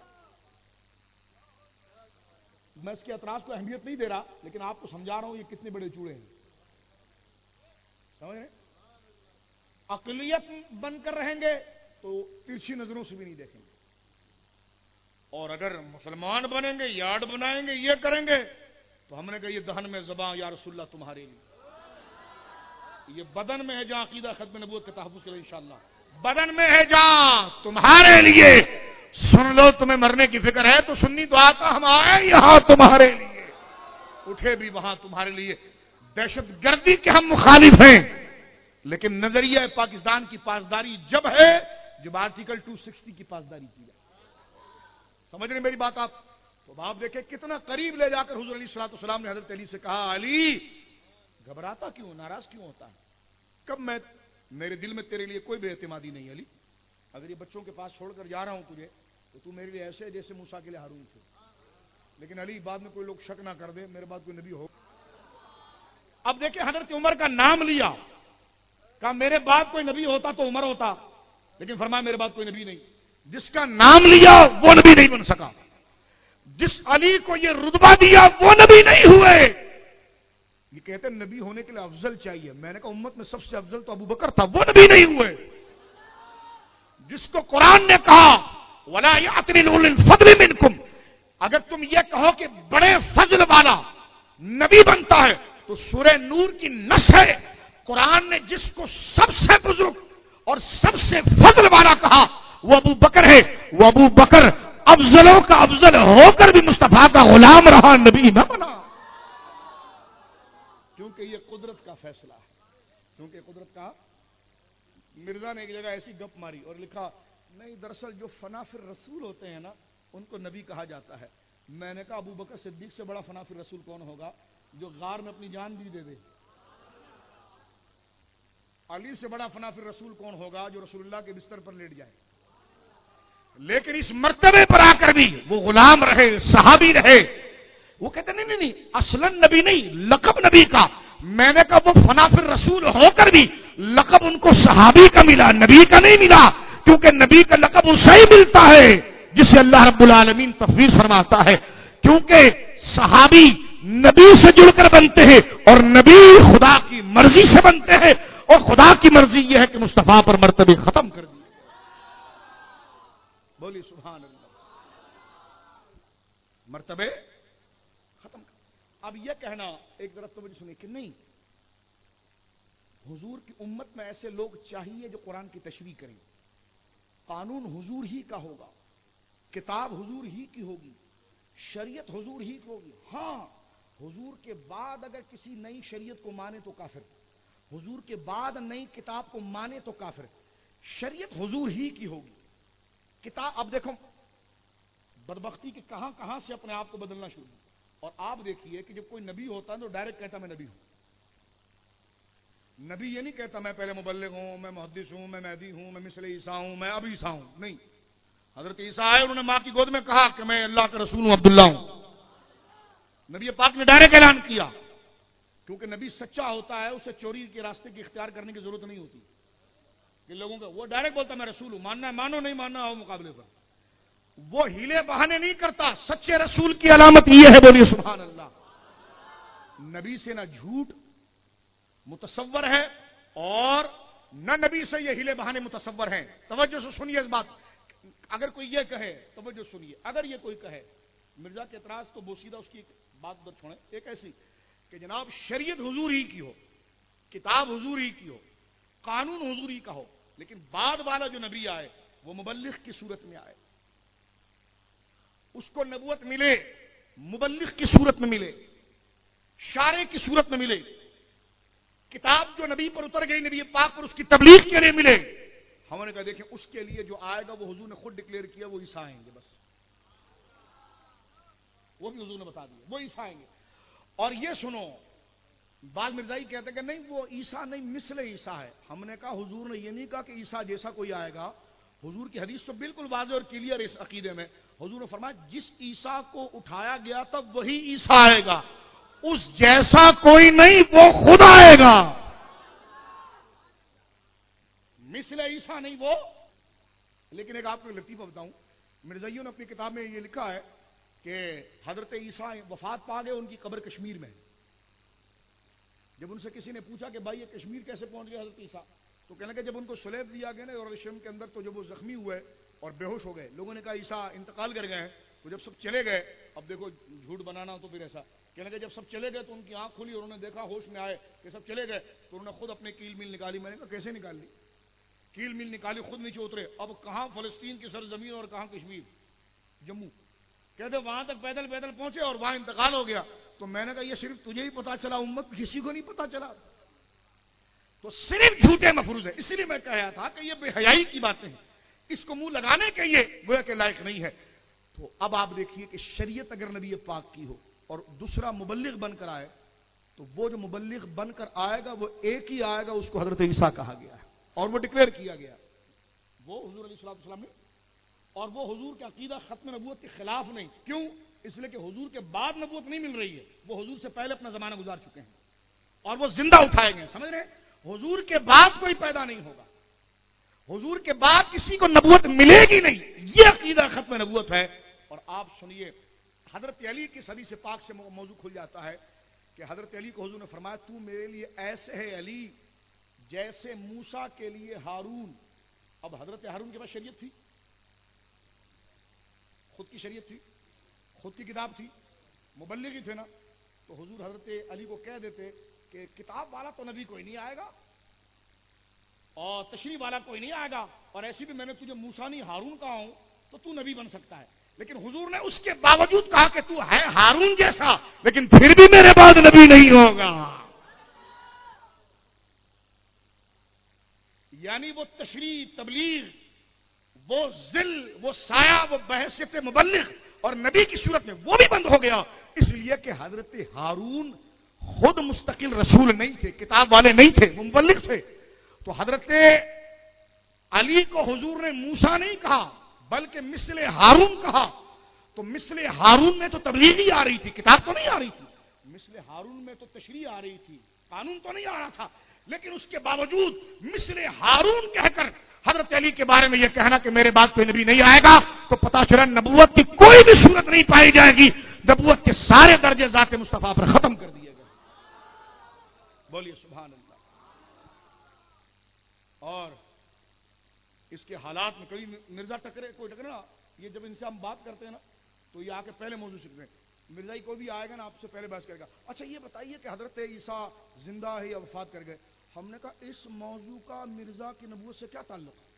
Speaker 1: میں اس کے اعتراض کو اہمیت نہیں دے رہا، لیکن آپ کو سمجھا رہا ہوں یہ کتنے بڑے چوڑے ہیں. سمجھ رہے ہیں؟ اقلیت بن کر رہیں گے تو ترچھی نظروں سے بھی نہیں دیکھیں گے، اور اگر مسلمان بنیں گے، یارڈ بنائیں گے، یہ کریں گے تو ہم نے کہا یہ دہن میں زباں یا رسول اللہ تمہارے لیے، یہ بدن میں ہے جہاں عقیدہ ختم نبوت کے تحفظ کرے انشاءاللہ، بدن میں ہے جہاں تمہارے لیے. سن لو تمہیں مرنے کی فکر ہے تو سنی تو آتا ہم آئے یہاں تمہارے لیے، اٹھے بھی وہاں تمہارے لیے. دہشت گردی کے ہم مخالف ہیں، لیکن نظریہ پاکستان کی پاسداری جب ہے جب آرٹیکل دو سو ساٹھ کی پاسداری کی جائے. سمجھ رہے میری بات آپ؟ تو آپ دیکھیں کتنا قریب لے جا کر حضور علیہ الصلوۃ والسلام نے حضرت علی سے کہا علی گھبراتا کیوں، ناراض کیوں ہوتا ہے؟ کب میں میرے دل میں تیرے لیے کوئی بے اعتمادی نہیں علی. اگر یہ بچوں کے پاس چھوڑ کر جا رہا ہوں تجھے تو تو میرے لیے ایسے ہے جیسے موسیٰ کے لیے ہارون تھے. لیکن علی بعد میں کوئی لوگ شک نہ کر دے میرے بعد کوئی نبی ہو. اب دیکھیں حضرت عمر کا نام لیا، کہا میرے بعد کوئی نبی ہوتا تو عمر ہوتا، لیکن فرمایا میرے بعد کوئی نبی نہیں. جس کا نام لیا وہ نبی نہیں بن سکا، جس علی کو یہ رتبہ دیا وہ نبی نہیں ہوئے. یہ کہتے ہیں نبی ہونے کے لیے افضل چاہیے. میں نے کہا امت میں سب سے افضل تو ابو بکر تھا، وہ نبی نہیں ہوئے. جس کو قرآن نے کہا وَلَا يَعْتَلِ أُولُو الْفَضْلِ مِنْكُمْ، اگر تم یہ کہو کہ بڑے فضل والا نبی بنتا ہے تو سورہ نور کی نص ہے. قرآن نے جس کو سب سے بزرگ اور سب سے فضل والا کہا وہ ابو بکر ہے. وہ ابو بکر افضلوں کا افضل ہو کر بھی مصطفیٰ کا غلام رہا، نبی نہ بنا. کیونکہ یہ قدرت کا فیصلہ ہے، کیونکہ قدرت کا. مرزا نے ایک جگہ ایسی گپ ماری اور لکھا نہیں دراصل جو فنا فی الرسول ہوتے ہیں نا ان کو نبی کہا جاتا ہے. میں نے کہا ابو بکر صدیق سے بڑا فنا فی الرسول کون ہوگا جو غار میں اپنی جان بھی دے دے؟ علی سے بڑا فنا فی الرسول کون ہوگا جو رسول اللہ کے بستر پر لیٹ جائے؟ لیکن اس مرتبے پر آ کر بھی وہ غلام رہے، صحابی رہے. وہ کہتے نہیں نہیں نہیں اصلاً نبی نہیں، لقب نبی کا. میں نے کہا وہ فنا فی الرسول ہو کر بھی لقب ان کو صحابی کا ملا، نبی کا نہیں ملا. کیونکہ نبی کا لقب اسے ہی ملتا ہے جسے اللہ رب العالمین تفویض فرماتا ہے. کیونکہ صحابی نبی سے جڑ کر بنتے ہیں اور نبی خدا کی مرضی سے بنتے ہیں، اور خدا کی مرضی یہ ہے کہ مصطفیٰ پر مرتبے ختم کر دیے. بولی سبحان اللہ. مرتبے ختم کر. اب یہ کہنا ایک طرف تو مجھے سنیں کہ نہیں حضور کی امت میں ایسے لوگ چاہیے جو قرآن کی تشریح کریں. قانون حضور ہی کا ہوگا، کتاب حضور ہی کی ہوگی، شریعت حضور ہی کی ہوگی. ہاں حضور کے بعد اگر کسی نئی شریعت کو مانے تو کافر، حضور کے بعد نئی کتاب کو مانے تو کافر. شریعت حضور ہی کی ہوگی. کتاب اب دیکھو بدبختی کہ کہاں کہاں سے اپنے آپ کو بدلنا شروع. اور آپ دیکھیے کہ جب کوئی نبی ہوتا ہے تو ڈائریکٹ کہتا میں نبی ہوں. نبی یہ نہیں کہتا میں پہلے مبلغ ہوں، میں محدث ہوں، میں مہدی ہوں، میں مثل عیسیٰ ہوں، میں اب عیسیٰ ہوں. نہیں، حضرت عیسیٰ آئے انہوں نے ماں کی گود میں کہا کہ میں اللہ کا رسول ہوں، عبداللہ ہوں. نبی پاک نے ڈائریکٹ اعلان کیا، کیونکہ نبی سچا ہوتا ہے، اسے چوری کے راستے کی اختیار کرنے کی ضرورت نہیں ہوتی کہ لوگوں کا، وہ ڈائریکٹ بولتا میں رسول ہوں، ماننا ہے مانو، نہیں ماننا ہو مقابلے پر، وہ ہیلے بہانے نہیں کرتا۔ سچے رسول کی علامت یہ ہے، بولیے سبحان اللہ، نبی سے نہ جھوٹ متصور ہے اور نہ نبی سے یہ ہیلے بہانے متصور ہیں۔ توجہ سے سنیے اس بات، اگر کوئی یہ کہے، توجہ سنیے، اگر یہ کوئی کہے مرزا کے اعتراض تو بوسیدہ اس کی ایک بات بت چھوڑیں، ایک ایسی کہ جناب شریعت حضور ہی کی ہو، کتاب حضور ہی کی ہو، قانون حضور ہی کا ہو، لیکن بعد والا جو نبی آئے وہ مبلغ کی صورت میں آئے، اس کو نبوت ملے مبلغ کی صورت میں ملے، شارع کی صورت میں ملے، کتاب جو نبی پر اتر گئی نبی پاک پر اس کی تبلیغ کے لیے ملے، ہم نے کہا دیکھیں اس کے لیے جو آئے گا وہ حضور نے خود ڈکلیئر کیا، وہ عیسیٰ آئیں گے، بس وہ بھی حضور نے بتا دیا وہ عیسیٰ آئیں گے۔ اور یہ سنو، بعض مرزائی کہتے ہیں کہ نہیں وہ عیسیٰ نہیں مثل عیسیٰ ہے، ہم نے کہا حضور نے یہ نہیں کہا کہ عیسیٰ جیسا کوئی آئے گا، حضور کی حدیث تو بالکل واضح اور کلیئر اس عقیدے میں، حضور نے فرمایا جس عیسیٰ کو اٹھایا گیا تھا وہی عیسیٰ آئے گا، اس جیسا کوئی نہیں، وہ خود آئے گا، مثل عیسیٰ نہیں وہ۔ لیکن ایک آپ کو لطیفہ بتاؤں، مرزائیوں نے اپنی کتاب میں یہ لکھا ہے کہ حضرت عیسیٰ وفات پا گئے، ان کی قبر کشمیر میں، جب ان سے کسی نے پوچھا کہ بھائی یہ کشمیر کیسے پہنچ گئے حضرت عیسیٰ، تو کہنے لگے جب ان کو سلیب دیا گیا نا اور شم کے اندر، تو جب وہ زخمی ہوئے اور بے ہوش ہو گئے، لوگوں نے کہا عیسیٰ انتقال کر گئے ہیں، تو جب سب چلے گئے، اب دیکھو جھوٹ بنانا تو پھر ایسا، کہنے لگے جب سب چلے گئے تو ان کی آنکھ کھلی اور انہوں نے دیکھا، ہوش میں آئے کہ سب چلے گئے، تو انہوں نے خود اپنے کیل میل نکالی، میں نے کہا کیسے نکال لی؟ کیل میل نکالی، خود نیچے اترے، اب کہاں فلسطین کی سرزمین اور کہاں کشمیر، جموں، کہتے وہاں تک پیدل پیدل پہنچے اور وہاں انتقال ہو گیا، تو میں نے کہا یہ صرف تجھے ہی پتا چلا، امت کسی کو نہیں پتا چلا، تو صرف جھوٹے مفروض ہے، اس لیے میں کہا تھا کہ یہ بے حیائی کی باتیں ہیں، اس کو منہ لگانے کے یہ گویا کہ لائق نہیں ہے۔ تو اب آپ دیکھیے کہ شریعت اگر نبی پاک کی ہو اور دوسرا مبلغ بن کر آئے، تو وہ جو مبلغ بن کر آئے گا وہ ایک ہی آئے گا، اس کو حضرت عیسیٰ کہا گیا ہے اور وہ ڈکلیئر کیا گیا، وہ حضور علیہ الصلوۃ والسلام نے، اور وہ حضور کا عقیدہ ختم نبوت کے خلاف نہیں، کیوں؟ اس لیے کہ حضور کے بعد نبوت نہیں مل رہی ہے، وہ حضور سے پہلے اپنا زمانہ گزار چکے ہیں اور وہ زندہ اٹھائے گئے، سمجھ رہے ہیں؟ حضور کے بعد کوئی پیدا نہیں ہوگا، حضور کے بعد کسی کو نبوت ملے گی نہیں، یہ عقیدہ ختم نبوت ہے۔ اور آپ سنیے، حضرت علی کی حدیث پاک سے موضوع کھل جاتا ہے کہ حضرت علی کو حضور نے فرمایا تو میرے لیے ایسے ہے علی جیسے موسیٰ کے لیے ہارون۔ اب حضرت ہارون کے پاس شریعت تھی، خود کی شریعت تھی، خود کی کتاب تھی، مبلغ ہی تھے نا، تو حضور حضرت علی کو کہہ دیتے کہ کتاب والا تو نبی کوئی نہیں آئے گا اور تشریح والا کوئی نہیں آئے گا، اور ایسی بھی میں نے تجھے موسیٰ نہیں ہارون کہا ہوں تو تو نبی بن سکتا ہے، لیکن حضور نے اس کے باوجود کہا کہ تو ہے ہارون جیسا لیکن پھر بھی میرے بعد نبی نہیں ہوگا، یعنی وہ تشریح، تبلیغ، وہ ذل، وہ سایہ، وہ بحیثیت مبلغ اور نبی کی صورت میں وہ بھی بند ہو گیا، اس لیے کہ حضرت ہارون خود مستقل رسول نہیں تھے، کتاب والے نہیں تھے، وہ مبلغ تھے، تو حضرت علی کو حضور نے موسیٰ نہیں کہا بلکہ مثل ہارون کہا، تو مثل ہارون میں تو تبلیغ ہی آ رہی تھی، کتاب تو نہیں آ رہی تھی، مثل ہارون میں تو تشریح آ رہی تھی، قانون تو نہیں آ رہا تھا، لیکن اس کے باوجود مثل ہارون کہہ کر حضرت علی کے بارے میں یہ کہنا کہ میرے بعد کوئی نبی نہیں آئے گا، تو پتہ چلا نبوت کی کوئی بھی صورت نہیں پائی جائے گی، نبوت کے سارے درجے ذات مصطفیٰ پر ختم کر دیے گئے، بولیے سبحان اللہ۔ اور اس کے حالات میں کبھی مرزا ٹکرے کوئی ٹکرے نا، یہ جب ان سے ہم بات کرتے ہیں نا تو یہ آ کے پہلے موضوع سیکھتے ہیں، مرزائی کوئی بھی آئے گا نا آپ سے پہلے بحث کرے گا، اچھا یہ بتائیے کہ حضرت عیسیٰ زندہ ہے یا وفات کر گئے، ہم نے کہا اس موضوع کا مرزا کی نبوت سے کیا تعلق ہے؟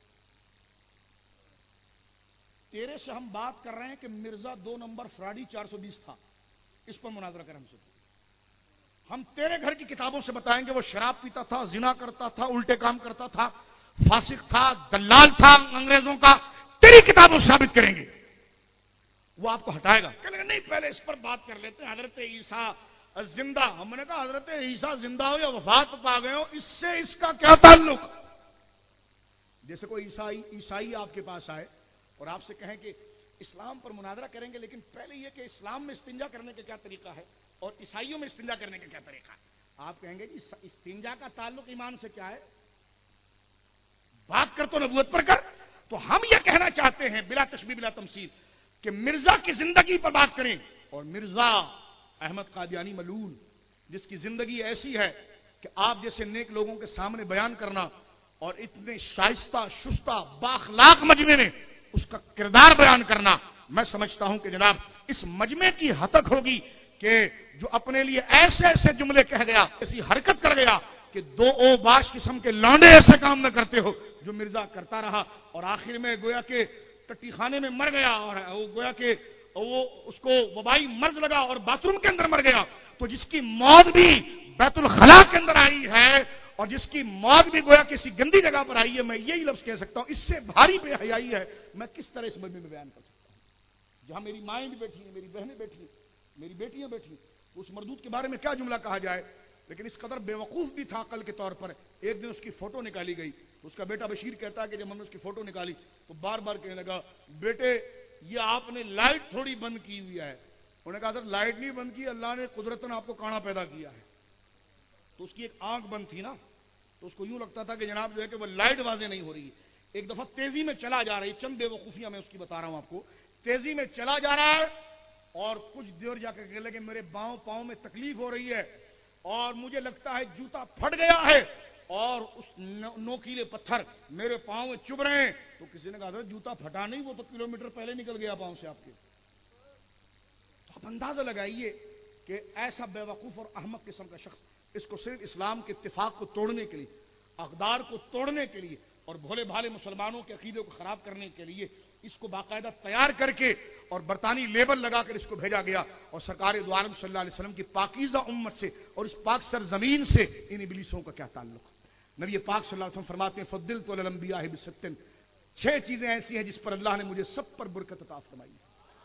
Speaker 1: تیرے سے ہم بات کر رہے ہیں کہ مرزا دو نمبر فراڈی چار سو بیس تھا، اس پر مناظرہ کر ہم سے، ہم تیرے گھر کی کتابوں سے بتائیں گے وہ شراب پیتا تھا، زنا کرتا تھا، الٹے کام کرتا تھا، فاسق تھا، دلال تھا انگریزوں کا، تیری کتابوں سے ثابت کریں گے، وہ آپ کو ہٹائے گا، کہنے گا نہیں پہلے اس پر بات کر لیتے ہیں، حضرت عیسیٰ زندہ، ہم نے کہا حضرت عیسیٰ زندہ ہو یا وفات پا گئے ہو اس سے اس کا کیا تعلق؟ جیسے کوئی عیسائی عیسائی آپ کے پاس آئے اور آپ سے کہیں کہ اسلام پر مناظرہ کریں گے، لیکن پہلے یہ کہ اسلام میں استنجا کرنے کا کیا طریقہ ہے اور عیسائیوں میں استنجا کرنے کا کیا طریقہ ہے۔ آپ کہیں گے جی استنجا کا تعلق ایمان سے کیا ہے؟ بات کر تو نبوت پر کر۔ تو ہم یہ کہنا چاہتے ہیں بلا تشبیہ بلا تمثیل کہ مرزا کی زندگی پر بات کریں، اور مرزا احمد قادیانی ملعون جس کی زندگی ایسی ہے کہ آپ جیسے نیک لوگوں کے سامنے بیان کرنا، اور اتنے شائستہ شستہ باخلاق مجمع میں اس کا کردار بیان کرنا، میں سمجھتا ہوں کہ جناب اس مجمع کی ہتک ہوگی کہ جو اپنے لیے ایسے ایسے جملے کہہ گیا، ایسی حرکت کر گیا کہ دو او باش قسم کے لانڈے ایسے کام نہ کرتے ہو جو مرزا کرتا رہا، اور آخر میں گویا کہ ٹٹی خانے میں مر گیا، اور وہ گویا کہ وہ اس کو وبائی مرض لگا اور باتھ روم کے اندر مر گیا۔ تو جس کی موت بھی بیت الخلا کے اندر آئی ہے، اور جس کی موت بھی گویا کسی گندی جگہ پر آئی ہے، میں یہی لفظ کہہ سکتا ہوں اس سے بھاری بے حیائی ہے، میں کس طرح اس مجمع میں بیان کر سکتا ہوں جہاں میری مائیں بھی بیٹھی ہیں، میری بہنیں بیٹھی ہیں، میری بیٹیاں بیٹھی ہیں، اس مردود کے بارے میں کیا جملہ کہا جائے۔ لیکن اس قدر بے وقوف بھی تھا عقل کے طور پر، ایک دن اس کی فوٹو نکالی گئی، اس کا بیٹا بشیر کہتا ہے کہ جب ہم نے اس کی فوٹو نکالی تو بار بار کہنے لگا بیٹے یہ آپ نے لائٹ تھوڑی بند کی ہوئی ہے۔ انہوں نے کہا سر لائٹ نہیں بند کی، اللہ نے قدرتاً آپ کو کانا پیدا کیا ہے۔ تو اس کی ایک آنکھ بند تھی نا، تو اس کو یوں لگتا تھا کہ جناب جو ہے کہ وہ لائٹ واضح نہیں ہو رہی ہے۔ ایک دفعہ تیزی میں چلا جا رہا ہے، چند بے وقوفیاں میں اس کی بتا رہا ہوں آپ کو، تیزی میں چلا جا رہا ہے اور کچھ دیر جا کے کہنے لگے میرے باؤں پاؤں میں تکلیف ہو رہی ہے اور مجھے لگتا ہے جوتا پھٹ گیا ہے اور اس نوکیلے پتھر میرے پاؤں میں چبھ رہے ہیں۔ تو کسی نے کہا تھا جوتا پھٹا نہیں، وہ تو کلومیٹر پہلے نکل گیا پاؤں سے آپ کے۔ تو آپ اندازہ لگائیے کہ ایسا بے وقوف اور احمق قسم کا شخص اس کو صرف اسلام کے اتفاق کو توڑنے کے لیے، اقدار کو توڑنے کے لیے اور بھولے بھالے مسلمانوں کے عقیدے کو خراب کرنے کے لیے اس کو باقاعدہ تیار کر کے اور برطانوی لیبل لگا کر اس کو بھیجا گیا، اور سرکار دو عالم صلی اللہ علیہ وسلم کی پاکیزہ امت سے اور اس پاک سرزمین سے ان ابلیسوں کا کیا تعلق؟ نبی پاک صلی اللہ علیہ وسلم فرماتے ہیں فضلت علی الانبیاء بست، چھ چیزیں ایسی ہیں جس پر اللہ نے مجھے سب پر برکت عطا فرمائی۔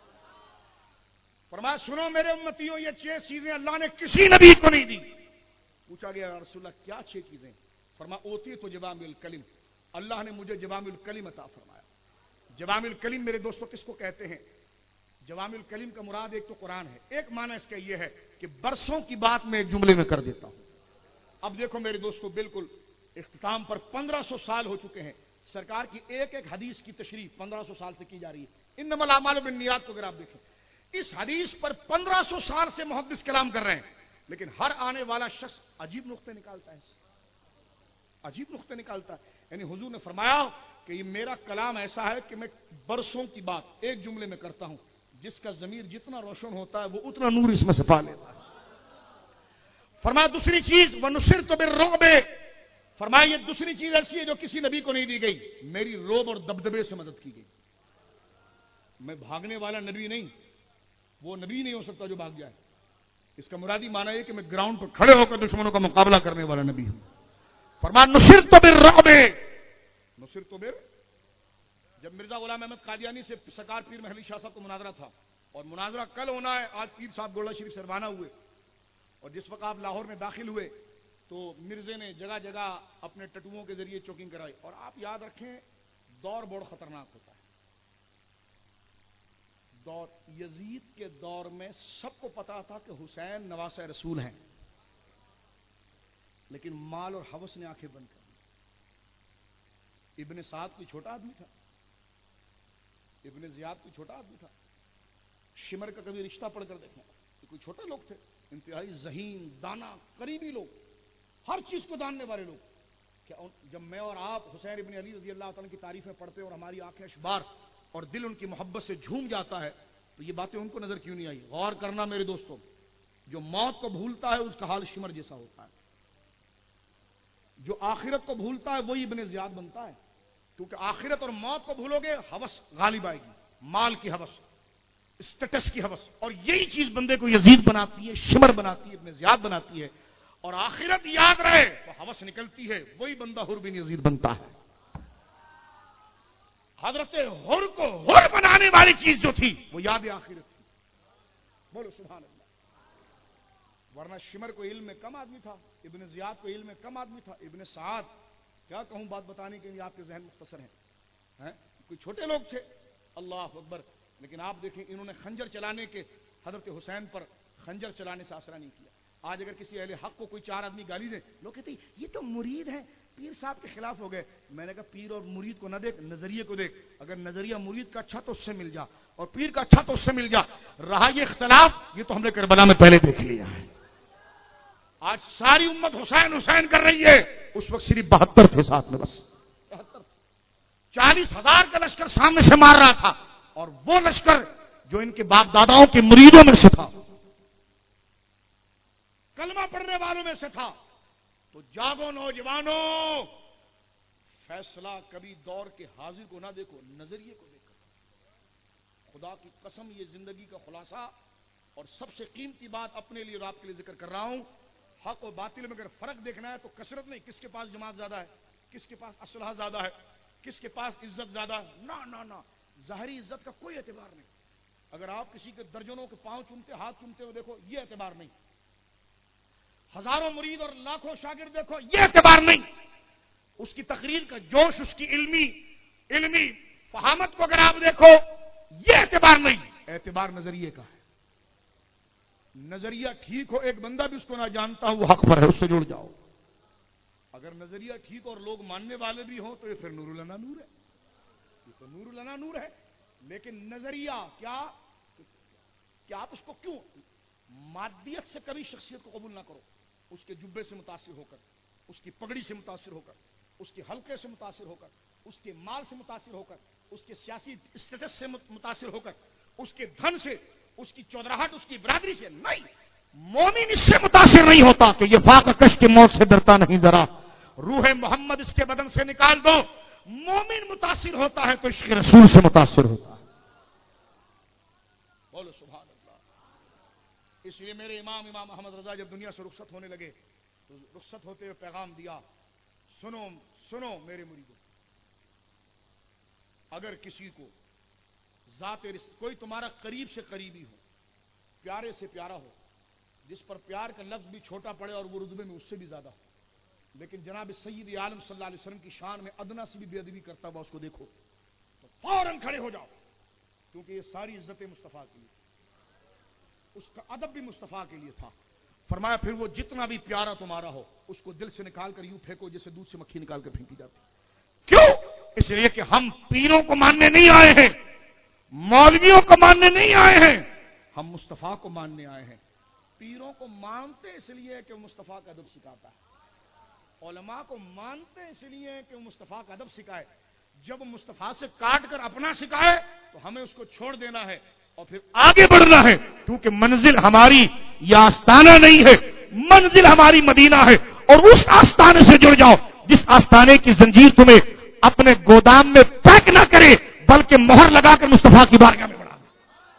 Speaker 1: فرمایا سنو میرے امتیوں یہ چھ چیزیں اللہ نے کسی نبی کو نہیں دی۔ پوچھا گیا یا رسول اللہ کیا چھ چیزیں؟ فرمایا اوتی تو جوامع الکلم، اللہ نے مجھے جوامع الکلم عطا فرمایا۔ جوامع الکلم میرے دوستو کس کو کہتے ہیں؟ جوامع الکلم کا مراد ایک تو قرآن ہے، ایک معنی اس کا یہ ہے کہ برسوں کی بات میں ایک جملے میں کر دیتا ہوں۔ اب دیکھو میرے دوستو بالکل اختتام پر پندرہ سو سال ہو چکے ہیں، سرکار کی ایک ایک حدیث کی تشریح پندرہ سو سال سے کی جا رہی ہے۔ انما الاعمال بالنیات کو اگر آپ دیکھیں اس حدیث پر پندرہ سو سال سے محدث کلام کر رہے ہیں، لیکن ہر آنے والا شخص عجیب نقطے نکالتا ہے، عجیب نقطے نکالتا ہے۔ یعنی حضور نے فرمایا کہ یہ میرا کلام ایسا ہے کہ میں برسوں کی بات ایک جملے میں کرتا ہوں، جس کا ضمیر جتنا روشن ہوتا ہے وہ اتنا نور اس میں سے پا لیتا ہے۔ فرمایا دوسری چیز وَنُصِرْتُ بِالرُّعْبِ، فرمایا یہ دوسری چیز ایسی ہے جو کسی نبی کو نہیں دی گئی، میری روب اور دبدبے سے مدد کی گئی۔ میں بھاگنے والا نبی نہیں، وہ نبی نہیں ہو سکتا جو بھاگ جائے، اس کا مرادی معنی ہے کہ میں گراؤنڈ پر کھڑے ہو کر دشمنوں کا مقابلہ کرنے والا نبی ہوں۔ فرمایا نصرت بالرعب، نصرت بر جب مرزا غلام احمد قادیانی سے سرکار پیر محلی شاہ صاحب کو مناظرہ تھا، اور مناظرہ کل ہونا ہے، آج پیر صاحب گولڈا شریف سے روانہ ہوئے، اور جس وقت آپ لاہور میں داخل ہوئے تو مرزے نے جگہ جگہ اپنے ٹٹوؤں کے ذریعے چوکنگ کرائی۔ اور آپ یاد رکھیں دور بڑا خطرناک ہوتا ہے، دور یزید کے دور میں سب کو پتا تھا کہ حسین نواسہ رسول ہیں، لیکن مال اور ہوس نے آنکھیں بند کر دی۔ ابن سعد کوئی چھوٹا آدمی تھا، ابن زیاد کوئی چھوٹا آدمی تھا، شمر کا کبھی رشتہ پڑھ کر دیکھیں کوئی چھوٹے لوگ تھے، انتہائی ذہین دانا قریبی لوگ، ہر چیز کو جاننے والے لوگ۔ کیا جب میں اور آپ حسین ابن علی رضی اللہ تعالیٰ کی تعریفیں پڑھتے اور ہماری آنکھیں اشبار اور دل ان کی محبت سے جھوم جاتا ہے تو یہ باتیں ان کو نظر کیوں نہیں آئی؟ غور کرنا میرے دوستوں، جو موت کو بھولتا ہے اس کا حال شمر جیسا ہوتا ہے، جو آخرت کو بھولتا ہے وہی ابن زیاد بنتا ہے، کیونکہ آخرت اور موت کو بھولو گے ہوس غالب آئے گی، مال کی ہوس، اسٹیٹس کی ہوس، اور یہی چیز بندے کو یزید بناتی ہے، شمر بناتی ہے، ابن زیاد بناتی ہے۔ اور آخرت یاد رہے تو ہوس نکلتی ہے، وہی بندہ حر بن یزید بنتا ہے۔ حضرت حر کو حر بنانے والی چیز جو تھی وہ یاد آخرت تھی، بولو سبحان اللہ۔ ورنہ شمر کو علم میں کم آدمی تھا، ابن زیاد کو علم میں کم آدمی تھا، ابن سعد کیا کہوں بات بتانے کے لیے آپ کے ذہن مختصر ہیں، ہیں؟ کوئی چھوٹے لوگ تھے، اللہ اکبر۔ لیکن آپ دیکھیں انہوں نے خنجر چلانے کے حضرت حسین پر خنجر چلانے سے آسرا نہیں کیا. آج اگر کسی اہل حق کو کوئی چار آدمی گالی دے، لوگ کہتے ہیں یہ تو مرید ہیں، پیر صاحب کے خلاف ہو گئے. میں نے کہا پیر اور مرید کو نہ دیکھ، نظریے کو دیکھ. اگر نظریہ مرید کا اچھا تو اس سے مل جا، اور پیر کا اچھا تو اس سے مل جا. رہا یہ اختلاف، یہ تو ہم نے کربلا میں پہلے دیکھ لیا ہے. آج ساری امت حسین حسین کر رہی ہے، اس وقت صرف بہتر تھے ساتھ میں، بس چالیس ہزار کا لشکر سامنے سے مار رہا تھا، اور وہ لشکر جو ان کے باپ داداؤں کے مریدوں میں سے تھا، کلمہ پڑھنے والوں میں سے تھا. تو جاگو نوجوانوں، فیصلہ کبھی دور کے حاضر کو نہ دیکھو، نظریے کو دیکھو. خدا کی قسم یہ زندگی کا خلاصہ اور سب سے قیمتی بات اپنے لیے اور آپ کے لیے ذکر کر رہا ہوں. حق و باطل میں اگر فرق دیکھنا ہے تو کثرت نہیں، کس کے پاس جماعت زیادہ ہے، کس کے پاس اسلحہ زیادہ ہے، کس کے پاس عزت زیادہ ہے. نہ نہ نہ ظاہری عزت کا کوئی اعتبار نہیں. اگر آپ کسی کے درجنوں کے پاؤں چومتے، ہاتھ چومتے ہو دیکھو، یہ اعتبار نہیں. ہزاروں مرید اور لاکھوں شاگرد دیکھو، یہ اعتبار نہیں. اس کی تقریر کا جوش، اس کی علمی علمی فہامت کو اگر آپ دیکھو، یہ اعتبار نہیں. اعتبار نظریے کا ہے. نظریہ ٹھیک ہو، ایک بندہ بھی اس کو نہ جانتا ہو وہ حق پر ہے، اس سے جڑ جاؤ. اگر نظریہ ٹھیک اور لوگ ماننے والے بھی ہوں تو یہ پھر نور لنا نور ہے، یہ تو نور لنا نور ہے. لیکن نظریہ کیا کہ آپ اس کو کیوں مادیت سے کبھی شخصیت کو قبول نہ کرو. اس کے جبے سے متاثر ہو کر، اس کی پگڑی سے متاثر ہو کر، اس کے حلقے سے متاثر ہو کر، اس کے مال سے متاثر ہو کر، اس کے سیاسی اسٹیٹس سے متاثر ہو کر، اس کے دھن سے، اس کی چودراہٹ، اس کی برادری سے نہیں. مومن اس سے متاثر نہیں ہوتا کہ یہ فاقہ کش کے موت سے ڈرتا نہیں. ذرا روح محمد اس کے بدن سے نکال دو. مومن متاثر ہوتا ہے تو عشق رسول سے متاثر ہوتا ہے. بولو سبحان اللہ. اس لیے میرے امام امام احمد رضا جب دنیا سے رخصت ہونے لگے تو رخصت ہوتے ہوئے پیغام دیا، سنو سنو میرے مریدوں، اگر کسی کو ذات کوئی تمہارا قریب سے قریبی ہو، پیارے سے پیارا ہو، جس پر پیار کا لفظ بھی چھوٹا پڑے اور وہ رتبے میں اس سے بھی زیادہ ہو، لیکن جناب سید عالم صلی اللہ علیہ وسلم کی شان میں ادنا سے بھی بے ادبی کرتا ہوا اس کو دیکھو تو فوراً کھڑے ہو جاؤ، کیونکہ یہ ساری عزت مصطفیٰ کے لیے، اس کا ادب بھی مصطفیٰ کے لیے تھا. فرمایا پھر وہ جتنا بھی پیارا تمہارا ہو اس کو دل سے نکال کر یوں پھینکو جیسے دودھ سے مکھی نکال کر پھینکی جاتی. کیوں؟ اس لیے کہ ہم پیروں کو ماننے نہیں آئے ہیں، مولویوں کو ماننے نہیں آئے ہیں، ہم مصطفیٰ کو ماننے آئے ہیں. پیروں کو مانتے اس لیے کہ وہ مصطفیٰ کا ادب سکھاتا ہے، علماء کو مانتے اس لیے کہ وہ مصطفیٰ کا ادب سکھائے. جب مصطفیٰ سے کاٹ کر اپنا سکھائے تو ہمیں اس کو چھوڑ دینا ہے اور پھر آگے بڑھنا ہے، کیونکہ منزل ہماری یہ آستانہ نہیں ہے، منزل ہماری مدینہ ہے. اور اس آستانے سے جڑ جاؤ جس آستانے کی زنجیر تمہیں اپنے گودام میں پیک نہ کرے بلکہ مہر لگا کر مصطفیٰ کی بارگاہ میں بڑھا دے،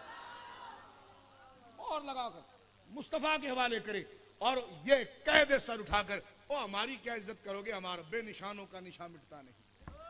Speaker 1: مہر لگا کر مصطفیٰ کے حوالے کرے اور یہ کہہ دے سر اٹھا کر، او ہماری کیا عزت کرو گے، ہمارا بے نشانوں کا نشان مٹتا نہیں،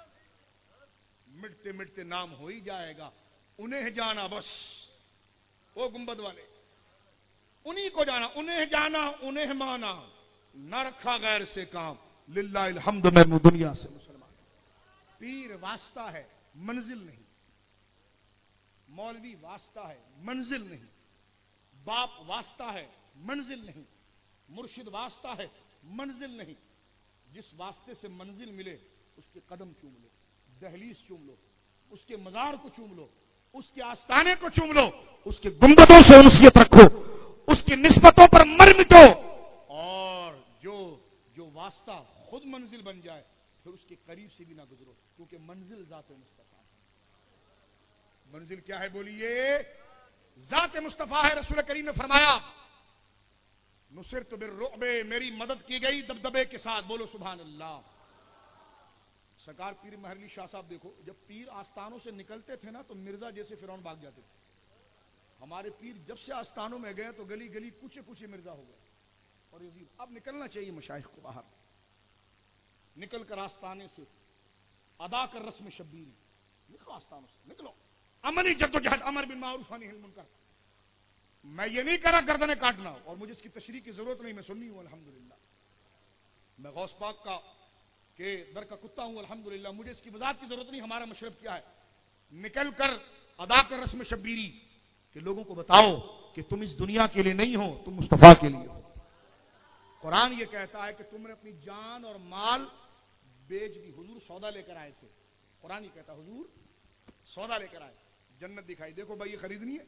Speaker 1: مٹتے مٹتے نام ہو ہی جائے گا. انہیں جانا بس، وہ گنبد والے انہیں کو جانا، انہیں جانا انہیں مانا، نہ رکھا غیر سے کام، للہ الحمد میں دنیا سے مسلمان. پیر واسطہ ہے منزل نہیں، مولوی واسطہ ہے منزل نہیں، باپ واسطہ ہے منزل نہیں، مرشد واسطہ ہے منزل نہیں. جس واسطے سے منزل ملے اس کے قدم چوم لو، دہلیز چوم لو، اس کے مزار کو چوم لو، اس کے آستانے کو چوم لو، اس کے گنبدوں سے انسیت رکھو، اس کی نسبتوں پر مر مٹو. اور جو جو واسطہ خود منزل بن جائے پھر اس کے قریب سے بھی نہ گزرو، کیونکہ منزل ذات مصطفیٰ ہے. منزل کیا ہے بولیے؟ ذات مصطفیٰ ہے. رسول کریم نے فرمایا نصرت بالرعب، میری مدد کی گئی دبدبے کے ساتھ. بولو سبحان اللہ. سرکار پیر مہر شاہ صاحب دیکھو، جب پیر آستانوں سے نکلتے تھے نا تو مرزا جیسے فرعون بھاگ جاتے تھے. ہمارے پیر جب سے آستانوں میں گئے تو گلی گلی کوچے کوچے مرزا ہو گئے. اور یہ اب نکلنا چاہیے مشائخ کو باہر، نکل کر آستانے سے ادا کر رسم شبیر، نکلو آستانوں سے، نکلو عملی جدوجہد، امر بالمعروف نہی عن المنکر. میں یہ نہیں کہہ رہا گردنیں کاٹنا، اور مجھے اس کی تشریح کی ضرورت نہیں، میں سنی ہوں الحمدللہ، میں غوث پاک کا کہ در کا کتا ہوں الحمدللہ، مجھے اس کی وضاحت کی ضرورت نہیں. ہمارا مشرب کیا ہے؟ نکل کر ادا کر رسم شبیری کہ لوگوں کو بتاؤ کہ تم اس دنیا کے لیے نہیں ہو، تم مصطفیٰ کے لیے ہو۔ قرآن یہ کہتا ہے کہ تم نے اپنی جان اور مال بیچ دی۔ حضور سودا لے کر آئے تھے، قرآن یہ کہتا ہے حضور سودا لے کر آئے، جنت دکھائی، دیکھو بھائی یہ خریدنی ہے؟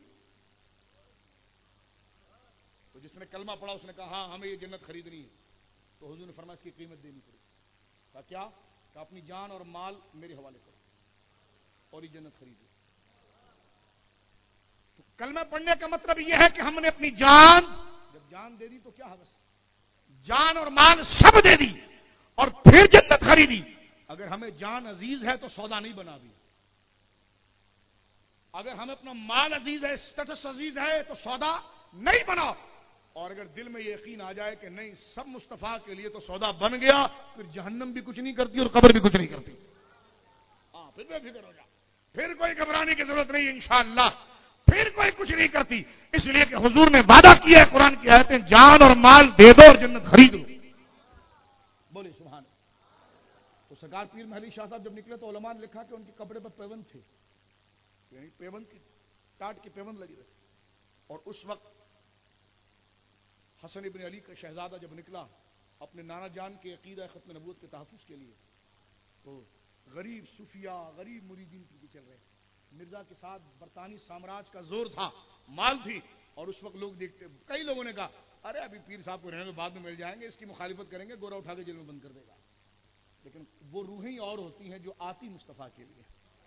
Speaker 1: تو جس نے کلمہ پڑھا اس نے کہا ہاں ہمیں یہ جنت خریدنی ہے، تو حضور نے فرمایا اس کی قیمت دینی پڑی۔ کہا کیا؟ کہ اپنی جان اور مال میرے حوالے کرو اور یہ جنت خریدو۔ تو کلمہ پڑھنے کا مطلب یہ ہے کہ ہم نے اپنی جان، جب جان دے دی تو کیا حوث، جان اور مال سب دے دی اور پھر جنت خریدی۔ اگر ہمیں جان عزیز ہے تو سودا نہیں بنا دیا، اگر ہمیں اپنا مال عزیز ہے، اسٹیٹس عزیز ہے تو سودا نہیں بنا، اور اگر دل میں یہ یقین آ جائے کہ نہیں سب مصطفیٰ کے لیے تو سودا بن گیا، پھر جہنم بھی کچھ نہیں کرتی اور قبر بھی کچھ نہیں کرتی۔ ہاں پھر بے فکر ہو جا، پھر کوئی گھبرانے کی ضرورت نہیں، انشاءاللہ پھر کوئی کچھ نہیں کرتی، اس لیے کہ حضور نے وعدہ کیا ہے، قرآن کی آیتیں، جان اور مال دے دو اور جنت خرید لو۔ بولے سبحان اللہ۔ تو سرکار پیر محلی شاہ صاحب جب نکلے تو علماء نے لکھا کہ ان کے کپڑے پر پیوند تھے، یعنی پیوند کی ٹاٹ کی پیوند لگی رہی، اور اس وقت حسن ابن علی کا شہزادہ جب نکلا اپنے نانا جان کے عقیدہ ختم نبوت کے تحفظ کے لیے، تو غریب صوفیاء، غریب مریدین کی چل رہے، مرزا کے ساتھ برطانوی سامراج کا زور تھا، مال تھی، اور اس وقت لوگ دیکھتے، کئی لوگوں نے کہا ارے ابھی پیر صاحب کو رہنے دو، بعد میں مل جائیں گے، اس کی مخالفت کریں گے گورا اٹھا کے جیل میں بند کر دے گا۔ لیکن وہ روحیں اور ہوتی ہیں جو آتی مصطفیٰ کے لیے۔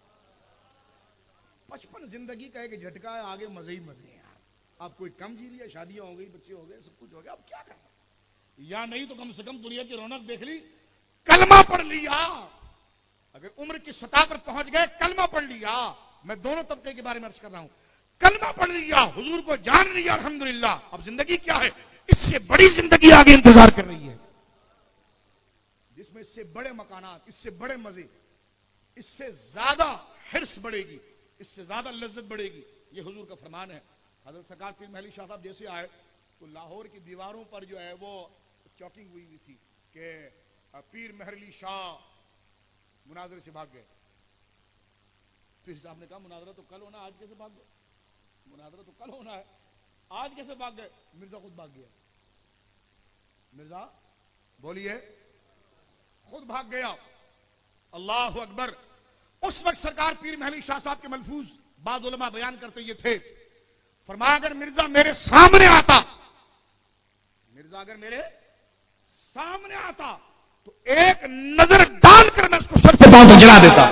Speaker 1: بچپن زندگی کا ایک جھٹکا ہے، آگے مزے ہی مزے ہیں۔ آپ کوئی کم جی لیا، شادیاں ہو گئی، بچے ہو گئے، سب کچھ ہو گیا، اب کیا کرنا، یا نہیں تو کم سے کم دنیا کی رونق دیکھ لی، کلمہ پڑھ لیا۔ اگر عمر کی سطح پر پہنچ گئے، کلمہ پڑھ لیا، میں دونوں طبقے کے بارے میں عرض کر رہا ہوں، کلمہ پڑھ لیا، حضور کو جان لیا، الحمدللہ، اب زندگی کیا ہے، اس سے بڑی زندگی آگے انتظار کر رہی ہے، جس میں اس سے بڑے مکانات، اس سے بڑے مزے، اس سے زیادہ حرص بڑھے گی، اس سے زیادہ لذت بڑھے گی۔ یہ حضور کا فرمان ہے۔ حضرت سرکار پیر محلی شاہ صاحب جیسے آئے تو لاہور کی دیواروں پر جو ہے وہ چاکنگ ہوئی ہوئی تھی کہ پیر محلی شاہ مناظرے سے بھاگ گئے۔ پیر صاحب نے کہا مناظرہ تو کل ہونا، آج کیسے بھاگ گئے؟ مناظرہ تو کل ہونا ہے، آج کیسے بھاگ گئے؟ مرزا خود بھاگ گیا۔ مرزا بولیے، خود بھاگ گیا۔ اللہ اکبر۔ اس وقت سرکار پیر محلی شاہ صاحب کے ملفوظ بعض علماء بیان کرتے یہ تھے، فرمایا اگر مرزا میرے سامنے آتا، مرزا اگر میرے سامنے آتا تو ایک نظر ڈال کر میں اس کو سر سے پاؤں جلا دیتا۔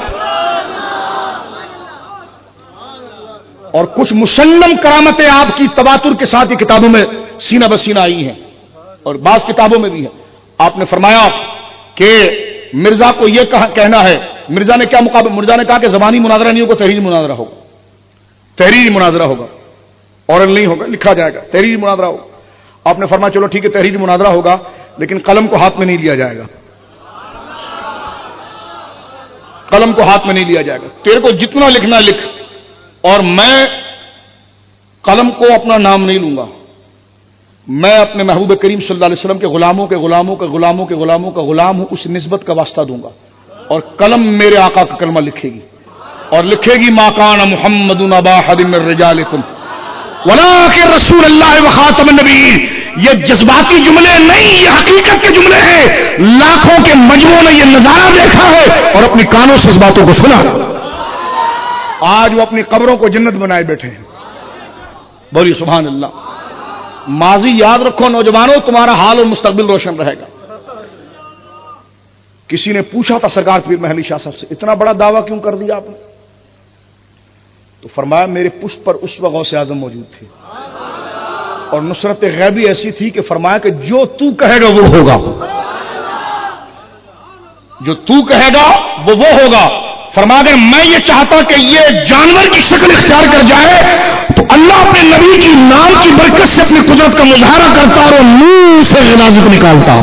Speaker 1: اور کچھ مسلم کرامتیں آپ کی تواتر کے ساتھ یہ کتابوں میں سینہ بسینہ آئی ہیں اور بعض کتابوں میں بھی ہے۔ آپ نے فرمایا کہ مرزا کو یہ کہنا ہے، مرزا نے کیا مقابلہ، مرزا نے کہا کہ زبانی مناظرہ نہیں ہوگا، تحریری مناظرہ ہوگا، تحریری مناظرہ ہوگا، اورل نہیں ہوگا، لکھا جائے گا، تحریری مناظرہ ہوگا۔ آپ نے فرمایا چلو ٹھیک ہے تحریری مناظرہ ہوگا، لیکن قلم کو ہاتھ میں نہیں لیا جائے گا، قلم کو ہاتھ میں نہیں لیا جائے گا، تیرے کو جتنا لکھنا لکھ، اور میں قلم کو اپنا نام نہیں لوں گا، میں اپنے محبوب کریم صلی اللہ علیہ وسلم کے غلاموں کے غلاموں کے غلاموں کے غلاموں کا غلام ہوں، اس نسبت کا واسطہ دوں گا، اور قلم میرے آقا کا کلمہ لکھے گی، اور لکھے گی ما کان محمد ابا احد من رجالکم ولکن رسول اللہ وخاتم النبیین۔ یہ جذباتی جملے نہیں، یہ حقیقت کے جملے ہیں، لاکھوں کے مجموعوں نے یہ نظارہ دیکھا ہے اور اپنی کانوں سے اس باتوں کو سنا۔ آج وہ اپنی قبروں کو جنت بنائے بیٹھے ہیں، بولیے سبحان اللہ۔ ماضی یاد رکھو نوجوانوں، تمہارا حال اور مستقبل روشن رہے گا۔ کسی نے پوچھا تھا سرکار پیر محلی شاہ صاحب سے، اتنا بڑا دعویٰ کیوں کر دیا آپ نے؟ تو فرمایا میرے پشت پر اس وقت غوث اعظم موجود تھے، اور نصرت غیبی ایسی تھی کہ فرمایا کہ جو تو کہے گا وہ ہوگا، جو تو کہے گا وہ وہ ہوگا۔ فرمایا اگر میں یہ چاہتا کہ یہ جانور کی شکل اختیار کر جائے تو اللہ اپنے نبی کی نام کی برکت سے اپنی قدرت کا مظاہرہ کرتا اور منہ سے غنازت نکالتا۔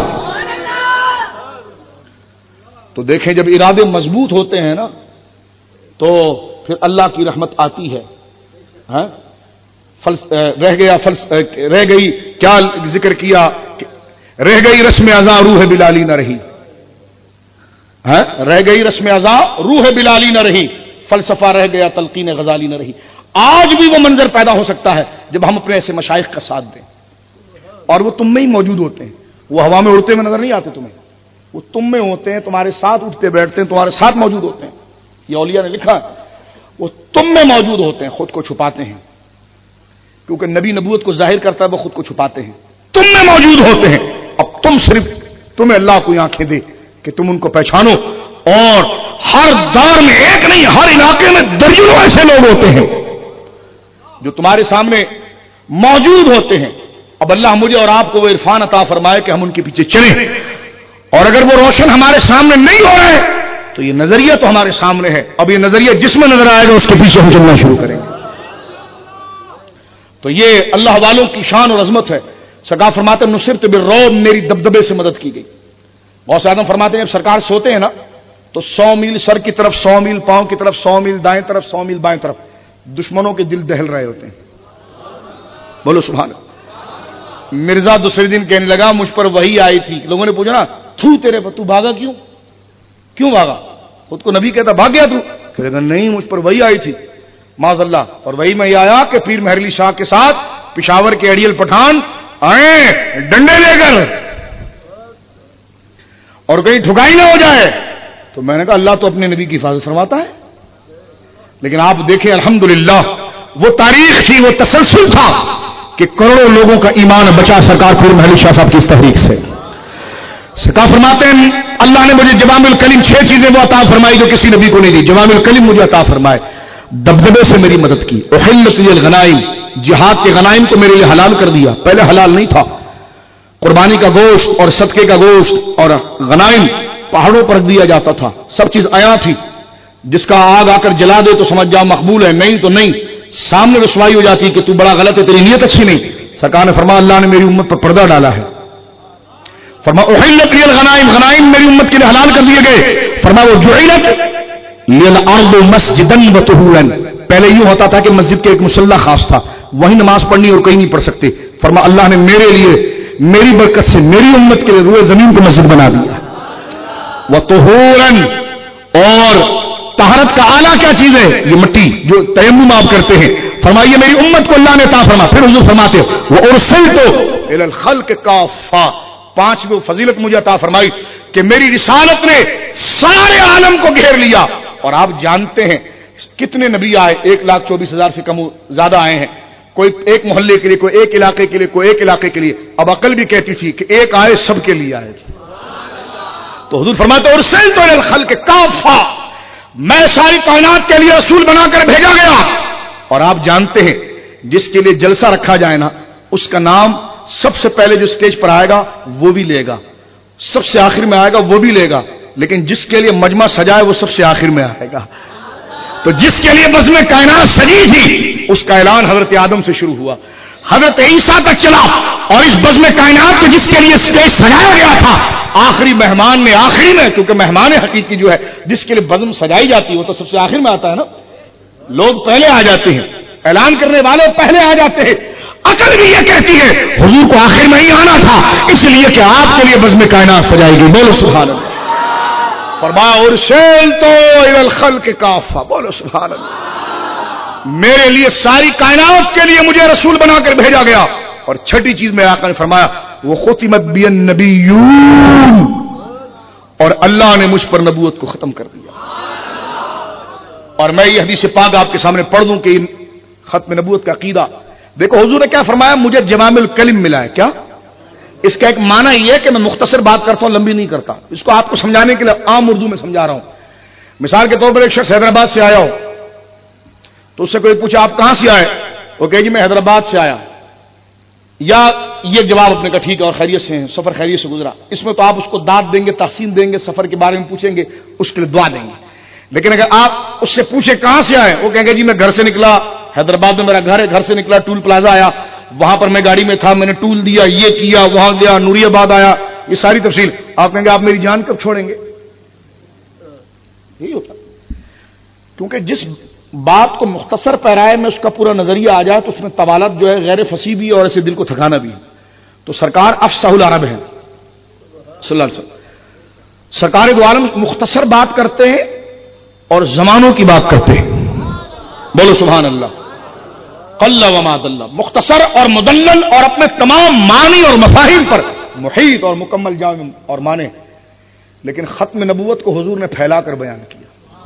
Speaker 1: تو دیکھیں جب ارادے مضبوط ہوتے ہیں نا تو پھر اللہ کی رحمت آتی ہے۔ ہاں فلس رہ گیا فلس رہ گئی کیا ذکر کیا، رہ گئی رسم ازاں روح بلالی نہ رہی، ہاں رہ گئی رسم ازاں روح بلالی نہ رہی، فلسفہ رہ گیا، تلقین غزالی نہ رہی۔ آج بھی وہ منظر پیدا ہو سکتا ہے جب ہم اپنے ایسے مشائخ کا ساتھ دیں، اور وہ تم میں ہی موجود ہوتے ہیں، وہ ہوا میں اڑتے ہوئے نظر نہیں آتے تمہیں، وہ تم میں ہوتے ہیں، تمہارے ساتھ اٹھتے بیٹھتے ہیں، تمہارے ساتھ موجود ہوتے ہیں۔ یہ اولیاء نے لکھا ہے، وہ تم میں موجود ہوتے ہیں، خود کو چھپاتے ہیں، کیونکہ نبی نبوت کو ظاہر کرتا ہے، وہ خود کو چھپاتے ہیں، تم میں موجود ہوتے ہیں۔ اب تم صرف تمہیں اللہ کو آنکھیں دے کہ تم ان کو پہچانو، اور ہر دار میں ایک نہیں، ہر علاقے میں درجنوں ایسے لوگ ہوتے ہیں جو تمہارے سامنے موجود ہوتے ہیں۔ اب اللہ مجھے اور آپ کو وہ عرفان عطا فرمائے کہ ہم ان کے پیچھے چلیں، اور اگر وہ روشن ہمارے سامنے نہیں ہو رہے تو یہ نظریہ تو ہمارے سامنے ہے، اب یہ نظریہ جس میں نظر آئے گا اس کے پیچھے ہم چلنا شروع کریں گے۔ تو یہ اللہ والوں کی شان اور عظمت ہے۔ سرکار فرماتے ہیں نصرت بالرعب، میری دبدبے سے مدد کی گئی۔ غوث اعظم فرماتے ہیں جب سرکار سوتے ہیں نا تو سو میل سر کی طرف، سو میل پاؤں کی طرف، سو میل دائیں طرف، سو میل بائیں طرف دشمنوں کے دل دہل رہے ہوتے ہیں۔ بولو سبحان اللہ۔ مرزا دوسرے دن کہنے لگا مجھ پر وحی آئی تھی، لوگوں نے پوچھا نا تھو تیرے پر، تو بھاگا کیوں؟ کیوں بھاگا؟ خود کو نبی کہتا بھاگ گیا تو؟ کہے گا نہیں، مجھ پر وحی آئی تھی معاذ اللہ، اور وحی میں یہ آیا کہ پیر مہر علی شاہ کے ساتھ پشاور کے اڑیل پٹھان آئے ڈنڈے لے کر، اور کہیں ٹھکائی نہ ہو جائے۔ تو میں نے کہا اللہ تو اپنے نبی کی حفاظت فرماتا ہے، لیکن آپ دیکھیں الحمدللہ وہ تاریخ تھی، وہ تسلسل تھا کہ کروڑوں لوگوں کا ایمان بچا سرکار پیر مہر علی شاہ صاحب کی اس تحریک سے۔ سرکار فرماتے ہیں اللہ نے مجھے جوامع الکلم، چھ چیزیں وہ عطا فرمائی جو کسی نبی کو نہیں دی، جوامع الکلم مجھے عطا فرمائے، دبدبے سے میری مدد کی، احلت لی الغنائم، جہاد کے غنائم کو میرے لیے حلال کر دیا، پہلے حلال نہیں تھا، قربانی کا گوشت اور صدقے کا گوشت اور غنائم پہاڑوں پر دیا جاتا تھا، سب چیز عیاں تھی، جس کا آگ آ کر جلا دے تو سمجھ جاؤ مقبول ہے، نہیں تو نہیں، سامنے رسوائی ہو جاتی کہ تو بڑا غلط ہے، تیری نیت اچھی نہیں۔ سرکار نے فرمایا اللہ نے میری امت پر پردہ ڈالا ہے، فرمایا احلت لی الغنائم، غنائم میری امت کے لیے حلال کر دیے گئے، فرمایا وہ جعلت لی الارض مسجدا وطہورا، پہلے یوں ہوتا تھا کہ مسجد کے ایک مصلی خاص تھا، وہیں نماز پڑھنی اور کہیں نہیں پڑھ سکتے، فرمایا اللہ نے میرے لیے میری برکت سے میری امت کے لیے روئے زمین کو مسجد بنا دیا، وطہورا، اور طہارت کا اعلیٰ کیا چیز ہے؟ یہ مٹی جو تیمم آپ کرتے ہیں، فرمائیے میری امت کو اللہ نے عطا فرما، پھر حضور فرماتے وہ ارسلت الی الخلق کافہ، پانچویں فضیلت مجھے عطا فرمائی کہ میری رسالت نے سارے عالم کو گھیر لیا، اور آپ جانتے ہیں کتنے نبی آئے، ایک لاکھ چوبیس ہزار سے کم زیادہ آئے ہیں، کوئی ایک محلے کے لیے، کوئی ایک علاقے کے لیے، کوئی ایک علاقے کے لیے، اب عقل بھی کہتی تھی کہ ایک آئے سب کے لیے آئے، تو حضور فرماتے ارسلت الی الخلق کافہ، میں ساری کائنات کے لیے رسول بنا کر بھیجا گیا، اور آپ جانتے ہیں جس کے لیے جلسہ رکھا جائے نا اس کا نام سب سے پہلے جو اسٹیج پر آئے گا وہ بھی لے گا، سب سے آخر میں آئے گا وہ بھی لے گا، لیکن جس کے لیے مجمع سجائے وہ سب سے آخر میں آئے گا۔ تو جس کے لیے بزم کائنات سجی تھی اس کا اعلان حضرت آدم سے شروع ہوا، حضرت عیسیٰ تک چلا، اور اس بزم کائنات کو جس کے لیے اسٹیج سجایا گیا تھا آخری مہمان نے آخری میں، کیونکہ مہمان حقیقی جو ہے جس کے لیے بزم سجائی جاتی ہے وہ تو سب سے آخر میں آتا ہے نا، لوگ پہلے آ جاتے ہیں، اعلان کرنے والے پہلے آ جاتے ہیں، عقل بھی یہ کہتی ہے حضور کو آخر میں ہی آنا تھا اس لیے کہ آپ کے لیے بزم کائنات سجائی گئی، بولو سبحان اللہ۔ فرمایا ارسلت الی الخلق کافہ، بولو سبحان اللہ، میرے لیے ساری کائنات کے لیے مجھے رسول بنا کر بھیجا گیا، اور چھٹی چیز میں آقا نے فرمایا وہ ختمت بی النبیون، اور اللہ نے مجھ پر نبوت کو ختم کر دیا۔ اور میں یہ حدیث پاک آپ کے سامنے پڑھ دوں کہ ختم نبوت کا عقیدہ دیکھو، حضور نے کیا فرمایا مجھے جوامع الکلم ملا ہے، کیا اس کا ایک معنی یہ ہے کہ میں مختصر بات کرتا ہوں، لمبی نہیں کرتا، اس کو آپ کو سمجھانے کے لیے عام اردو میں سمجھا رہا ہوں۔ مثال کے طور پر ایک شخص حیدرآباد سے آیا ہو تو اس سے کوئی پوچھا آپ کہاں سے آئے، وہ کہے جی میں حیدرآباد سے آیا، یا یہ جواب اپنے کا ٹھیک ہے اور خیریت سے ہیں، سفر خیریت سے گزرا، اس میں تو آپ اس کو داد دیں گے، تحسین دیں گے، سفر کے بارے میں پوچھیں گے، اس کے لیے دعا دیں گے۔ لیکن اگر آپ اس سے پوچھیں کہاں سے آئے، وہ کہیں گے جی میں گھر سے نکلا، حیدرآباد میں میرا گھر ہے، گھر سے نکلا ٹول پلازا آیا، وہاں پر میں گاڑی میں تھا، میں نے ٹول دیا، یہ کیا، وہاں گیا، نوری آباد آیا، یہ ساری تفصیل۔ آپ کہیں گے آپ میری جان کب چھوڑیں گے؟ یہی ہوتا، کیونکہ جس بات کو مختصر پیرائے میں اس کا پورا نظریہ آ جائے تو اس میں طوالت جو ہے غیر فصیح بھی اور ایسے دل کو تھکانا بھی ہے۔ تو سرکار افصح العرب ہے صلی اللہ علیہ وسلم، سرکار دو عالم مختصر بات کرتے ہیں اور زمانوں کی بات کرتے ہیں. بولو سبحان اللہ. قل وما دل، مختصر اور مدلل اور اپنے تمام معنی اور مفاہیم پر محیط اور مکمل جامع اور معنی. لیکن ختم نبوت کو حضور نے پھیلا کر بیان کیا،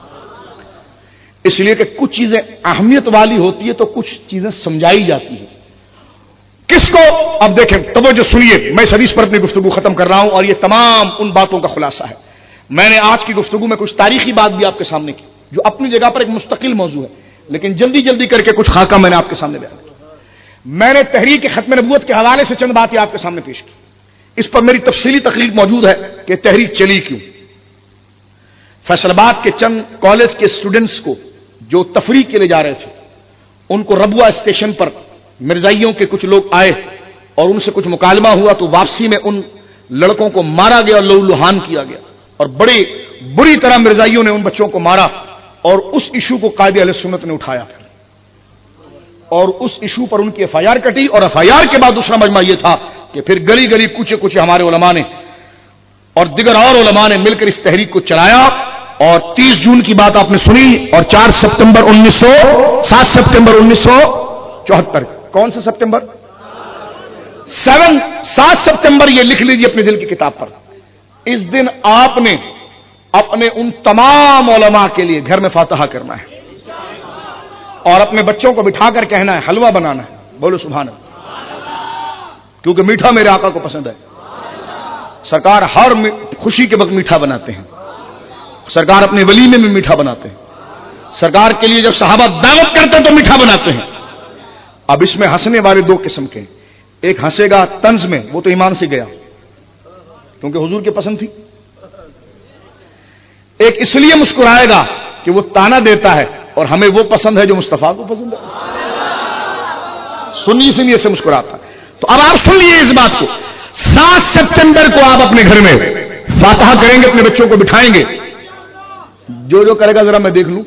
Speaker 1: اس لیے کہ کچھ چیزیں اہمیت والی ہوتی ہے تو کچھ چیزیں سمجھائی جاتی ہیں. کس کو؟ اب دیکھیں، توجہ سنیے، میں اس حدیث پر اپنی گفتگو ختم کر رہا ہوں اور یہ تمام ان باتوں کا خلاصہ ہے. میں نے آج کی گفتگو میں کچھ تاریخی بات بھی آپ کے سامنے کی جو اپنی جگہ پر ایک مستقل موضوع ہے، لیکن جلدی جلدی کر کے کچھ خاکہ میں نے آپ کے سامنے بیان کیا. میں نے تحریک ختم نبوت کے حوالے سے چند باتیں آپ کے سامنے پیش کی. اس پر میری تفصیلی تقریر موجود ہے کہ تحریک چلی کیوں. فیصل آباد کے چند کالج کے اسٹوڈنٹس کو جو تفریح کے لیے جا رہے تھے، ان کو ربوہ اسٹیشن پر مرزائیوں کے کچھ لوگ آئے اور ان سے کچھ مکالمہ ہوا تو واپسی میں ان لڑکوں کو مارا گیا، لہو لہان کیا گیا اور بڑی بری طرح مرزائیوں نے ان بچوں کو مارا. اور اس ایشو کو قائد اہل سنت نے اٹھایا اور اس ایشو پر ان کی ایف آئی آر کٹی. اور ایف آئی آر کے بعد دوسرا مجمع یہ تھا کہ پھر گلی گلی کوچے کوچے ہمارے علماء نے اور دیگر اور علماء نے مل کر اس تحریک کو چلایا. اور تیس جون کی بات آپ نے سنی اور چار سپتمبر انیس سو سات سپتمبر انیس سو چوہتر کون سا سپتمبر سیون سات سپتمبر یہ لکھ لیجیے اپنے دل کی کتاب پر. اس دن آپ نے اپنے ان تمام علماء کے لیے گھر میں فاتحہ کرنا ہے اور اپنے بچوں کو بٹھا کر کہنا ہے حلوہ بنانا ہے. بولو سبحان اللہ. کیونکہ میٹھا میرے آقا کو پسند ہے. سرکار ہر خوشی کے وقت میٹھا بناتے ہیں، سرکار اپنے ولیمے میں میٹھا بناتے ہیں، سرکار کے لیے جب صحابہ دعوت کرتے ہیں تو میٹھا بناتے ہیں. اب اس میں ہنسنے والے دو قسم کے، ایک ہنسے گا طنز میں، وہ تو ایمان سے گیا کیونکہ حضور کی پسند تھی. ایک اس لیے مسکرائے گا کہ وہ تانا دیتا ہے اور ہمیں وہ پسند ہے جو مصطفیٰ کو پسند ہے. سنی سنی سے مسکراتا. تو اب آپ سن لیے اس بات کو، سات سپتمبر کو آپ اپنے گھر میں فاتحہ کریں گے، اپنے بچوں کو بٹھائیں گے. جو جو کرے گا ذرا میں دیکھ لوں.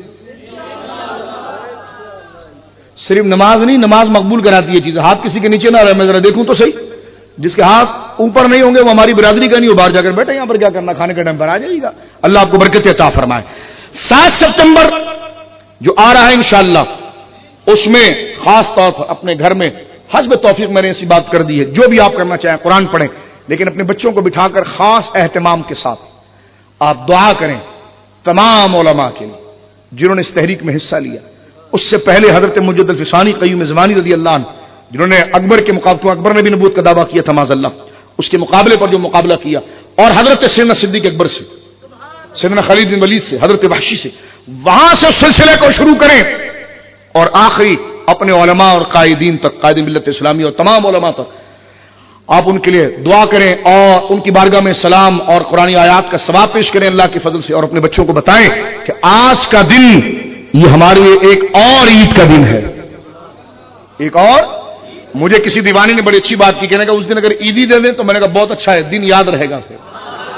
Speaker 1: صرف نماز نہیں، نماز مقبول کراتی ہے چیز. ہاتھ کسی کے نیچے نہ رہے، میں ذرا دیکھوں تو صحیح. جس کے ہاتھ اوپر نہیں ہوں گے وہ ہماری برادری کا نہیں، وہ باہر جا کر بیٹھے، یہاں پر کیا کرنا، کھانے کے ٹائم پر آ جائے گا. اللہ آپ کو برکت عطا فرمائے. سات سپتمبر جو آ رہا ہے انشاءاللہ، اس میں خاص طور پر اپنے گھر میں حسب توفیق میں نے ایسی بات کر دی ہے، جو بھی آپ کرنا چاہیں قرآن پڑھیں، لیکن اپنے بچوں کو بٹھا کر خاص اہتمام کے ساتھ آپ دعا کریں تمام علماء کے لیے جنہوں نے اس تحریک میں حصہ لیا. اس سے پہلے حضرت مجد الفسانی قیوم زمانی رضی اللہ عنہ، جنہوں نے اکبر کے مقابلے، اکبر نے بھی نبوت کا دعویٰ کیا تھا معاذ اللہ، اس کے مقابلے پر جو مقابلہ کیا، اور حضرت سیدنا صدیق اکبر سے، سیدنا خالد بن ولید سے، حضرت وحشی سے، وہاں سے اس سلسلے کو شروع کریں اور آخری اپنے علماء اور قائدین تک، قائد ملت اسلامی اور تمام علماء تک آپ ان کے لیے دعا کریں اور ان کی بارگاہ میں سلام اور قرآن آیات کا ثواب پیش کریں اللہ کے فضل سے. اور اپنے بچوں کو بتائیں کہ آج کا دن یہ ہمارے لیے ایک اور عید کا دن ہے. ایک اور مجھے کسی دیوانی نے بڑی اچھی بات کی، کہنے کا اس دن اگر عیدی دے دیں تو میں نے کہا بہت اچھا ہے، دن یاد رہے گا. پھر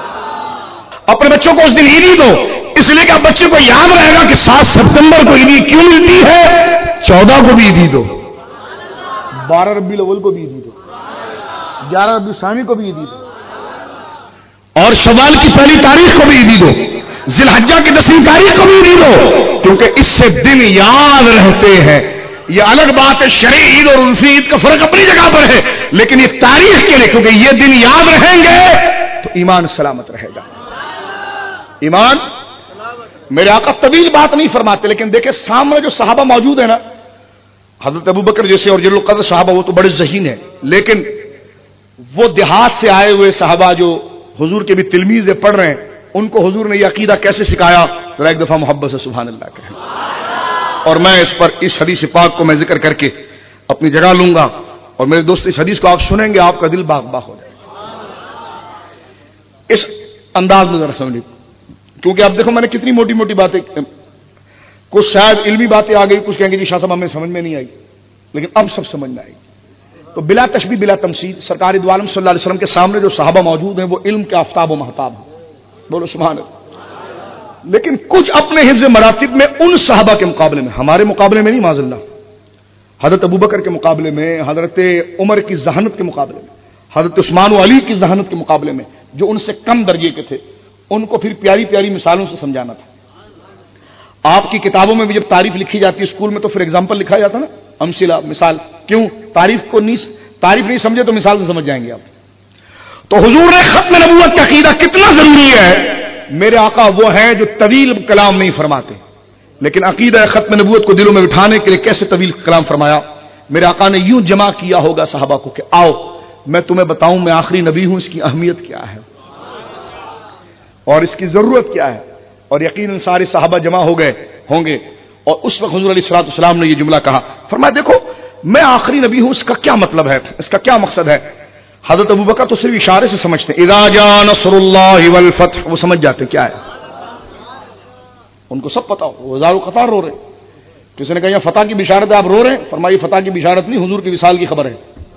Speaker 1: اپنے بچوں کو اس دن عیدی دو، اس لیے کہ اب بچے کو یاد رہے گا کہ سات ستمبر کو عیدی کیوں ملتی ہے. چودہ کو بھی عیدی دو، بارہ ربیع الاول کو بھی عیدی دو، گیارہ ربیع ثانی کو بھی عیدی دو، اور شوال کی پہلی تاریخ کو بھی عیدی دو، ذی الحجہ کی دسویں تاریخ کو بھی عیدی دو، کیونکہ اس سے دن یاد رہتے ہیں. یہ الگ بات ہے، شرعی عید اور عرفی عید کا فرق اپنی جگہ پر ہے، لیکن یہ تاریخ کے لیے، کیونکہ یہ دن یاد رہیں گے تو ایمان سلامت رہے گا. ایمان، میرے آقا طویل بات نہیں فرماتے، لیکن دیکھیں سامنے جو صحابہ موجود ہیں نا، حضرت ابو بکر جیسے اور جلیل القدر صحابہ، وہ تو بڑے ذہین ہیں، لیکن وہ دیہات سے آئے ہوئے صحابہ جو حضور کے بھی تلمیذ پڑھ رہے ہیں، ان کو حضور نے یہ عقیدہ کیسے سکھایا؟ ذرا ایک دفعہ محبت سے سبحان اللہ کہیں. اور میں اس پر اس حدیث پاک کو میں ذکر کر کے اپنی جگہ لوں گا، اور میرے دوست اس حدیث کو آپ سنیں گے آپ کا دل باغ باغ ہو جائے گا. اس انداز میں ذرا سمجھیں، کیونکہ اب دیکھو میں نے کتنی موٹی موٹی باتیں، کچھ شاید علمی باتیں آ گئی، کچھ کہیں گے جی شاہ صاحب ہمیں سمجھ میں نہیں آئی، لیکن اب سب سمجھ میں آئی. تو بلا تشبیہ بلا تمثیل سرکار دو عالم صلی اللہ علیہ وسلم کے سامنے جو صحابہ موجود ہیں وہ علم کے آفتاب و مہتاب ہیں. بولو سبحان اللہ. لیکن کچھ اپنے حفظ مراتب میں ان صحابہ کے مقابلے میں، ہمارے مقابلے میں نہیں معاذ اللہ، حضرت ابوبکر کے مقابلے میں، حضرت عمر کی ذہانت کے مقابلے میں، حضرت عثمان و علی کی ذہانت کے مقابلے میں، جو ان سے کم درجے کے تھے، ان کو پھر پیاری پیاری مثالوں سے سمجھانا تھا. آپ کی کتابوں میں بھی جب تعریف لکھی جاتی ہے اسکول میں تو پھر اگزامپل لکھا جاتا نا، امثلہ، مثال. کیوں؟ تعریف کو نہیں تعریف نہیں سمجھے تو مثال سے سمجھ جائیں گے آپ. تو حضور نے ختم نبوت کا عقیدہ کتنا ضروری ہے. میرے آقا وہ ہیں جو طویل کلام نہیں فرماتے، لیکن عقیدہ ختم نبوت کو دلوں میں بٹھانے کے لیے کیسے طویل کلام فرمایا. میرے آقا نے یوں جمع کیا ہوگا صحابہ کو کہ آؤ میں تمہیں بتاؤں میں آخری نبی ہوں، اس کی اہمیت کیا ہے اور اس کی ضرورت کیا ہے. اور یقیناً سارے صحابہ جمع ہو گئے ہوں گے اور اس وقت حضور علیہ الصلوۃ والسلام نے یہ جملہ کہا. فرمایا دیکھو میں آخری نبی ہوں، اس کا کیا مطلب ہے، اس کا کیا مقصد ہے. حضرت ابوبکر تو صرف اشارے سے سمجھتے ہیں، اذا جاء نصر اللہ والفتح، وہ سمجھ جاتے کیا ہے، ان کو سب پتا ہو. وہ ہزاروں قطار رو رہے. کسی نے کہا یہ فتح کی بشارت ہے آپ رو رہے ہیں. فرمائی فتح کی بشارت نہیں، حضور کی وصال کی خبر ہے.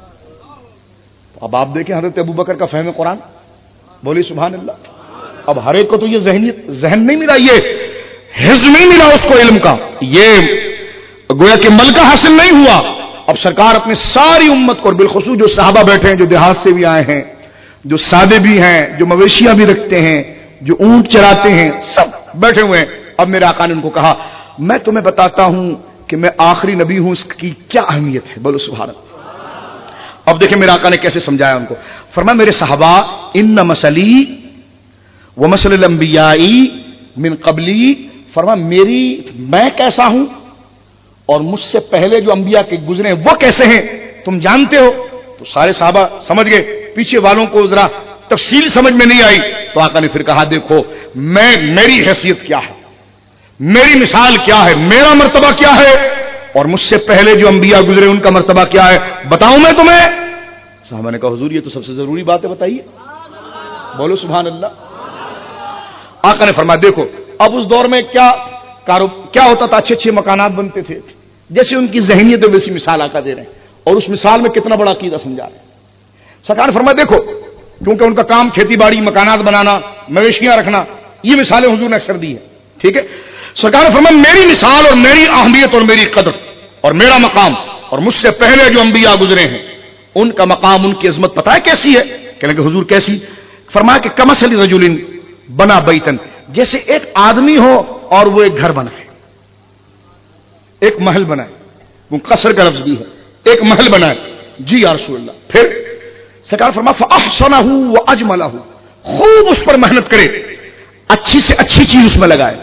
Speaker 1: اب آپ دیکھیں حضرت ابوبکر کا فہم قرآن، بولی سبحان اللہ. اب ہر ایک کو تو یہ ذہنیت ذہن نہیں ملا، یہ حزب نہیں ملا اس کو علم کا، یہ گویا کہ ملکہ حاصل نہیں ہوا. اب سرکار اپنی ساری امت کو اور بالخصوص جو صحابہ بیٹھے ہیں، جو دیہات سے بھی آئے ہیں، جو سادے بھی ہیں، جو مویشیاں بھی رکھتے ہیں، جو اونٹ چراتے ہیں، سب بیٹھے ہوئے ہیں. اب میرے آقا نے ان کو کہا میں تمہیں بتاتا ہوں کہ میں آخری نبی ہوں، اس کی کیا اہمیت ہے. بولو سبحان اللہ. اب دیکھیں میرے آقا نے کیسے سمجھایا ان کو. فرمایا میرے صحابہ ان مسلی ومثل الانبیاء من قبلی، فرمایا میری میں کیسا ہوں اور مجھ سے پہلے جو انبیاء کے گزرے ہیں وہ کیسے ہیں تم جانتے ہو. تو سارے صحابہ سمجھ گئے، پیچھے والوں کو ذرا تفصیل سمجھ میں نہیں آئی. تو آقا نے پھر کہا دیکھو میں میری حیثیت کیا ہے، میری مثال کیا ہے، میرا مرتبہ کیا ہے اور مجھ سے پہلے جو انبیاء گزرے ان کا مرتبہ کیا ہے بتاؤں میں تمہیں. صحابہ نے کہا حضور یہ تو سب سے ضروری بات ہے، بتائیے. بولو سبحان اللہ. آقا نے فرمایا دیکھو اب اس دور میں کیا کیا ہوتا تھا، اچھے اچھے مکانات بنتے تھے، جیسے ان کی ذہنیت ہے ویسی مثال آقا دے رہے ہیں اور اس مثال میں کتنا بڑا عقیدہ سمجھا رہے ہیں. سرکار نے فرمایا دیکھو کیونکہ ان کا کام کھیتی باڑی، مکانات بنانا، مویشیاں رکھنا، یہ مثالیں حضور نے اکثر دی ہے. ٹھیک ہے. سرکار نے فرمایا میری مثال اور میری اہمیت اور میری قدر اور میرا مقام اور مجھ سے پہلے جو انبیاء گزرے ہیں ان کا مقام، ان کی عظمت پتہ ہے کیسی ہے؟ کہنے کہ حضور کیسی؟ فرمایا کہ کمثل رجل بنا بیتن، جیسے ایک آدمی ہو اور وہ ایک گھر بنائے، ایک محل بنائے. وہ قصر کا لفظ بھی ہے، ایک محل بنائے. جی یا رسول اللہ. پھر سرکار فرمایا فاحسنہ واجملہ، خوب اس پر محنت کرے، اچھی سے اچھی چیز اس میں لگائے.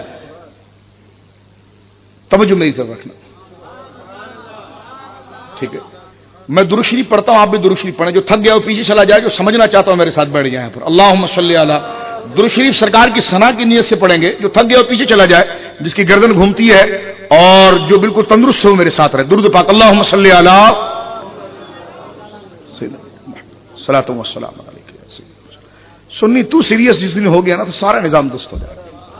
Speaker 1: توجہ میری طرف رکھنا. ٹھیک ہے. میں درود شریف پڑھتا ہوں، آپ بھی درود شریف پڑھیں. جو تھک گیا وہ پیچھے چلا جائے، جو سمجھنا چاہتا ہوں میرے ساتھ بیٹھ جائیں. پر اللہم صلی علی. درود شریف سرکار کی ثنا کی نیت سے پڑھیں گے. جو تھک گیا وہ پیچھے چلا جائے، جس کی گردن گھومتی ہے اور جو بالکل تندرست ہو میرے ساتھ رہے. درود پاک اللہم صلی علی صلاۃ و سلام علیک. سنی تو سیریس جس دن ہو گیا نا تو سارا نظام درست ہو جائے.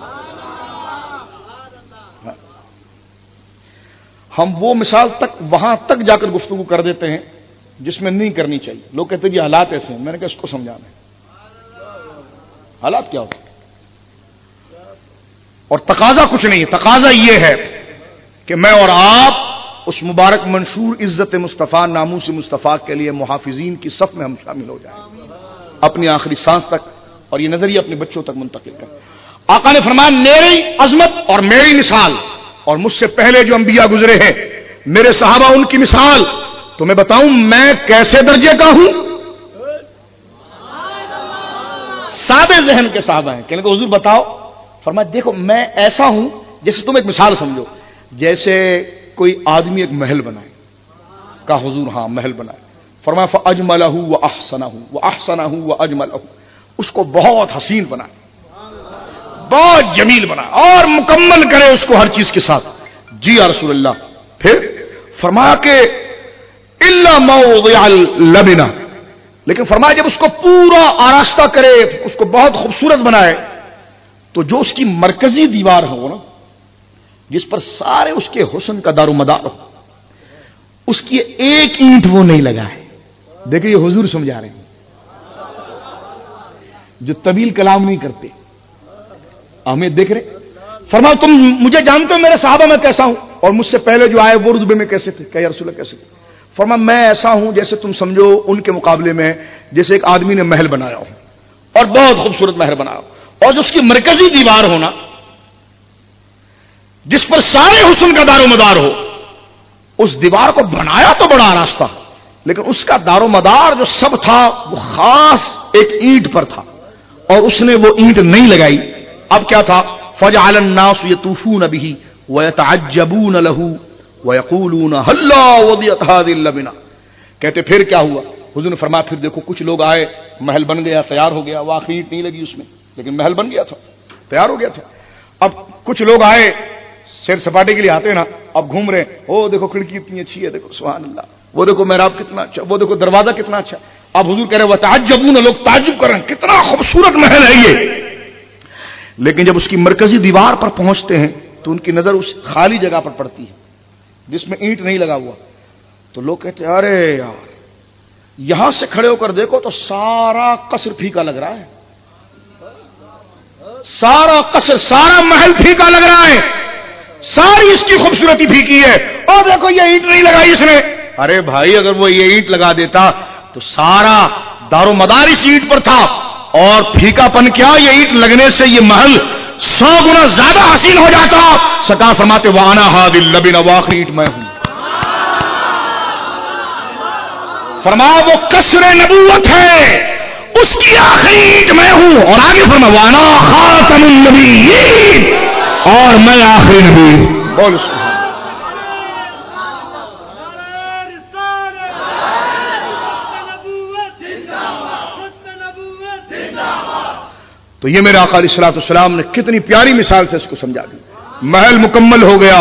Speaker 1: ہم وہ مثال تک وہاں تک جا کر گفتگو کر دیتے ہیں جس میں نہیں کرنی چاہیے. لوگ کہتے ہیں جی حالات ایسے ہیں. میں نے کہا اس کو سمجھانا ہے حالات کیا ہوتے ہیں اور تقاضا کچھ نہیں ہے. تقاضا یہ ہے کہ میں اور آپ اس مبارک منشور عزت مصطفیٰ، ناموس مصطفیٰ کے لیے محافظین کی صف میں ہم شامل ہو جائیں اپنی آخری سانس تک، اور یہ نظریہ اپنے بچوں تک منتقل کریں. آقا نے فرمایا میری عظمت اور میری مثال اور مجھ سے پہلے جو انبیاء گزرے ہیں میرے صحابہ ان کی مثال تو میں بتاؤں میں کیسے درجے کا ہوں. سادے ذہن کے صحابہ ہیں. کہنے کو حضور بتاؤ. فرمایا دیکھو میں ایسا ہوں جیسے تم ایک مثال سمجھو، جیسے کوئی آدمی ایک محل بنائے. کہا حضور ہاں محل بنائے. فرمایا فاجملہ واحسنہ واحسنہ واجملہ، اس کو بہت حسین بنائے، بہت جمیل بنائے اور مکمل کرے اس کو ہر چیز کے ساتھ. جی یا رسول اللہ. پھر فرمایا کہ الا موضع اللبنہ، لیکن فرمایا جب اس کو پورا آراستہ کرے، اس کو بہت خوبصورت بنائے، تو جو اس کی مرکزی دیوار ہو نا جس پر سارے اس کے حسن کا دار و مدار ہو، اس کی ایک اینٹ وہ نہیں لگائے. دیکھیں یہ حضور سمجھا رہے ہیں جو طویل کلام نہیں کرتے. ہمیں دیکھ رہے. فرماؤ تم مجھے جانتے ہو میرے صحابہ میں کیسا ہوں اور مجھ سے پہلے جو آئے وہ رتبے میں کیسے تھے؟ کہ یا رسول اللہ کیسے تھے؟ فرمایا میں ایسا ہوں جیسے تم سمجھو ان کے مقابلے میں جیسے ایک آدمی نے محل بنایا ہو اور بہت خوبصورت محل بنایا ہو، اور جو اس کی مرکزی دیوار ہونا جس پر سارے حسن کا دار و مدار ہو. اس دیوار کو بنایا تو بڑا راستہ، لیکن اس کا دار و مدار جو سب تھا وہ خاص ایک اینٹ پر تھا، اور اس نے وہ اینٹ نہیں لگائی. اب کیا تھا؟ فجعل الناس يطوفون به ويتعجبون له ويقولون هلا وضعت هذه اللبنه. کہتے پھر کیا ہوا؟ حضور نے فرمایا پھر دیکھو کچھ لوگ آئے، محل بن گیا، تیار ہو گیا، واقعی اینٹ نہیں لگی اس میں لیکن محل بن گیا تھا، تیار ہو گیا تھا. اب کچھ لوگ آئے سیر سپاٹے کے لیے آتے ہیں نا، اب گھوم رہے ہیں، او دیکھو کھڑکی اتنی اچھی ہے، دیکھو سبحان اللہ، وہ دیکھو محراب کتنا اچھا، وہ دیکھو دروازہ کتنا اچھا. اب حضور کہہ رہے وتعجبون، لوگ تعجب کر رہے ہیں کتنا خوبصورت محل ہے یہ. لیکن جب اس کی مرکزی دیوار پر پہنچتے ہیں تو ان کی نظر اس خالی جگہ پر پڑتی ہے جس میں اینٹ نہیں لگا ہوا. تو لوگ کہتے ہیں ارے یار یہاں سے کھڑے ہو کر دیکھو تو سارا قصر پھیکا لگ رہا ہے، سارا قصر، سارا محل پھیکا لگ رہا ہے، ساری اس کی خوبصورتی پھیکی ہے، اور دیکھو یہ اینٹ نہیں لگائی اس نے. ارے بھائی اگر وہ یہ اینٹ لگا دیتا تو سارا دار و مدار اس اینٹ پر تھا، اور پھیکا پن کیا، یہ اینٹ لگنے سے یہ محل سو گنا زیادہ حسین ہو جاتا. سرکار فرماتے وانا هذه اللبنه، واخری اینٹ میں ہوں. فرمایا وہ قصر نبوت ہے، اس کی آخری اینٹ میں ہوں. اور آگے فرمایا وانا خاتم النبیین، اور میں آخری نبی. بول تو یہ میرے آقا علیہ الصلوۃ والسلام نے کتنی پیاری مثال سے اس کو سمجھا دی. محل مکمل ہو گیا.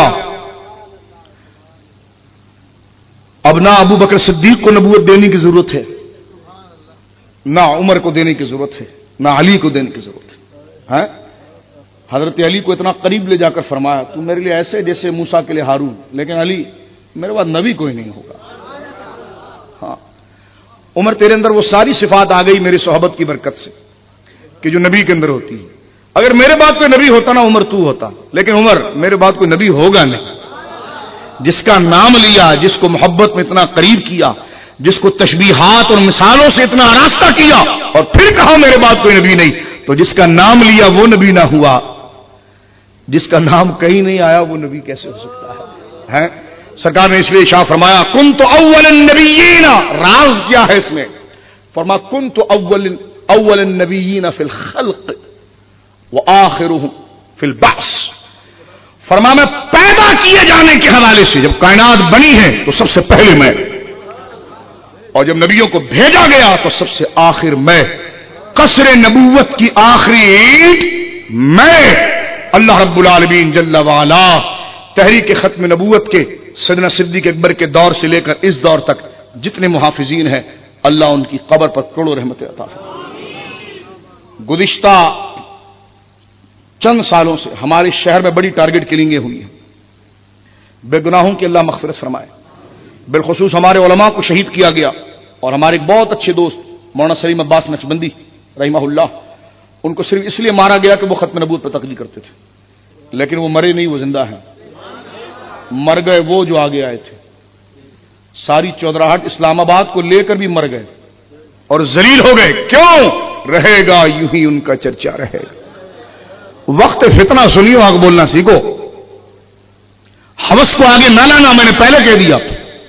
Speaker 1: اب نہ ابو بکر صدیق کو نبوت دینے کی ضرورت ہے، نہ عمر کو دینے کی ضرورت ہے، نہ علی کو دینے کی ضرورت ہے. حضرت علی کو اتنا قریب لے جا کر فرمایا تو میرے لیے ایسے جیسے موسیٰ کے لیے ہارون، لیکن علی میرے بعد نبی کوئی نہیں ہوگا. ہاں عمر تیرے اندر وہ ساری صفات آ گئی میری صحبت کی برکت سے کہ جو نبی کے اندر ہوتی ہے. اگر میرے بعد کوئی نبی ہوتا نا عمر تو ہوتا، لیکن عمر میرے بعد کوئی نبی ہوگا نہیں. جس کا نام لیا، جس کو محبت میں اتنا قریب کیا، جس کو تشبیہات اور مثالوں سے اتنا آراستہ کیا، اور پھر کہا میرے بعد کوئی نبی نہیں، تو جس کا نام لیا وہ نبی نہ ہوا، جس کا نام کہیں نہیں آیا وہ نبی کیسے ہو سکتا ہے؟ ہے سرکار نے اس لیے شاہ فرمایا کنت اول النبیین. راز کیا ہے اس میں؟ فرمایا کنت اول اول النبیین فی الخلق وآخرهم فی البعث. فرمایا میں پیدا کیے جانے کے حوالے سے جب کائنات بنی ہے تو سب سے پہلے میں، اور جب نبیوں کو بھیجا گیا تو سب سے آخر میں. قصر نبوت کی آخری اینٹ میں. اللہ رب العالمین جل وعلا تحریک ختم نبوت کے سیدنا صدیق اکبر کے دور سے لے کر اس دور تک جتنے محافظین ہیں اللہ ان کی قبر پر کروڑوں رحمتیں عطا فرمائے. گزشتہ چند سالوں سے ہمارے شہر میں بڑی ٹارگٹ کلنگیں ہوئی ہیں. بے گناہوں کی اللہ مغفرت فرمائے. بالخصوص ہمارے علماء کو شہید کیا گیا، اور ہمارے ایک بہت اچھے دوست مولانا سلیم عباس نقشبندی رحمہ اللہ، ان کو صرف اس لیے مارا گیا کہ وہ ختم نبوت پر تقریر کرتے تھے، لیکن وہ مرے نہیں، وہ زندہ ہیں. مر گئے وہ جو آگے آئے تھے. ساری چودراہٹ اسلام آباد کو لے کر بھی مر گئے اور ذلیل ہو گئے. کیوں؟ رہے گا یوں ہی ان کا چرچا رہے گا. وقت فتنہ سنیو، آگے بولنا سیکھو. حوث کو آگے نہ لانا، میں نے پہلے کہہ دیا،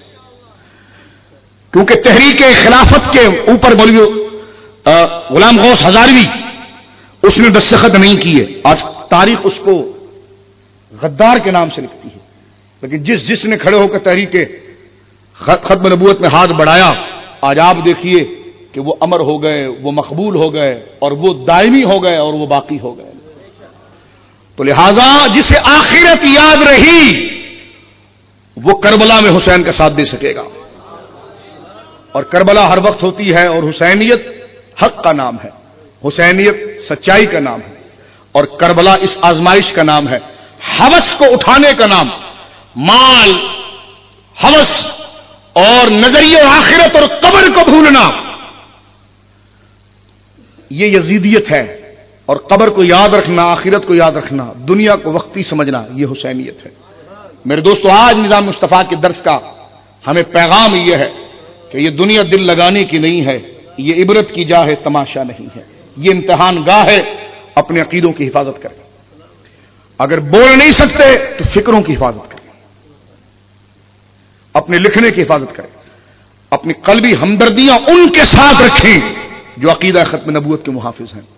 Speaker 1: کیونکہ تحریک خلافت کے اوپر بولیو غلام غوث ہزاروی اس نے دستخط نہیں کیے. آج تاریخ اس کو غدار کے نام سے لکھتی ہے، لیکن جس جس نے کھڑے ہو کر تحریک ختم نبوت میں ہاتھ بڑھایا، آج آپ دیکھیے کہ وہ امر ہو گئے، وہ مقبول ہو گئے، اور وہ دائمی ہو گئے، اور وہ باقی ہو گئے. تو لہذا جسے آخرت یاد رہی وہ کربلا میں حسین کا ساتھ دے سکے گا. اور کربلا ہر وقت ہوتی ہے، اور حسینیت حق کا نام ہے، حسینیت سچائی کا نام ہے، اور کربلا اس آزمائش کا نام ہے. ہوس کو اٹھانے کا نام، مال، ہوس اور نظریہ آخرت اور قبر کو بھولنا، یہ یزیدیت ہے. اور قبر کو یاد رکھنا، آخرت کو یاد رکھنا، دنیا کو وقتی سمجھنا، یہ حسینیت ہے. میرے دوستو، آج نظام مصطفیٰ کے درس کا ہمیں پیغام یہ ہے کہ یہ دنیا دل لگانے کی نہیں ہے، یہ عبرت کی جا ہے، تماشا نہیں ہے. یہ امتحان گاہ ہے، اپنے عقیدوں کی حفاظت کریں. اگر بول نہیں سکتے تو فکروں کی حفاظت کریں، اپنے لکھنے کی حفاظت کریں، اپنی قلبی ہمدردیاں ان کے ساتھ رکھیں جو عقیدہ ختم نبوت کے محافظ ہیں،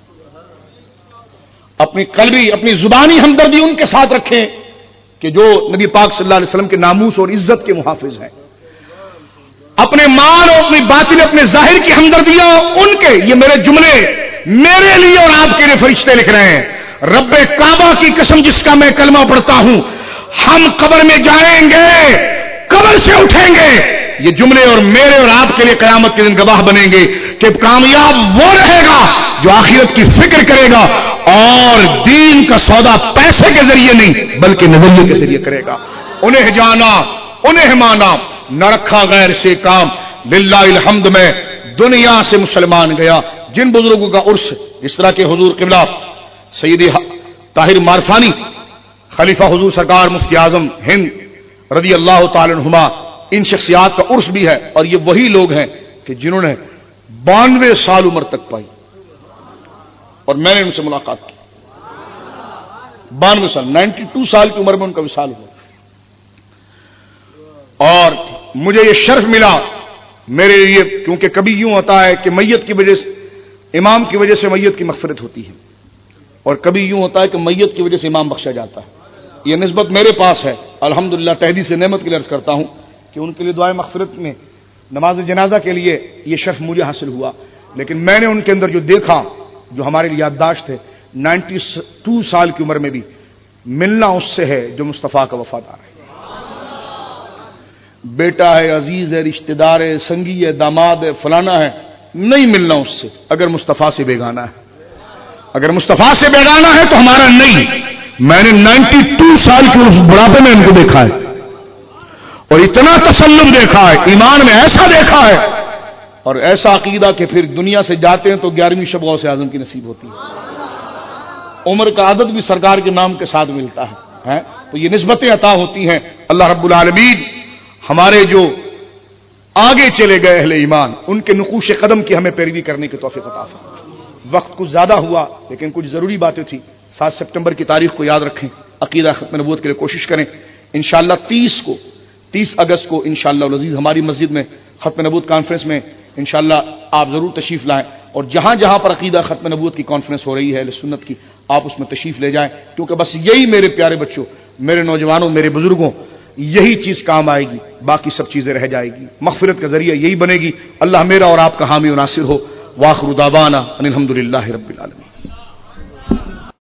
Speaker 1: اپنی قلبی اپنی زبانی ہمدردی ان کے ساتھ رکھیں کہ جو نبی پاک صلی اللہ علیہ وسلم کے ناموس اور عزت کے محافظ ہیں، اپنے مال اور اپنی باطن اپنے ظاہر کی ہمدردیاں ان کے، یہ میرے جملے میرے لیے اور آپ کے لیے فرشتے لکھ رہے ہیں، رب کعبہ کی قسم جس کا میں کلمہ پڑھتا ہوں، ہم قبر میں جائیں گے، قبر سے اٹھیں گے، یہ جملے اور میرے اور آپ کے لیے قیامت کے دن گواہ بنیں گے کہ کامیاب وہ رہے گا جو آخرت کی فکر کرے گا اور دین کا سودا پیسے کے ذریعے نہیں بلکہ نظریے کے ذریعے کرے گا۔ انہیں جانا انہیں مانا، نہ رکھا غیر سے کام، للہ الحمد میں دنیا سے مسلمان گیا۔ جن بزرگوں کا عرس جس طرح کے حضور قبلہ سیدی طاہر مارفانی، خلیفہ حضور سرکار مفتی اعظم ہند رضی اللہ تعالی عنہما، ان شخصیات کا عرس بھی ہے، اور یہ وہی لوگ ہیں کہ جنہوں نے بانوے سال عمر تک پائی، اور میں نے ان سے ملاقات کی، بانوے سال نائنٹی ٹو سال کی عمر میں ان کا وصال ہوا، اور مجھے یہ شرف ملا میرے لیے، کیونکہ کبھی یوں ہوتا ہے کہ میت کی وجہ سے، امام کی وجہ سے میت کی مغفرت ہوتی ہے، اور کبھی یوں ہوتا ہے کہ میت کی وجہ سے امام بخشا جاتا ہے۔ یہ نسبت میرے پاس ہے، الحمدللہ تحدید سے نعمت کے لیے عرض کرتا ہوں کہ ان کے لیے دعائے مغفرت میں نماز جنازہ کے لیے یہ شرف مجھے حاصل ہوا، لیکن میں نے ان کے اندر جو دیکھا جو ہمارے لیے یادداشت ہے، نائنٹی ٹو سال کی عمر میں بھی ملنا اس سے ہے جو مصطفیٰ کا وفادار ہے، بیٹا ہے، عزیز ہے، رشتہ دار ہے، سنگی ہے، داماد ہے، فلانا ہے، نہیں ملنا اس سے اگر مصطفیٰ سے بیگانہ ہے، اگر مصطفیٰ سے بیگانہ ہے تو ہمارا نہیں۔ میں نے نائنٹی ٹو سال کے اس بڑھاپے میں ان کو دیکھا ہے، اور اتنا تسلم دیکھا ہے، ایمان میں ایسا دیکھا ہے اور ایسا عقیدہ کہ پھر دنیا سے جاتے ہیں تو گیارہویں شب غوث اعظم کی نصیب ہوتی ہے، عمر کا عدد بھی سرکار کے نام کے ساتھ ملتا ہے، تو یہ نسبتیں عطا ہوتی ہیں۔ اللہ رب العالمین ہمارے جو آگے چلے گئے اہل ایمان، ان کے نقوش قدم کی ہمیں پیروی کرنے کی توفیق عطا فرمائے۔ وقت کچھ زیادہ ہوا لیکن کچھ ضروری باتیں تھیں۔ سات ستمبر کی تاریخ کو یاد رکھیں، عقیدہ ختم نبوت کے لیے کوشش کریں۔ انشاءاللہ تیس کو تیس اگست کو انشاءاللہ العزیز ہماری مسجد میں ختم نبوت کانفرنس میں انشاءاللہ آپ ضرور تشریف لائیں، اور جہاں جہاں پر عقیدہ ختم نبوت کی کانفرنس ہو رہی ہے اہل سنت کی، آپ اس میں تشریف لے جائیں، کیونکہ بس یہی میرے پیارے بچوں، میرے نوجوانوں، میرے بزرگوں، یہی چیز کام آئے گی، باقی سب چیزیں رہ جائے گی۔ مغفرت کا ذریعہ یہی بنے گی۔ اللہ میرا اور آپ کا حامی و ناصر ہو۔ وآخر دعوانا ان الحمد للہ رب العالمین۔